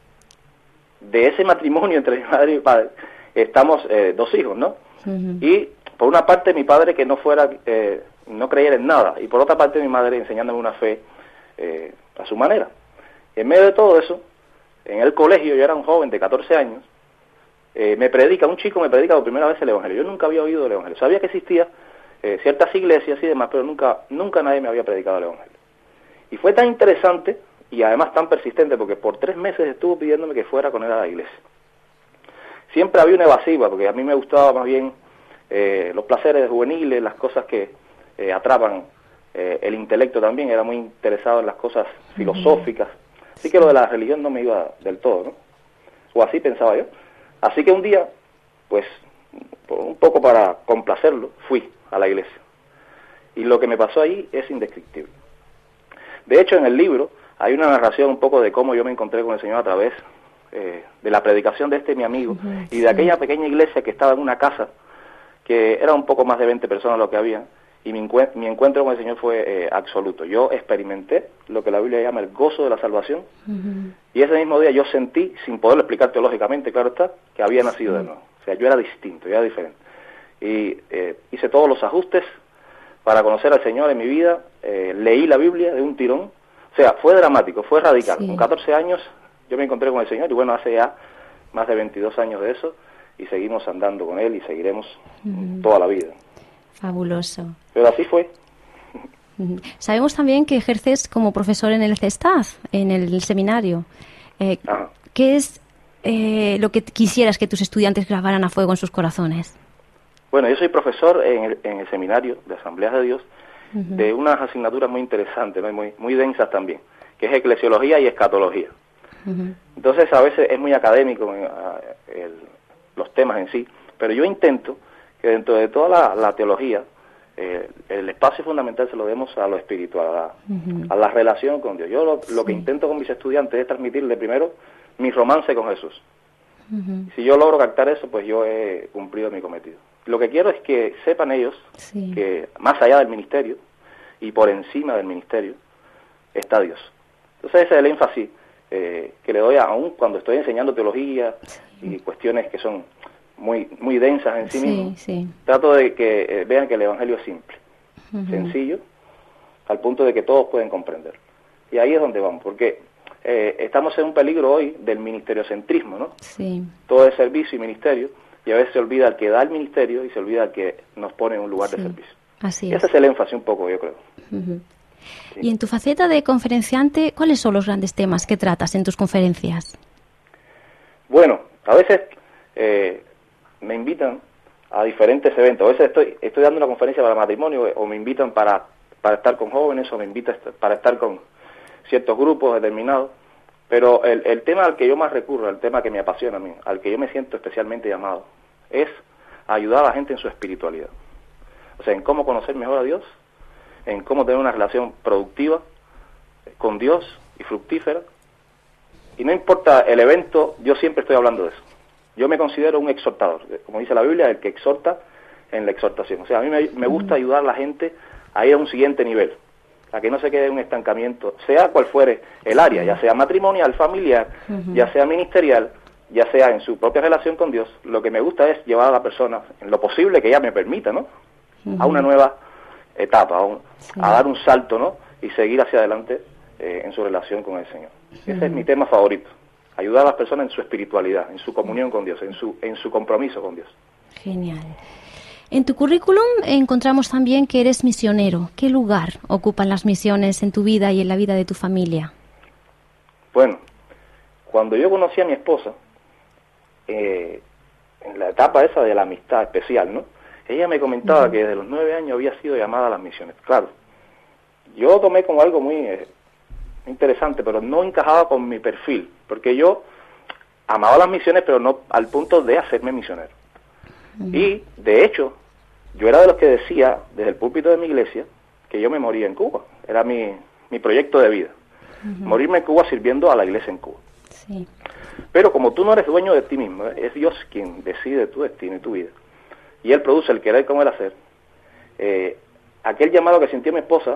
de ese matrimonio entre mi madre y mi padre, estamos 2 hijos, ¿no? Y por una parte mi padre que no creyera en nada, y por otra parte mi madre enseñándome una fe a su manera. Y en medio de todo eso, en el colegio, yo era un joven de 14 años, un chico me predica por primera vez el Evangelio. Yo nunca había oído el Evangelio. Sabía que existía ciertas iglesias y demás, pero nunca nadie me había predicado el Evangelio. Y fue tan interesante y además tan persistente porque por 3 meses estuvo pidiéndome que fuera con él a la iglesia. Siempre había una evasiva, porque a mí me gustaba más bien los placeres juveniles, las cosas que atrapan el intelecto también. Era muy interesado en las cosas filosóficas. Así que lo de la religión no me iba del todo, ¿no? O así pensaba yo. Así que un día, pues, un poco para complacerlo, fui a la iglesia. Y lo que me pasó ahí es indescriptible. De hecho, en el libro hay una narración un poco de cómo yo me encontré con el Señor a través de la predicación de mi amigo y de aquella pequeña iglesia que estaba en una casa, que era un poco más de 20 personas lo que había, y mi encuentro con el Señor fue absoluto. Yo experimenté lo que la Biblia llama el gozo de la salvación, y ese mismo día yo sentí, sin poderlo explicar teológicamente, claro está, que había nacido de nuevo. O sea, yo era distinto, yo era diferente. Y hice todos los ajustes para conocer al Señor en mi vida, leí la Biblia de un tirón. O sea, fue dramático, fue radical. Con 14 años yo me encontré con el Señor, y bueno, hace ya más de 22 años de eso, y seguimos andando con Él y seguiremos toda la vida. Fabuloso. Pero así fue. Sabemos también que ejerces como profesor en el CESTAD, en el seminario. ¿Qué es lo que quisieras que tus estudiantes grabaran a fuego en sus corazones? Bueno, yo soy profesor en el seminario de Asambleas de Dios, de unas asignaturas muy interesantes, ¿no? muy densas también, que es eclesiología y escatología. Entonces a veces es muy académico los temas en sí, pero yo intento que dentro de toda la teología, el espacio fundamental se lo demos a lo espiritual, a la relación con Dios. Yo lo que intento con mis estudiantes es transmitirle primero mi romance con Jesús. Si yo logro captar eso, pues yo he cumplido mi cometido. Lo que quiero es que sepan ellos que más allá del ministerio y por encima del ministerio está Dios. Entonces ese es el énfasis que le doy aún cuando estoy enseñando teología y cuestiones que son muy densas en sí mismas. Trato de que vean que el Evangelio es simple, sencillo, al punto de que todos pueden comprender. Y ahí es donde vamos, porque estamos en un peligro hoy del ministeriocentrismo, ¿no? Todo es servicio y ministerio, y a veces se olvida el que da el ministerio y se olvida el que nos pone en un lugar de servicio. Así ese es el énfasis un poco, yo creo. Y en tu faceta de conferenciante, ¿cuáles son los grandes temas que tratas en tus conferencias? Bueno, a veces me invitan a diferentes eventos. A veces estoy dando una conferencia para matrimonio o me invitan para estar con jóvenes o me invitan para estar con ciertos grupos determinados. Pero el tema al que yo más recurro, el tema que me apasiona a mí, al que yo me siento especialmente llamado, es ayudar a la gente en su espiritualidad. O sea, en cómo conocer mejor a Dios, en cómo tener una relación productiva con Dios y fructífera. Y no importa el evento, yo siempre estoy hablando de eso. Yo me considero un exhortador, como dice la Biblia, el que exhorta en la exhortación. O sea, a mí me gusta ayudar a la gente a ir a un siguiente nivel, a que no se quede en un estancamiento, sea cual fuere el área, ya sea matrimonial, familiar, ya sea ministerial, ya sea en su propia relación con Dios. Lo que me gusta es llevar a la persona, en lo posible que ella me permita, ¿no?, a una nueva etapa, a dar un salto, ¿no?, y seguir hacia adelante en su relación con el Señor. Ese es mi tema favorito. Ayudar a las personas en su espiritualidad, en su comunión con Dios, en su compromiso con Dios. Genial. En tu currículum encontramos también que eres misionero. ¿Qué lugar ocupan las misiones en tu vida y en la vida de tu familia? Bueno, cuando yo conocí a mi esposa, en la etapa esa de la amistad especial, ¿no?, ella me comentaba que desde los 9 años había sido llamada a las misiones. Claro, yo lo tomé como algo muy interesante, pero no encajaba con mi perfil, porque yo amaba las misiones, pero no al punto de hacerme misionero. Y, de hecho, yo era de los que decía, desde el púlpito de mi iglesia, que yo me moría en Cuba. Era mi proyecto de vida. Morirme en Cuba sirviendo a la iglesia en Cuba. Sí. Pero como tú no eres dueño de ti mismo, es Dios quien decide tu destino y tu vida. Y Él produce el querer como el hacer. Aquel llamado que sintió mi esposa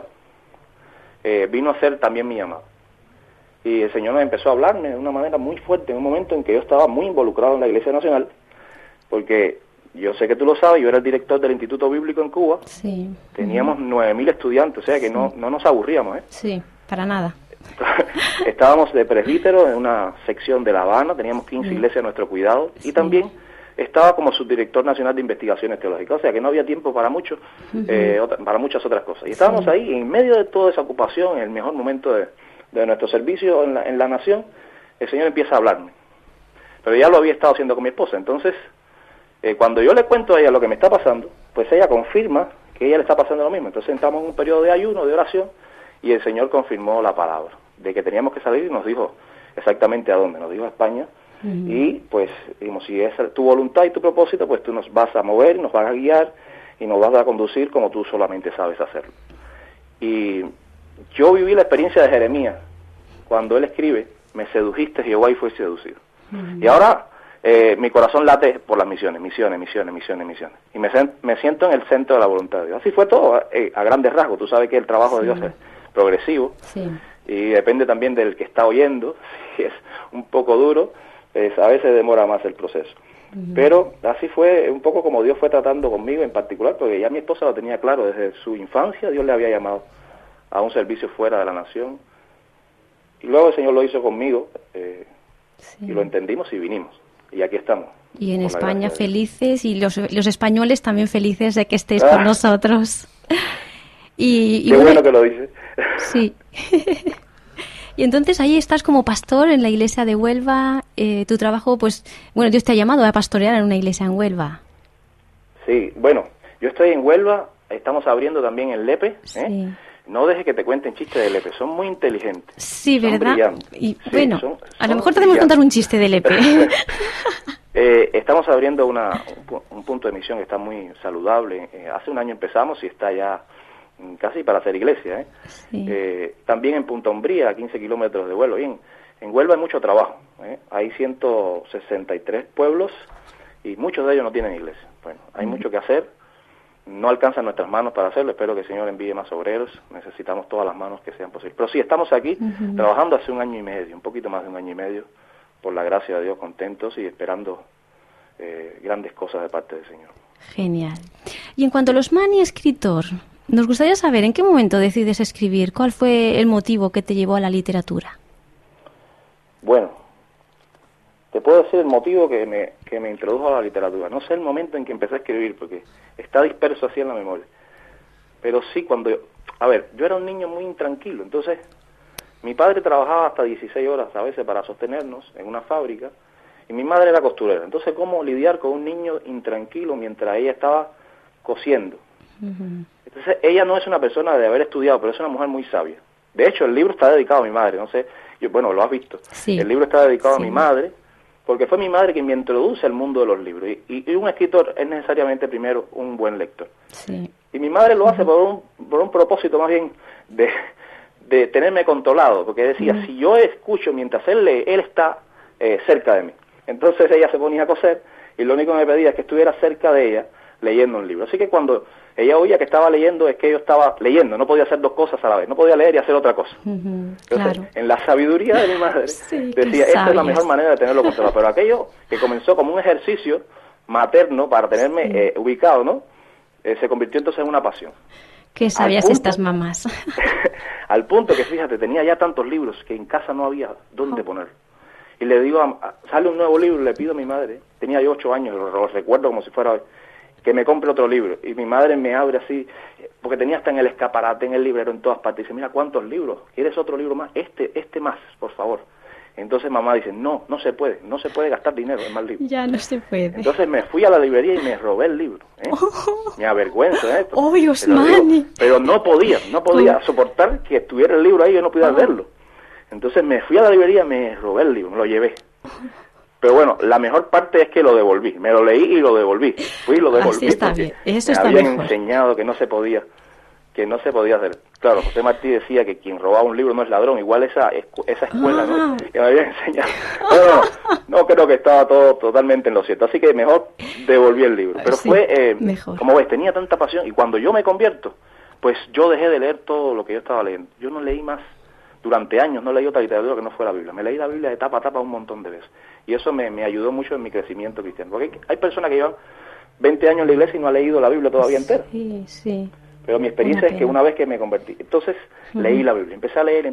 vino a ser también mi llamado. Y el Señor me empezó a hablarme de una manera muy fuerte, en un momento en que yo estaba muy involucrado en la Iglesia Nacional, porque yo sé que tú lo sabes, yo era el director del Instituto Bíblico en Cuba. Sí. Teníamos 9.000 estudiantes, o sea que no nos aburríamos, ¿eh? Sí, para nada. Estábamos de presbítero en una sección de La Habana, teníamos 15 iglesias a nuestro cuidado, y también estaba como subdirector nacional de investigaciones teológicas, o sea que no había tiempo para para muchas otras cosas. Y estábamos ahí, en medio de toda esa ocupación, en el mejor momento de nuestro servicio en la nación, el Señor empieza a hablarme. Pero ya lo había estado haciendo con mi esposa, entonces, cuando yo le cuento a ella lo que me está pasando, pues ella confirma que a ella le está pasando lo mismo. Entonces entramos en un periodo de ayuno, de oración, y el Señor confirmó la palabra, de que teníamos que salir, y nos dijo exactamente a dónde, nos dijo a España. Y pues dijimos, si es tu voluntad y tu propósito, pues tú nos vas a mover, nos vas a guiar y nos vas a conducir como tú solamente sabes hacerlo. Y yo viví la experiencia de Jeremías, cuando él escribe, me sedujiste Jehová y fui seducido. Y ahora mi corazón late por las misiones. Y me siento en el centro de la voluntad de Dios. Así fue todo, a grandes rasgos. Tú sabes que el trabajo de Dios es progresivo y depende también del que está oyendo. Si es un poco duro, a veces demora más el proceso. Pero así fue un poco como Dios fue tratando conmigo en particular, porque ya mi esposa lo tenía claro desde su infancia. Dios le había llamado a un servicio fuera de la nación, y luego el Señor lo hizo conmigo, y lo entendimos y vinimos, y aquí estamos. Y en España felices, y los españoles también felices de que estéis con nosotros. Y qué bueno que lo dices. Sí. Y entonces ahí estás como pastor en la iglesia de Huelva. Tu trabajo, pues, bueno, Dios te ha llamado a pastorear en una iglesia en Huelva. Sí, bueno, yo estoy en Huelva, estamos abriendo también en Lepe. No dejes que te cuenten chistes de Lepe, son muy inteligentes. Sí, son ¿verdad? Brillantes. Y bueno, a lo mejor te debemos contar un chiste de Lepe. Estamos abriendo un punto de misión que está muy saludable. Hace un año empezamos y está ya casi para hacer iglesia. También en Punta Umbría, a 15 kilómetros de Huelva. Bien, en Huelva hay mucho trabajo. Hay 163 pueblos y muchos de ellos no tienen iglesia. Bueno, hay mucho que hacer. No alcanzan nuestras manos para hacerlo. Espero que el Señor envíe más obreros. Necesitamos todas las manos que sean posibles. Pero sí, estamos aquí trabajando hace un año y medio, un poquito más de un año y medio, por la gracia de Dios, contentos y esperando grandes cosas de parte del Señor. Genial. Y en cuanto a los Mani escritor, nos gustaría saber en qué momento decides escribir. ¿Cuál fue el motivo que te llevó a la literatura? Bueno, te puedo decir el motivo que me introdujo a la literatura. No sé el momento en que empecé a escribir, porque está disperso así en la memoria. Pero sí, yo era un niño muy intranquilo. Entonces, mi padre trabajaba hasta 16 horas a veces para sostenernos en una fábrica, Y mi madre era costurera. Entonces, ¿cómo lidiar con un niño intranquilo mientras ella estaba cosiendo? Entonces, ella no es una persona de haber estudiado, pero es una mujer muy sabia. De hecho, el libro está dedicado a mi madre, no sé, bueno, lo has visto. Sí. El libro está dedicado a mi madre, porque fue mi madre quien me introduce al mundo de los libros. Y un escritor es necesariamente primero un buen lector. Sí. Y mi madre lo hace por un propósito más bien de tenerme controlado, porque decía, si yo escucho mientras él lee, él está cerca de mí. Entonces ella se ponía a coser y lo único que me pedía es que estuviera cerca de ella leyendo un libro. Así que cuando ella oía que estaba leyendo, es que yo estaba leyendo, no podía hacer dos cosas a la vez, no podía leer y hacer otra cosa. Entonces, claro. en la sabiduría de mi madre, decía, esta es la mejor manera de tenerlo controlado. Pero aquello que comenzó como un ejercicio materno para tenerme ubicado, ¿no? Se convirtió entonces en una pasión. Qué sabias estas mamás. Al punto que, fíjate, tenía ya tantos libros que en casa no había dónde poner. Y le digo, sale un nuevo libro, le pido a mi madre, tenía yo 8 años, lo recuerdo como si fuera hoy, que me compre otro libro. Y mi madre me abre así, porque tenía hasta en el escaparate, en el librero, en todas partes. Dice, mira, ¿cuántos libros? ¿Quieres otro libro más? Este más, por favor. Entonces mamá dice, no se puede gastar dinero en más libros. Ya no se puede. Entonces me fui a la librería y me robé el libro. Me avergüenzo de esto. ¡Oh, Osmani! Pero no podía soportar que estuviera el libro ahí y yo no pudiera verlo. Entonces me fui a la librería, me robé el libro, me lo llevé. Pero bueno, la mejor parte es que lo devolví. Me lo leí y lo devolví. Fui y lo devolví. Así está bien. Eso me está habían mejor. enseñado que no se podía hacer. Claro, José Martí decía que quien robaba un libro no es ladrón. Igual esa escuela, ¿no? Que me habían enseñado. No creo que estaba todo totalmente en lo cierto. Así que mejor devolví el libro. Pero fue, como ves, tenía tanta pasión. Y cuando yo me convierto, pues yo dejé de leer todo lo que yo estaba leyendo. Yo no leí más. Durante años no leí otra literatura que no fuera la Biblia. Me leí la Biblia de tapa a tapa un montón de veces. Y eso me ayudó mucho en mi crecimiento cristiano. Porque hay personas que llevan 20 años en la iglesia y no han leído la Biblia todavía entera. Sí. Pero mi experiencia es que una vez que me convertí, entonces leí la Biblia. Empecé a leer.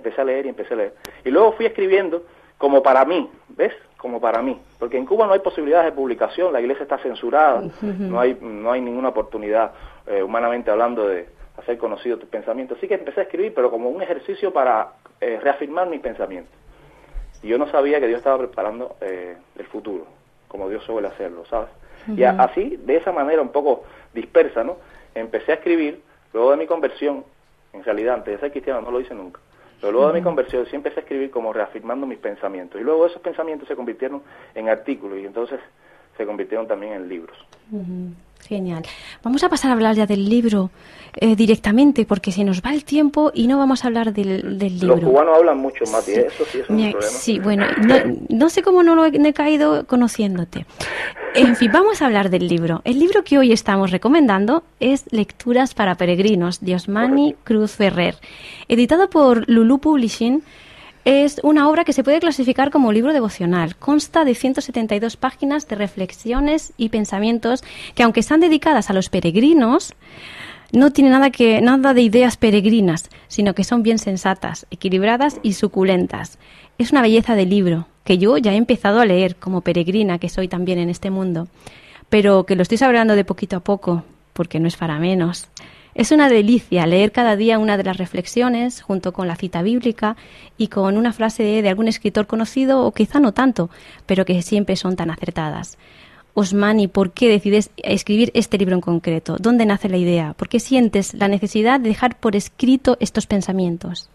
Y luego fui escribiendo como para mí, ¿ves? Como para mí. Porque en Cuba no hay posibilidades de publicación, la iglesia está censurada, no hay ninguna oportunidad, humanamente hablando, de hacer conocido tus pensamientos. Así que empecé a escribir, pero como un ejercicio para reafirmar mis pensamientos. Y yo no sabía que Dios estaba preparando el futuro, como Dios suele hacerlo, ¿sabes? Y así, de esa manera un poco dispersa, ¿no? Empecé a escribir, luego de mi conversión, en realidad, antes de ser cristiano no lo hice nunca, pero luego de mi conversión sí empecé a escribir como reafirmando mis pensamientos. Y luego esos pensamientos se convirtieron en artículos y entonces se convirtieron también en libros. Genial. Vamos a pasar a hablar ya del libro directamente, porque se nos va el tiempo y no vamos a hablar del libro. Los cubanos hablan mucho, Mati, eso sí es un problema. Sí, bueno, no sé cómo no lo he caído conociéndote. En fin, vamos a hablar del libro. El libro que hoy estamos recomendando es Lecturas para Peregrinos, de Osmani Cruz Ferrer, editado por Lulú Publishing. Es una obra que se puede clasificar como libro devocional. Consta de 172 páginas de reflexiones y pensamientos que, aunque están dedicadas a los peregrinos, no tiene nada de ideas peregrinas, sino que son bien sensatas, equilibradas y suculentas. Es una belleza de libro que yo ya he empezado a leer como peregrina que soy también en este mundo, pero que lo estoy saboreando de poquito a poco, porque no es para menos. Es una delicia leer cada día una de las reflexiones junto con la cita bíblica y con una frase de algún escritor conocido o quizá no tanto, pero que siempre son tan acertadas. Osmani, ¿por qué decides escribir este libro en concreto? ¿Dónde nace la idea? ¿Por qué sientes la necesidad de dejar por escrito estos pensamientos?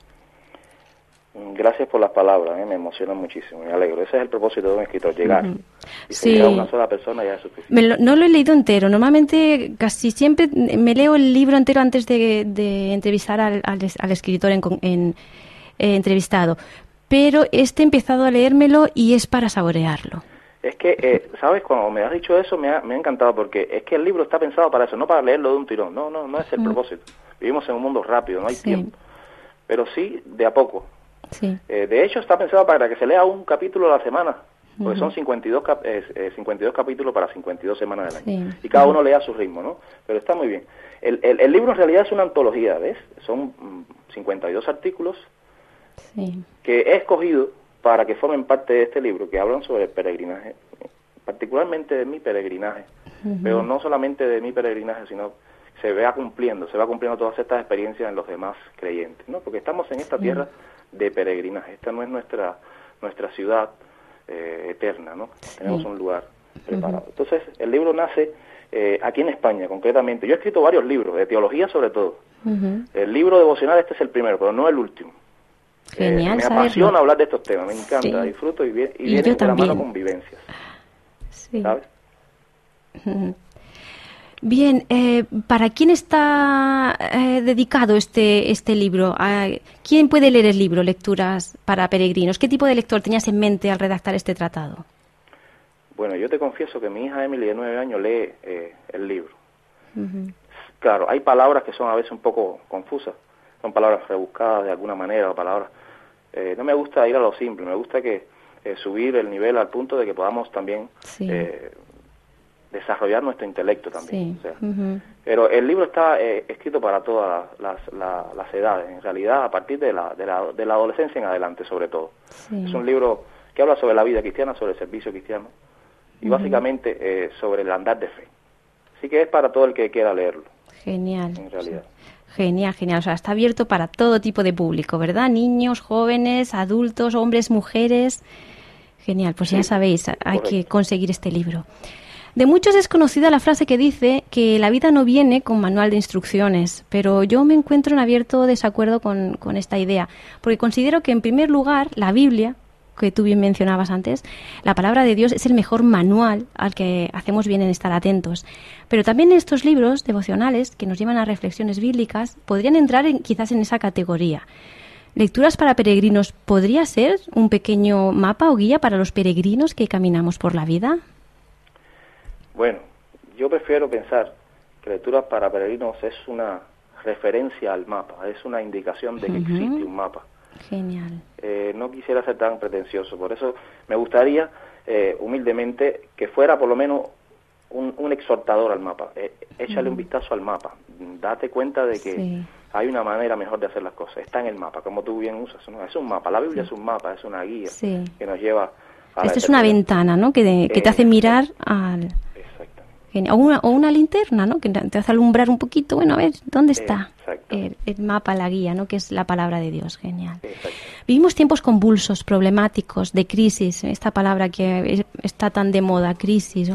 Gracias por las palabras, me emocionan muchísimo, me alegro. Ese es el propósito de un escritor, llegar. Y si llega a una sola persona ya es suficiente. No lo he leído entero. Normalmente casi siempre me leo el libro entero antes de entrevistar al escritor entrevistado. Pero he empezado a leérmelo y es para saborearlo. Es que, ¿sabes? Cuando me has dicho eso me ha encantado, porque es que el libro está pensado para eso, no para leerlo de un tirón. No es el propósito. Vivimos en un mundo rápido, no hay tiempo. Pero sí, de a poco. Sí. De hecho, está pensado para que se lea un capítulo a la semana, porque son 52 capítulos para 52 semanas del año. Y cada uno lea a su ritmo, ¿no? Pero está muy bien. El libro en realidad es una antología, ¿ves? Son 52 artículos que he escogido para que formen parte de este libro, que hablan sobre el peregrinaje, particularmente de mi peregrinaje, pero no solamente de mi peregrinaje, sino se va cumpliendo todas estas experiencias en los demás creyentes, ¿no? Porque estamos en esta tierra de peregrinaje. Esta no es nuestra ciudad, eterna, ¿no? Sí. Tenemos un lugar preparado. Entonces, el libro nace aquí en España, concretamente. Yo he escrito varios libros, de teología sobre todo. El libro devocional, este es el primero, pero no el último. Genial, me saberlo. apasiona hablar de estos temas, me encanta, Sí. disfruto y viene yo de la también. mano con vivencias, Sí. ¿sabes? Bien, ¿para quién está dedicado este libro? ¿Quién puede leer el libro, Lecturas para Peregrinos? ¿Qué tipo de lector tenías en mente al redactar este tratado? Bueno, yo te confieso que mi hija Emily, de 9 años, lee el libro. Claro, hay palabras que son a veces un poco confusas, son palabras rebuscadas de alguna manera, o palabras... no me gusta ir a lo simple, me gusta que subir el nivel al punto de que podamos también desarrollar nuestro intelecto también. Sí. O sea, pero el libro está escrito para todas las edades, en realidad a partir de la adolescencia en adelante sobre todo. Sí. Es un libro que habla sobre la vida cristiana, sobre el servicio cristiano y básicamente sobre el andar de fe. Así que es para todo el que quiera leerlo. Genial. En realidad. Genial, genial. O sea, está abierto para todo tipo de público, ¿verdad? Niños, jóvenes, adultos, hombres, mujeres. Genial, pues ya sabéis, hay que conseguir este libro. De muchos es conocida la frase que dice que la vida no viene con manual de instrucciones, pero yo me encuentro en abierto desacuerdo con esta idea, porque considero que en primer lugar la Biblia, que tú bien mencionabas antes, la palabra de Dios es el mejor manual al que hacemos bien en estar atentos. Pero también estos libros devocionales que nos llevan a reflexiones bíblicas podrían entrar quizás en esa categoría. Lecturas para peregrinos, ¿podría ser un pequeño mapa o guía para los peregrinos que caminamos por la vida? Bueno, yo prefiero pensar que Lecturas para Peregrinos es una referencia al mapa, es una indicación de que existe un mapa. Genial. No quisiera ser tan pretencioso, por eso me gustaría humildemente que fuera por lo menos un exhortador al mapa. Échale un vistazo al mapa, date cuenta de que hay una manera mejor de hacer las cosas, está en el mapa, como tú bien usas, ¿no? Es un mapa, la Biblia es un mapa, es una guía que nos lleva a Esto es una ventana, ¿no? Que te hace mirar al... O una linterna, ¿no? Que te hace alumbrar un poquito, bueno, a ver, ¿dónde está el mapa, la guía, ¿no? Que es la palabra de Dios, genial. Vivimos tiempos convulsos, problemáticos, de crisis, esta palabra que está tan de moda, crisis.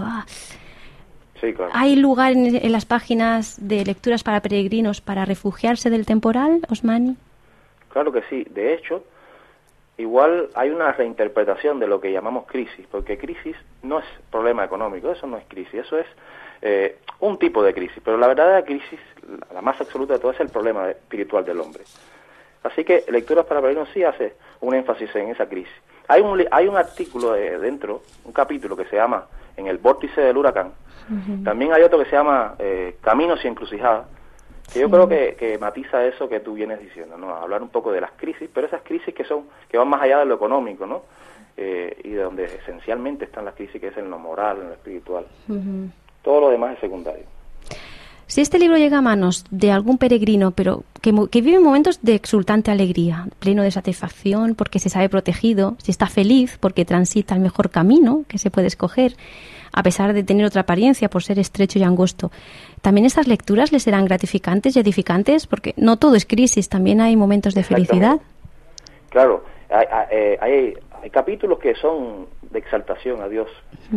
Sí, claro. ¿Hay lugar en las páginas de Lecturas para Peregrinos para refugiarse del temporal, Osmani? Claro que sí, de hecho, igual hay una reinterpretación de lo que llamamos crisis, porque crisis no es problema económico, eso no es crisis, eso es un tipo de crisis, pero la verdadera crisis, la más absoluta de todo, es el problema espiritual del hombre. Así que Lecturas para Peregrinos sí hace un énfasis en esa crisis. Hay un artículo dentro, un capítulo que se llama En el vórtice del huracán. También hay otro que se llama Caminos y encrucijadas, que yo creo que matiza eso que tú vienes diciendo, ¿no? Hablar un poco de las crisis, pero esas crisis que van más allá de lo económico, ¿no? Y de donde esencialmente están las crisis, que es en lo moral, en lo espiritual. Todo lo demás es secundario. Si este libro llega a manos de algún peregrino, pero que vive momentos de exultante alegría, pleno de satisfacción porque se sabe protegido, si está feliz porque transita el mejor camino que se puede escoger, a pesar de tener otra apariencia por ser estrecho y angosto, ¿también estas lecturas le serán gratificantes y edificantes? Porque no todo es crisis, también hay momentos de felicidad. Claro, hay capítulos que son de exaltación a Dios.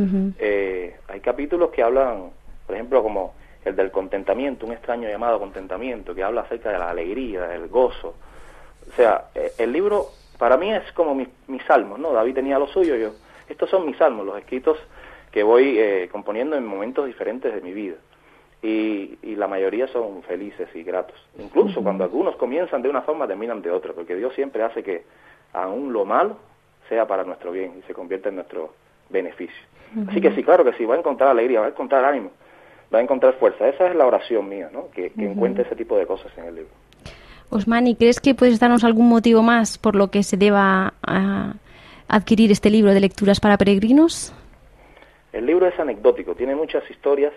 Hay capítulos que hablan, por ejemplo, como el del contentamiento, un extraño llamado contentamiento, que habla acerca de la alegría, del gozo. O sea, el libro para mí es como mis salmos, ¿no? David tenía lo suyo, estos son mis salmos, los escritos que voy componiendo en momentos diferentes de mi vida. Y la mayoría son felices y gratos. Incluso cuando algunos comienzan de una forma, terminan de otra, porque Dios siempre hace que aún lo malo sea para nuestro bien y se convierta en nuestro beneficio. Así que sí, claro que sí, va a encontrar alegría, va a encontrar ánimo, va a encontrar fuerza. Esa es la oración mía, ¿no? Que encuentre ese tipo de cosas en el libro. Osmani, ¿crees que puedes darnos algún motivo más por lo que se deba adquirir este libro de Lecturas para Peregrinos? El libro es anecdótico, tiene muchas historias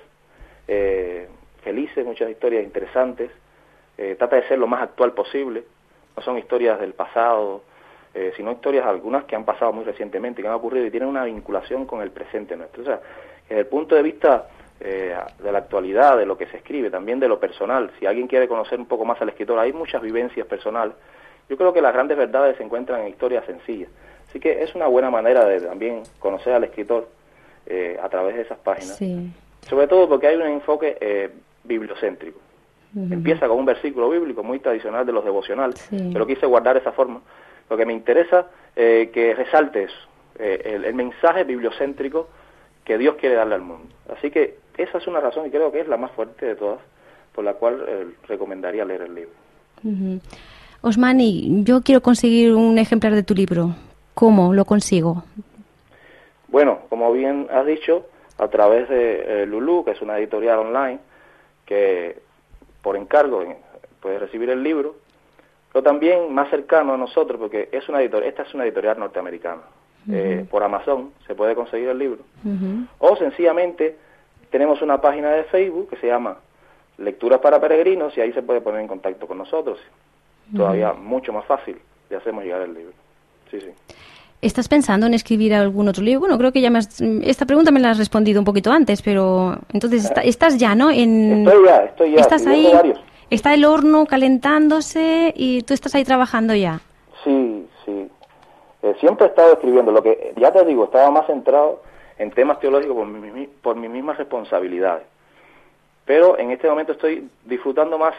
felices, muchas historias interesantes, trata de ser lo más actual posible, no son historias del pasado, sino historias algunas que han pasado muy recientemente, que han ocurrido y tienen una vinculación con el presente nuestro. O sea, desde el punto de vista de la actualidad, de lo que se escribe, también de lo personal, si alguien quiere conocer un poco más al escritor, hay muchas vivencias personales. Yo creo que las grandes verdades se encuentran en historias sencillas. Así que es una buena manera de también conocer al escritor a través de esas páginas. Sí. Sobre todo porque hay un enfoque bibliocéntrico. Empieza con un versículo bíblico muy tradicional de los devocionales, pero quise guardar esa forma, porque me interesa que resalte eso, el mensaje bibliocéntrico que Dios quiere darle al mundo. Así que esa es una razón, y creo que es la más fuerte de todas, por la cual recomendaría leer el libro. Osmani, yo quiero conseguir un ejemplar de tu libro. ¿Cómo lo consigo? Bueno, como bien has dicho, a través de Lulú, que es una editorial online, que por encargo puedes recibir el libro, pero también más cercano a nosotros, porque esta es una editorial norteamericana. Por Amazon se puede conseguir el libro. O sencillamente tenemos una página de Facebook que se llama Lecturas para Peregrinos, y ahí se puede poner en contacto con nosotros. Todavía mucho más fácil le hacemos llegar el libro. Sí. ¿Estás pensando en escribir algún otro libro? Bueno, creo que ya esta pregunta me la has respondido un poquito antes, pero entonces estás ya, ¿no? Estoy ya. ¿Estás ahí? ¿Está el horno calentándose y tú estás ahí trabajando ya? Sí. Siempre he estado escribiendo. Lo que ya te digo, estaba más centrado en temas teológicos por mis mismas responsabilidades. Pero en este momento estoy disfrutando más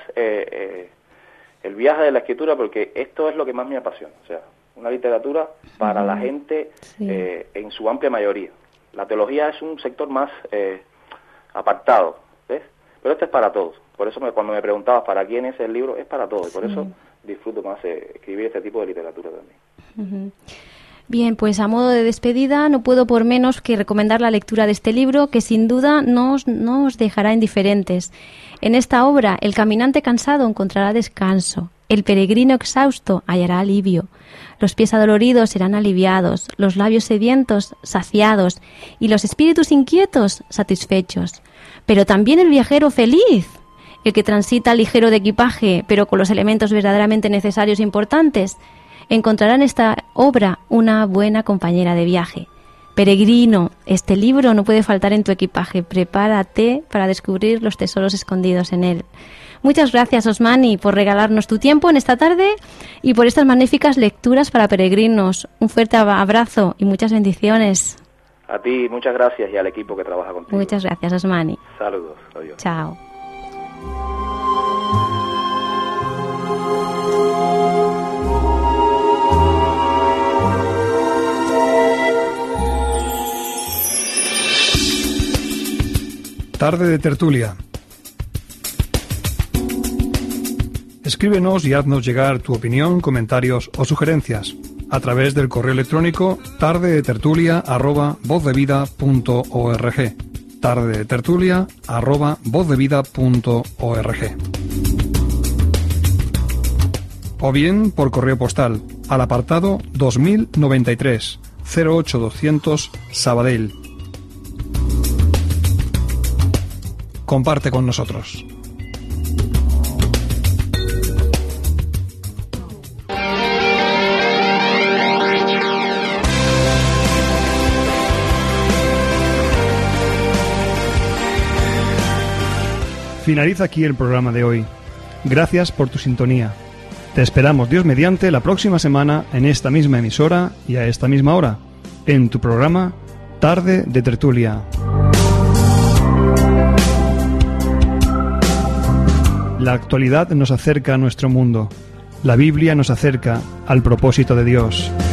el viaje de la escritura, porque esto es lo que más me apasiona. O sea, una literatura para la gente en su amplia mayoría. La teología es un sector más apartado, ¿ves? Pero este es para todos. Por eso cuando me preguntabas para quién es el libro, es para todos. Y por eso disfruto más escribir este tipo de literatura también. Bien, pues a modo de despedida no puedo por menos que recomendar la lectura de este libro, que sin duda no os dejará indiferentes. En esta obra, el caminante cansado encontrará descanso, el peregrino exhausto hallará alivio, los pies adoloridos serán aliviados, los labios sedientos saciados y los espíritus inquietos satisfechos. Pero también el viajero feliz, el que transita ligero de equipaje, pero con los elementos verdaderamente necesarios e importantes, encontrará en esta obra una buena compañera de viaje. Peregrino, este libro no puede faltar en tu equipaje. Prepárate para descubrir los tesoros escondidos en él. Muchas gracias, Osmani, por regalarnos tu tiempo en esta tarde y por estas magníficas lecturas para peregrinos. Un fuerte abrazo y muchas bendiciones. A ti, muchas gracias, y al equipo que trabaja contigo. Muchas gracias, Osmani. Saludos. Adiós. Chao. Tarde de tertulia. Escríbenos y haznos llegar tu opinión, comentarios o sugerencias a través del correo electrónico tardedetertulia@vozdevida.org. tardedetertulia@vozdevida.org. O bien por correo postal al apartado 2093 08200 Sabadell. Comparte con nosotros. Finaliza aquí el programa de hoy. Gracias por tu sintonía. Te esperamos, Dios mediante, la próxima semana en esta misma emisora y a esta misma hora, en tu programa Tarde de Tertulia. La actualidad nos acerca a nuestro mundo. La Biblia nos acerca al propósito de Dios.